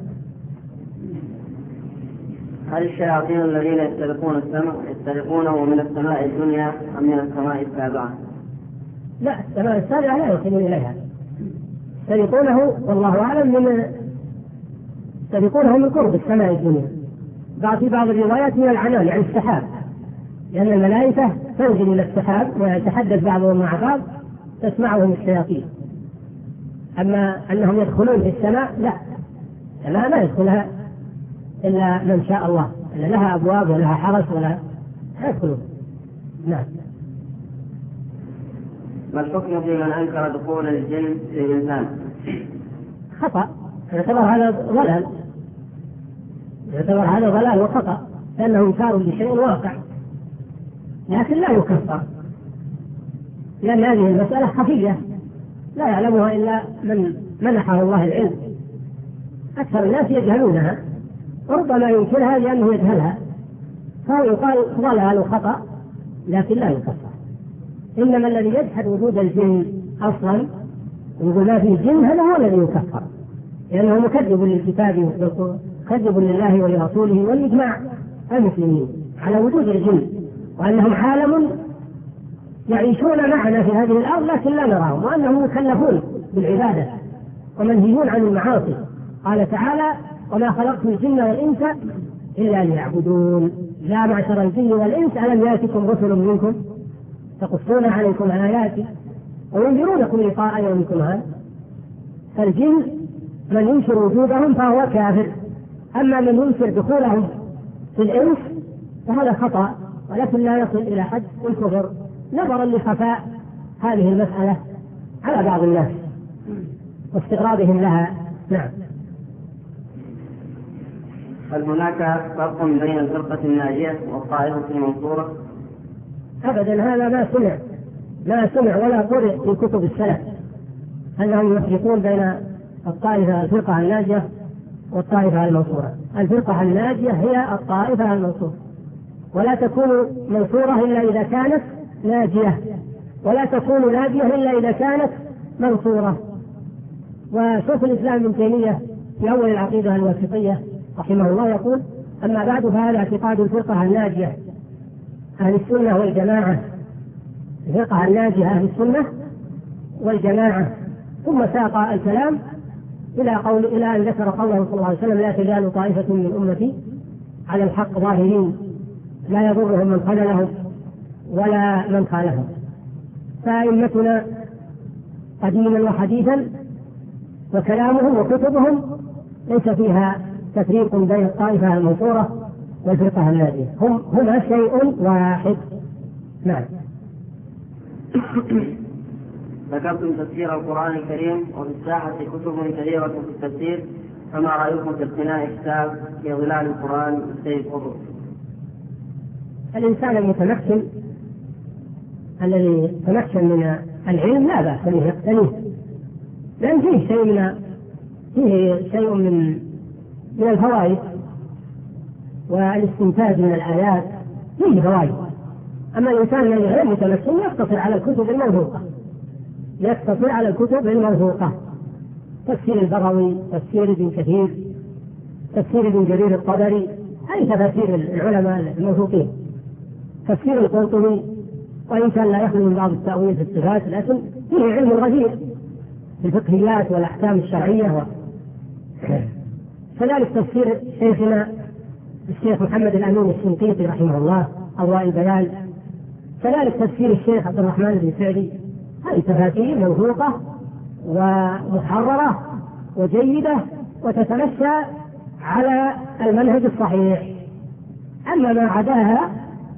هل الشياطين الذين يسترقون السماء يسترقونه من السماء الدنيا أم من السماء السابعة؟ لا، السماء السابعة لا يصلون إليها، يسترقونه والله أعلم من يسترقونه من قرب السماء الدنيا. بعض في بعض الروايات من العنان يعني السحاب، لأن الملائكة تنزل إلى السحاب ويتحدث بعضهم مع بعض تسمعهم الشياطين. أما أنهم يدخلون في السماء لا، السماء ما يدخلها إلا من شاء الله، إلا لها أبواب ولها حرس ولا يدخلون. نعم. ما الحكم في من أنكر دخول الجن في الإنسان؟ خطأ، يعتبر هذا ضلال، يعتبر هذا ضلال وخطأ، لأنه إنكار لشيء واقع، لكن لا يكفر، لأن هذه المسألة خفية لا يعلمها إلا من منحه الله العلم. أكثر الناس يجهلونها، وربما ينكرها لأنه يجهلها، فهو يقال ضلال وخطأ لكن لا يكفر. إنما الذي يجحد وجود الجن أصلا ويقول ما فيه جن، هذا هو الذي يكفر، لأنه مكذب للكتاب مكذب لله ولرسوله والإجماع المسلمين على وجود الجن، وأنهم عالم يعيشون معنا في هذه الأرض لكن لا نراهم، وأنهم مكلفون بالعبادة ومنهيون عن المعاصي. قال تعالى: وما خلقت الجن والإنس إلا ليعبدون. يا معشر الجن والإنس ألم يأتكم رسل منكم تقصون عليكم آياتي وينذرونكم لقاء يومكم هذا. فالجن من ينكر وجودهم فهو كافر، أما من ينكر دخولهم في الإنس فهذا خطأ، ولكن لا يصل إلى حد الكفر نظرا لخفاء هذه المسألة على بعض الناس واستغرابهم لها. نعم. هل هناك فرق بين الفرقة الناجية والطائفة المنصورة؟ أبدا، هذا ما سمع ما سمع ولا قرئ في كتب السلف أنهم يفرقون بين الطائفة الفرقة الناجية والطائفة المنصورة. الفرقة الناجية هي الطائفة المنصورة، ولا تكون منصورة إلا إذا كانت ناجية، ولا تكون ناجية إلا إذا كانت منصورة. وشيخ الإسلام ابن تيمية في أول العقيدة الواسطية رحمه الله يقول: أما بعد فهذا اعتقاد الفرقة الناجية أهل السنة والجماعة، الفرقة الناجية أهل السنة والجماعة. ثم ساق الكلام إلى قول إلى أن ذكر قوله صلى الله عليه وسلم: لا تزال طائفة من أمتي على الحق ظاهرين لا يضرهم من خذلهم ولا من خالفهم. فأئمتنا قديما وحديثا وكلامهم وكتبهم ليس فيها تفريق بين الطائفة المنصورة والفرقة الناجية، هم هما شيء واحد. نعم. ذكرتم تفسير القرآن الكريم وفي الساحة كتب كثيرة في التفسير، فما رأيكم في اقتناء كتاب في ظلال القرآن للسيد قطب؟ الإنسان المتمكن الذي تمكن من العلم لا بأس به يقتنيه، لأن فيه شيء من فيه شيء من من الفوائد والاستنتاج من الآيات، فيه فوائد. أما الإنسان الذي غير متمكن يقتصر على الكتب الموثوقة، يقتصر على الكتب الموثوقة، تفسير البغوي، تفسير ابن كثير، تفسير ابن جرير الطبري، هذه تفاسير العلماء الموثوقين. تفسير القرطبي وإن كان لا يخلو من بعض التأويل في الصفات، لكن فيه علم غزير في الفقهيات والأحكام الشرعية و... كذلك تفسير شيخنا الشيخ محمد الأمين الشنقيطي رحمه الله أضواء البيان، كذلك تفسير الشيخ عبد الرحمن بن سعدي. هذه تفاسير موثوقة ومحررة وجيدة وتتمشى على المنهج الصحيح. أما ما عداها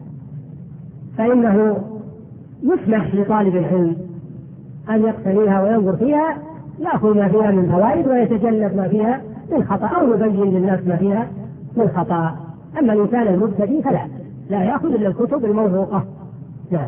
فإنه يسمح لطالب العلم أن يقتنيها وينظر فيها، يأخذ ما فيها من فوائد ويتجنب ما فيها من خطأ، أو يبين للناس ما فيها من خطأ. أما الإنسان المبتدئ فلا لا يأخذ إلا الكتب الموثوقة. نعم.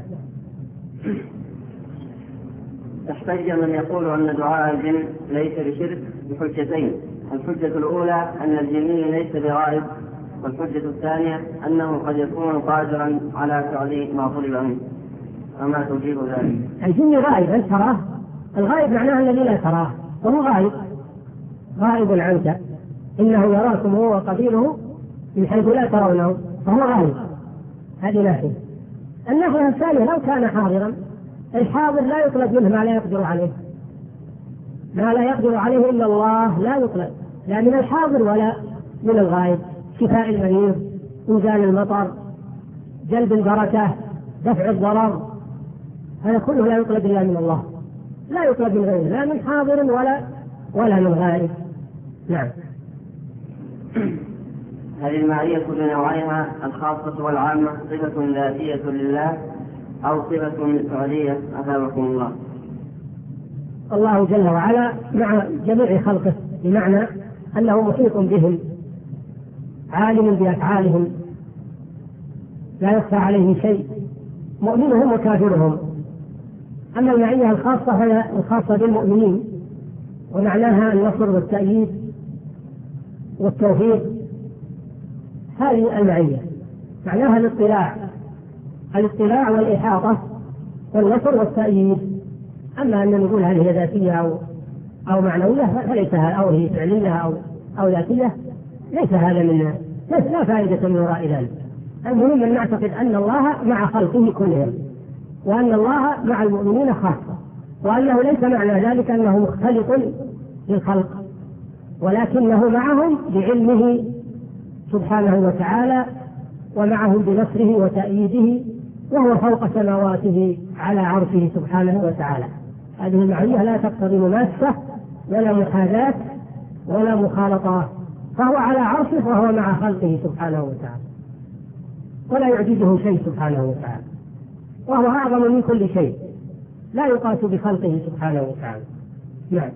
تحتج من يقول أن دعاء الجن ليس بشرك بحجتين: الحجة الأولى أن الجني ليس بغائب، والحجة الثانية أنه قد يكون قادرا على فعل ما طلب منه. فما تجيب ذلك؟ الجن غائب، أنت تراه؟ الغائب معناه الذي لا تراه، وهو غائب غائب عنك، إنه يراكم هو وقبيله من حيث لا ترونه، فهو غائب. هذه ناحية. الناحية الثانية: لو كان حاضرا، الحاضر لا يطلب منه ما لا يقدر عليه، ما لا يقدر عليه إلا الله لا يطلب، لا من الحاضر ولا من الغائب. شفاء المريض، إنزال المطر، جلب البركة، دفع الضرر، هذا كله لا يطلب إلا من الله، لا يطلب من غيره، لا من حاضر ولا ولا من غائب. نعم. هذه المعية بنوعيها الخاصة والعامة صفة ذاتية لله أو صفة فعلية أثابكم الله. الله جل وعلا مع جميع خلقه، بمعنى أنه محيط بهم، عالم بأفعالهم، لا يخفى عليه شيء، مؤمنهم وكافرهم. أما المعية الخاصة هي الخاصة بالمؤمنين، ومعناها النصر والتأييد والتوفيق. هذه المعية معناها الاطلاع الاطلاع والإحاطة والنصر والتأييد. أما أن نقول هل هي ذاتية أو أو معنوية فليس، أو هي فعلية أو أو ذاتية، ليس هذا من لا فائدة من وراء ذلك. المهم أن نعتقد أن الله مع خلقه كلهم، وأن الله مع المؤمنين خاصة، وأنه ليس معنى ذلك أنه مختلط بالخلق، ولكنه معهم بعلمه سبحانه وتعالى، ومعهم بنصره وتأييده، وهو فوق سماواته على عرشه سبحانه وتعالى. هذه المعية لا تقتضي مماسة ولا محاذاة ولا مخالطة، فهو على عرشه وهو مع خلقه سبحانه وتعالى، ولا يعجزه شيء سبحانه وتعالى، وهو أعظم من كل شيء، لا يقاس بخلقه سبحانه وتعالى. نعم.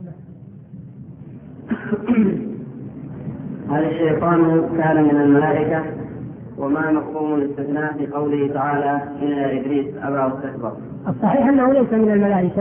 هل الشيطان كان من الملائكة؟ وما مفهوم الاستثناء في قوله تعالى إن إبليس أبى واستكبر؟ الصحيح أنه ليس من الملائكة،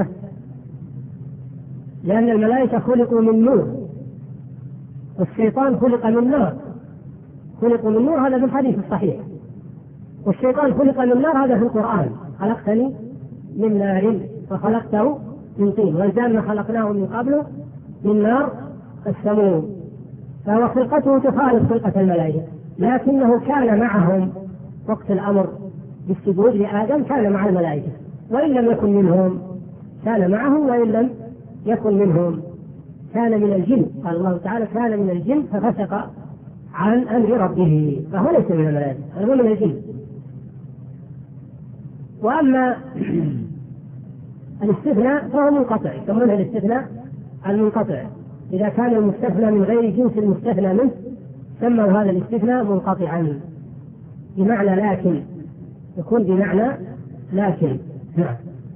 لأن الملائكة خلقوا من نور، والشيطان خلق من نار. خلقوا من نور هذا في الحديث الصحيح، والشيطان خلق من نار هذا في القرآن. خلقتني من نار وخلقته من طين، والجنة خلقناه من قبل من نار السموم. فهو خلقته تخالف خلقة الملائكة، لكنه كان معهم وقت الأمر بالسجود لآدم، كان مع الملائكة، وإن لم يكن منهم كان معهم، وإن لم يكن منهم كان من الجن. قال الله تعالى كان من الجن ففسق عن أمر ربه، فهو ليس من الملائكة، هو من الجن. وأما الاستثناء فهو منقطع، يسمونه الاستثناء المنقطع. إذا كان المستثنى من غير جنس المستثنى منه سموا هذا الاستثناء منقطعا، بمعنى لكن، يكون بمعنى لكن. نعم.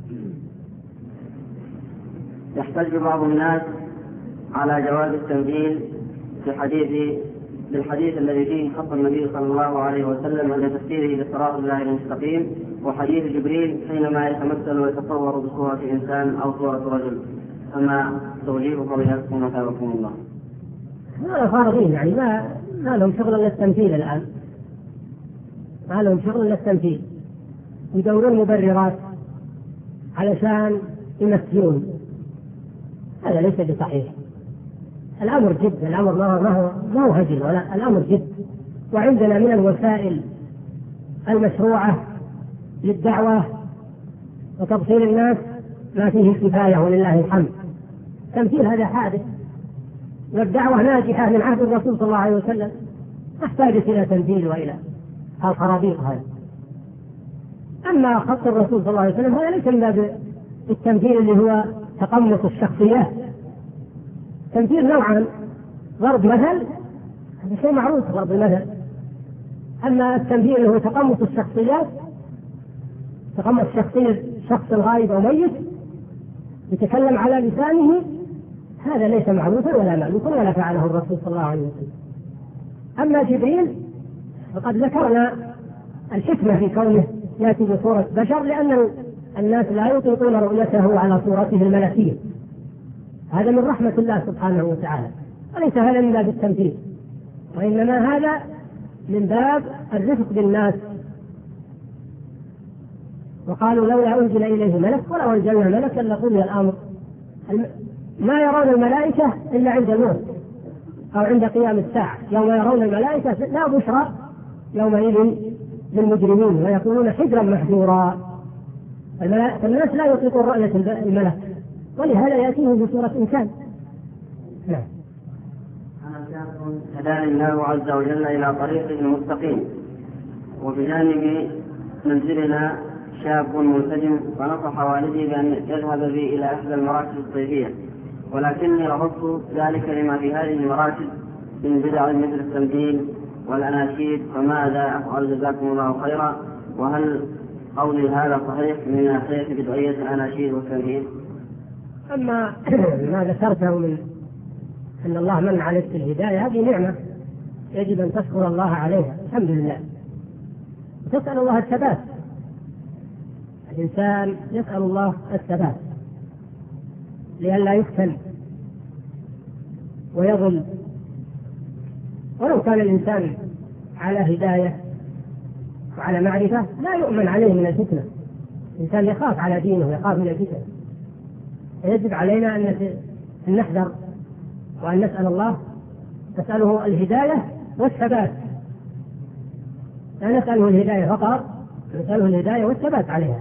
يحتج بعض الناس على جواز التنزيل في حديث بالحديث الذي فيه خط النبي صلى الله عليه وسلم عند تفسيره لصراط الله المستقيم، وحديث جبريل حينما يتمثل ويتصور بصورة إنسان أو صورة رجل، فما توجيه فضيلتكم وثابكم الله؟ هذا فارغين، يعني ما ما لهم شغل الا التمثيل الآن، ما لهم شغل الا التمثيل، يدورون مبررات علشان يمثلون. هذا ليس بصحيح. الأمر جد، الأمر ما هو ما هو ما هو هجل، ولا الأمر جد. وعندنا من الوسائل المشروعة للدعوة وتبصير الناس ما فيه الكفاية ولله الحمد. تمثيل هذا حادث، والدعوة ناجحة من عهد الرسول صلى الله عليه وسلم، تحتاج إلى تمثيل وإلى الخرابيط هذا. أما خط الرسول صلى الله عليه وسلم هذا ليس من باب التمثيل اللي هو تقمص الشخصيات. تمثيل نوعا، ضرب مثل هذا شيء معروف، ضرب المثل. أما التمثيل اللي هو تقمص الشخصيات، تقمص شخصية شخص غائب أو ميت يتكلم على لسانه، هذا ليس معروفا ولا مألوفا ولا فعله الرسول صلى الله عليه وسلم. أما جبريل فقد ذكرنا الحكمة في كونه يأتي بصورة بشر، لأن الناس لا يطيقون رؤيته على صورته الملكية. هذا من رحمة الله سبحانه وتعالى، وليس هذا من باب التمثيل، وإنما هذا من باب الرفق بالناس. وقالوا لولا أنزل إليه ملك ولو أنزلنا ملكا لقضي الأمر. ما يرون الملائكة إلا عند الموت أو عند قيام الساعة، يوم يرون الملائكة لا بشرى يومئذ للمجرمين ويكونون حجرا محجورا. الناس لا يطيقون رؤية الملك، ولهذا يأتيه بصورة إنسان. نعم. هداني الله عز وجل إلى طريقه المستقيم، وبجانب منزلنا شاب منسجم، فنصح والدي بأن يذهب بي إلى إحدى المراكز الصيفية، ولكني رفضت ذلك لما في هذه المراكز من بدع مثل التمثيل والأناشيد، فماذا أفعل جزاكم الله خيرا؟ وهل قولي هذا صحيح من ناحية بدعية الأناشيد والتنهيد؟ أما ما ذكرته من أن الله من عليك بالهداية هذه نعمة يجب أن تشكر الله عليها، الحمد لله، وتسأل الله الثبات. الإنسان يسأل الله الثبات لئلا يفتن ويضل. ولو كان الإنسان على هداية وعلى معرفة لا يؤمن عليه من الفتنة. الإنسان يخاف على دينه ويخاف من الفتنة. يجب علينا أن نحذر وأن نسأل الله، نسأله الهداية والثبات، لا نسأله الهداية فقط، نسأله الهداية والثبات عليها.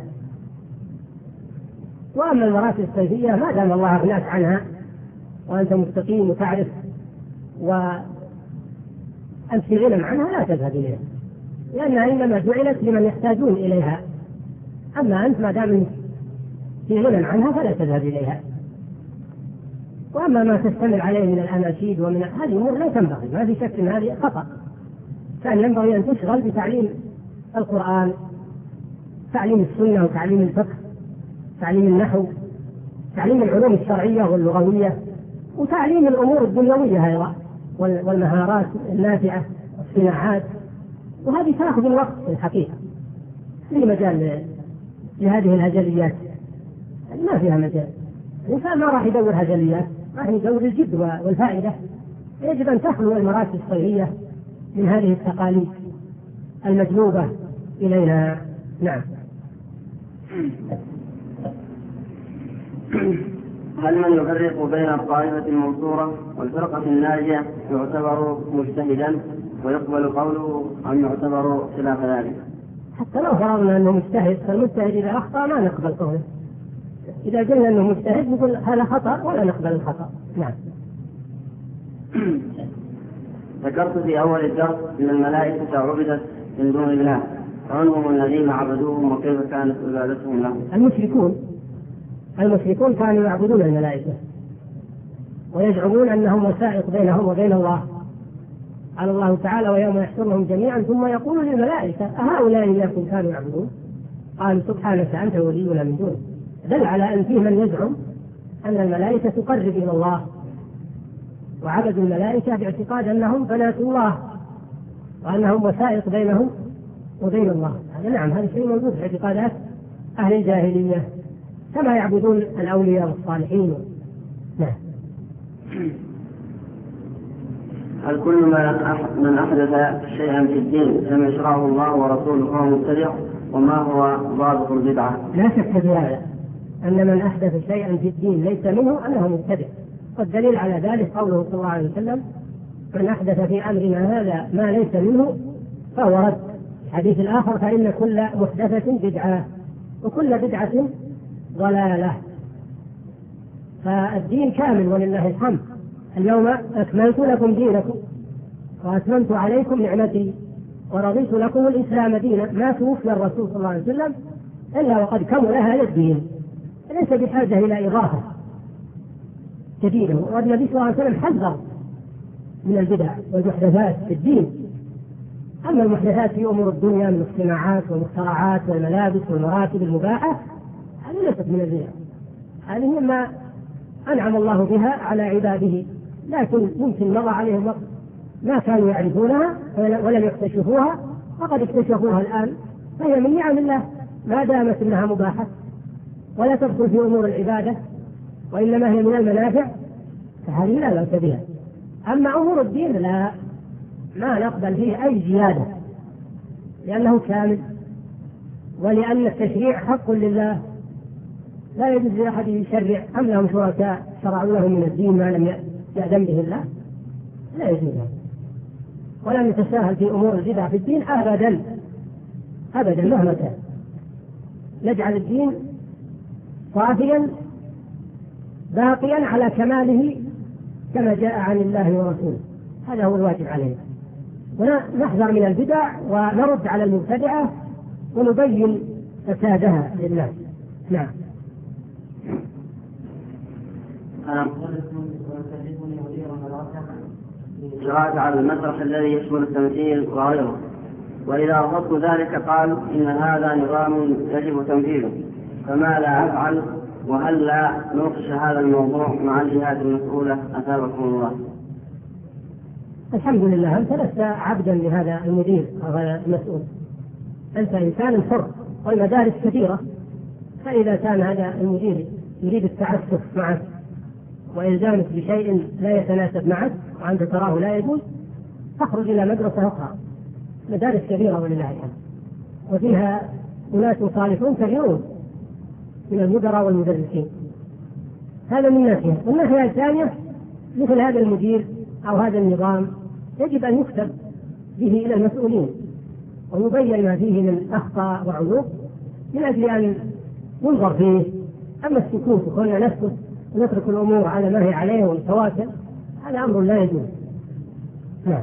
وأما المراتب الصيفية ما دام الله أغناك عنها وأنت مستقيم وتعرف وأنت في غنى عنها لا تذهب إليها، لأنها إنما جعلت لمن يحتاجون إليها. أما أنت ما دام في غنى عنها فلا تذهب إليها. وأما ما تشتمل عليه من الأناشيد ومن هذه الأمور لا تنبغي، ما في شك أن هذه خطأ. كان ينبغي أن تشغل بتعليم القرآن، تعليم السنة وتعليم الفقه، تعليم النحو، تعليم العلوم الشرعية واللغوية، وتعليم الأمور الدنيوية أيضا والمهارات النافعة والصناعات. وهذه تأخذ الوقت في الحقيقة، في مجال لهذه الهجليات ما فيها مجال. الإنسان ما راح يدور هجليات، راح يدور الجد والفائدة. يجب أن تخلو المراكز الصيفية من هذه التقاليد المجلوبة إلينا. نعم. هل من يفرق بين الطائفة المنصورة والفرقة الناجية يعتبر مجتهدا ويقبل قوله أم يعتبر خلاف ذلك؟ حتى لو فرضنا أنه مجتهد، فالمجتهد إذا أخطأ ما نقبل قوله. إذا قلنا أنه مجتهد نقول هذا خطأ ولا نقبل الخطأ. نعم. ذكرت في أول الدرس أن الملائكة عبدت من دون الله، فمن هم الذين عبدوهم وكيف كانت عبادتهم لهم؟ المشركون. المشركون كانوا يعبدون الملائكة ويزعمون أنهم وسائط بينهم وبين الله. قال الله تعالى: ويوم يحشرهم جميعا ثم يقول للملائكة أهؤلاء إياكم كانوا يعبدون؟ قالوا سبحانك أنت ولينا من دونه. دل على أن فيه من يزعم أن الملائكة تقرب إلى الله، وعبدوا الملائكة باعتقاد أنهم بنات الله وأنهم وسائط بينهم وبين الله. هذا نعم، هذا شيء موجود في اعتقادات أهل الجاهلية كما يعبدون الأولياء والصالحين. نعم. هل كل من أحدث شيئا في الدين لم يشرعه الله ورسوله فهو مبتدع؟ وما هو ضابط البدعة؟ لا شك في هذا، أن من أحدث شيئا في الدين ليس منه أنه مبتدع. والدليل على ذلك قوله صلى الله عليه وسلم: من أحدث في أمرنا هذا ما ليس منه فهو رد. الحديث الآخر: فإن كل محدثة بدعة وكل بدعة ضلالة. فالدين كامل ولله الحمد. اليوم أكملت لكم دينكم وأتممت عليكم نعمتي ورضيت لكم الإسلام دينا. ما توفي الرسول صلى الله عليه وسلم إلا وقد كمل هذا الدين، ليس بحاجة إلى إضافة جديدة. والنبي صلى الله عليه وسلم حذر من البدع والمحدثات في الدين. أما المحدثات في أمور الدنيا من الصناعات والمخترعات والملابس والمراتب المباحة هذه ليست من البدع، هذه ما أنعم الله بها على عباده، لكن يمكن مضى عليهم وقت ما كانوا يعرفونها ولم يكتشفوها، وقد اكتشفوها الآن، فهي من نعم الله ما دامت أنها مباحة ولا تدخل في أمور العبادة وإنما هي من المنافع، فهذه لا بأس بها. أما أمور الدين لا، ما نقبل فيه أي زيادة، لأنه كامل، ولأن التشريع حق لله، لا يجوز لأحد يشرع أم لهم شركاء شرعوا لهم من الدين ما لم يأذن به الله، لا يجوز. ولا نتساهل في أمور البدع في الدين أبدا أبدا مهما كان. نجعل الدين صافيا باقيا على كماله كما جاء عن الله ورسوله، هذا هو الواجب علينا. ونحذر من البدع ونرد على المبتدعة ونبين فسادها للناس. نعم. قراءة على المسرح الذي يشمل التمثيل وغيره، وإذا رفضت ذلك قال إن هذا نظام يجب تنفيذه، فماذا أفعل؟ وهل لا نوقش هذا الموضوع مع الجهات المسؤولة؟ أثابكم الله. الحمد لله، أنت لست عبدا لهذا المدير أو هذا المسؤول، أنت إنسان حر، والمدارس كثيرة، فإذا كان هذا المدير يريد التعسف معك وإلزامك بشيء لا يتناسب معك وأنت تراه لا يجوز، تخرج إلى مدرسة أخرى. مدارس كبيرة ولله الحمد، وفيها أناس صالحون كثيرون من المدراء والمدرسين. هذا من ناحية. والناحية الثانية، مثل هذا المدير أو هذا النظام يجب أن يكتب به إلى المسؤولين ويبين ما فيه من أخطاء وعيوب من أجل أن ينظر فيه. أما السكوت وكنا نسكت ونترك الأمور على ما هي عليه ونتواكل، هذا أمر لا يجوز. نعم.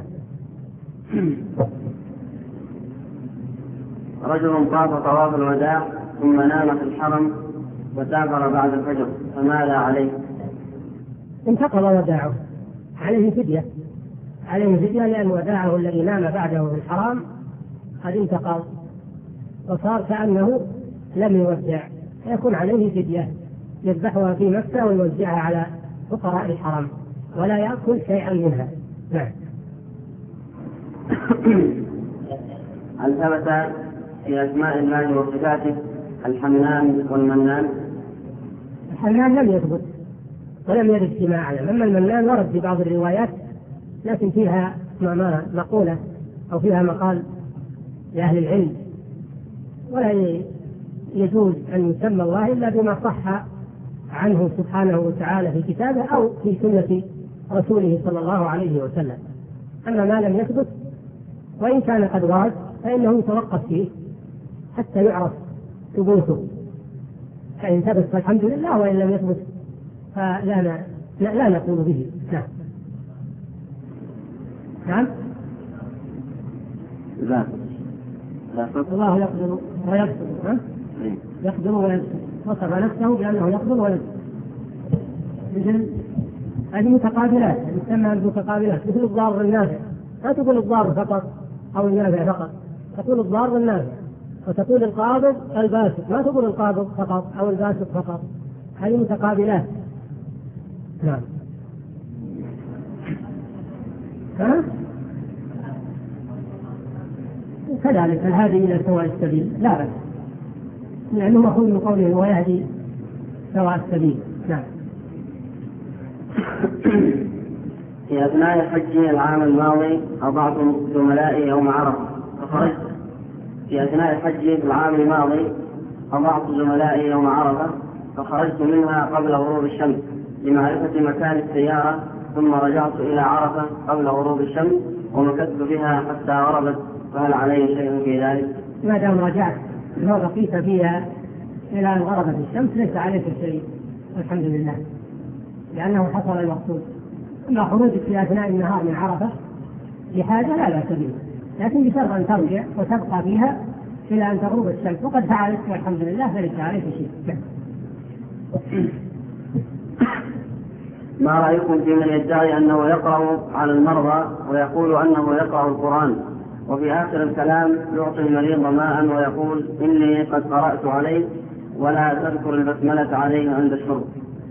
رجل طاف طواف الوداع ثم نام في الحرم وسافر بعد الفجر، فماذا عليه؟ انتقض وداعه، عليه فدية، عليه فدية لأن وداعه الذي نام بعده في الحرام قد انتقض وصار كأنه لم يودع، فيكون عليه فدية يذبحها في مكة ويوزعها على فقراء الحرم ولا يأكل شيئا منها. نعم. هل ثبت في أسماء الله وصفاته الحنان والمنان؟ الحنان لم يثبت ولم يرد فيما أعلم، أما المنان ورد في بعض الروايات لكن فيها مقولة أو فيها مقال لأهل العلم، ولا يجوز أن يسمى الله إلا بما صح عنه سبحانه وتعالى في كتابه أو في سنة رسوله صلى الله عليه وسلم. أما ما لم يثبت وإن كان قد ورد فإنه يتوقف فيه حتى يعرف ثبوته، فإن ثبت فالحمد لله، وإن لم يثبت فلا لا, لا نقول به. نعم. نعم. لا. لا. الله يقدر ويقدر، ها؟ يقدر ويقدر، وصف نفسه بأنه يقدر ويقدر. مثل هذه متقابلات، يسمى المتقابلات، مثل الضار النافع، لا تقول الضار فقط أو النافع فقط، تقول الضار النافع، وتقول القابض الباسط، ما تقول القابض فقط أو الباسط فقط، هذه متقابلات. نعم. ها؟ كذلك الهادي إلى سواء السبيل لا بأس، لأنه مفهوم من قوله ويهدي سواء السبيل. نعم. في أثناء حجي العام الماضي أضعت زملائي يوم عرفة فخرجت في أثناء حجي العام الماضي أضعت زملائي يوم عرفة فخرجت منها قبل غروب الشمس لمعرفة مكان السيارة، ثم رجعت إلى عرفة قبل غروب الشمس ومكثت بها حتى غربت، فهل علي شيء في ذلك؟ ما دام رجعت لو بقيت فيها إلى أن غربت الشمس ليس عليك شيء والحمد لله، لأنه حصل المقصود. أما خروجك في أثناء النهار من عرفة لحاجة لا بأس به، لكن بشرط أن ترجع وتبقى فيها إلى أن تغرب الشمس، وقد فعلت والحمد لله فليس عليك شيء. ما رأيكم في من يدعي أنه يقرأ على المرضى ويقول أنه يقرأ القرآن، وفي آخر الكلام يعطي المريض ماء ويقول إني قد قرأت عليه ولا تذكر البسملة عليه عند الشرب؟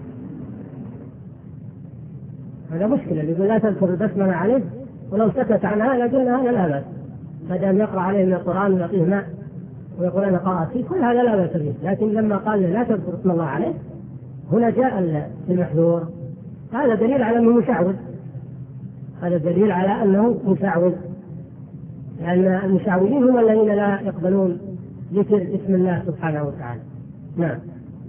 هذا مشكلة، يقول لا تذكر البسملة عليه، ولو سكت عنها لقلنا هذا لا بأس، ما دام يقرأ عليه من القرآن ويعطيه ماء ويقول أنا قرأت فيه، كل هذا لا بأس به. لكن لما قال لا تذكر اسم الله عليه هنا جاء المحذور، هذا دليل على أنه مشعوذ، هذا دليل على أنه مشعوذ، لأن المشعوذين هم الذين لا يقبلون ذكر اسم الله سبحانه وتعالى. نعم.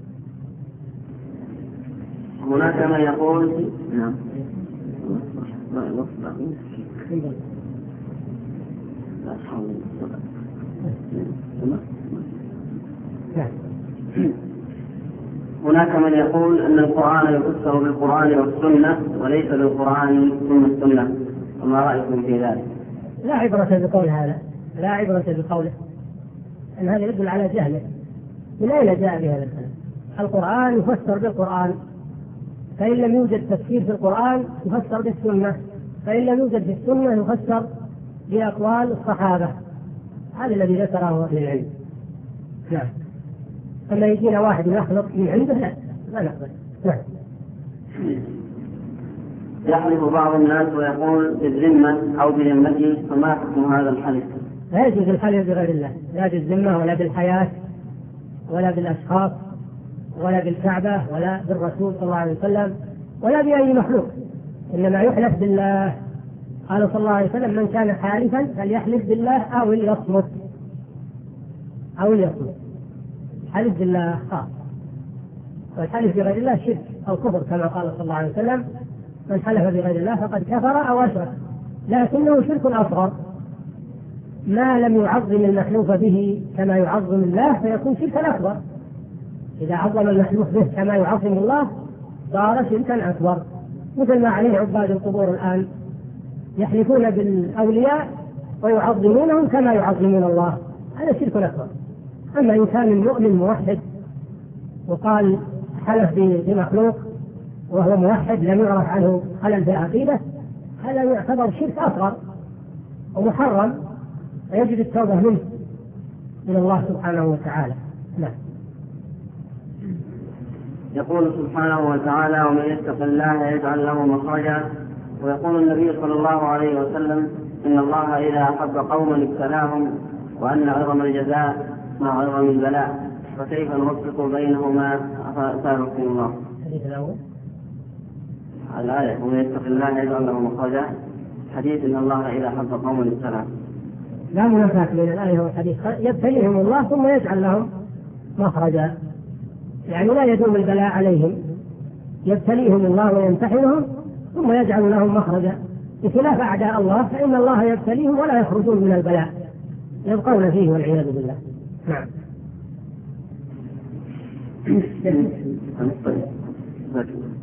هناك من يقول نعم هناك من يقول أن القرآن يفسر بالقرآن والسنة وليس بالقرآن ثم السنة، وما رأيكم في ذلك؟ لا عبرة بقول هذا، لا عبرة بقوله، أن هذا يدل على جهله. من أين جاء بهذا الكلام؟ القرآن يفسر بالقرآن، فإن لم يوجد تفسير في القرآن يفسر بالسنة، فإن لم يوجد في السنة يفسر بأقوال الصحابة، هذا الذي ذكره أهل العلم. نعم. أما يجينا واحد يخلق من عنده لا لا نقبل. نعم. يحلف بعض الناس ويقول بالذمة أو بذمته، فما حكم هذا الحلف؟ لا يجوز الحلف بغير الله، لا بالذمة ولا بالحياة ولا بالأشخاص ولا بالكعبة ولا بالرسول صلى الله عليه وسلم ولا بأي مخلوق، إنما يحلف بالله. قال صلى الله عليه وسلم: من كان حالفا فليحلف بالله أو ليصمت أو ليصمت. حلف بالله خاص، والحلف بغير الله شرك أو كفر كما قال صلى الله عليه وسلم: من حلف بغير الله فقد كفر أو أشرك، لكنه شرك أصغر ما لم يعظم المحلوف به كما يعظم الله فيكون شركا أكبر. إذا عظم المحلوف به كما يعظم الله صار شركا أكبر، مثل ما عليه عباد القبور الآن، يحلفون بالأولياء ويعظمونهم كما يعظمون الله، هذا شرك أكبر. أما إن كان المؤمن موحد وقال حلف بمخلوق وهو موحد لم يعرف عنه خلل في العقيدة، هذا يعتبر شرك أصغر ومحرم ويجب التوبة منه إلى الله سبحانه وتعالى. نعم. يقول سبحانه وتعالى: ومن يتق الله يجعل له مخرجا. ويقول النبي صلى الله عليه وسلم: إن الله إذا أحب قوما ابتلاهم، وأن عظم الجزاء مع عظم البلاء، فكيف نوفق بينهما؟ أفأتاكم الله. الحديث الأول الآية: ومن يتق الله يجعل له مخرجا. حديث: إن الله إذا أحب قوما ابتلاهم. لا منافاة بين الآية والحديث، يبتليهم الله ثم يجعل لهم مخرجا، يعني لا يدوم البلاء عليهم، يبتليهم الله ويمتحنهم ثم يجعل لهم مخرجا، بخلاف أعداء الله فإن الله يبتليهم ولا يخرجون من البلاء، يبقون فيه والعياذ بالله. نعم.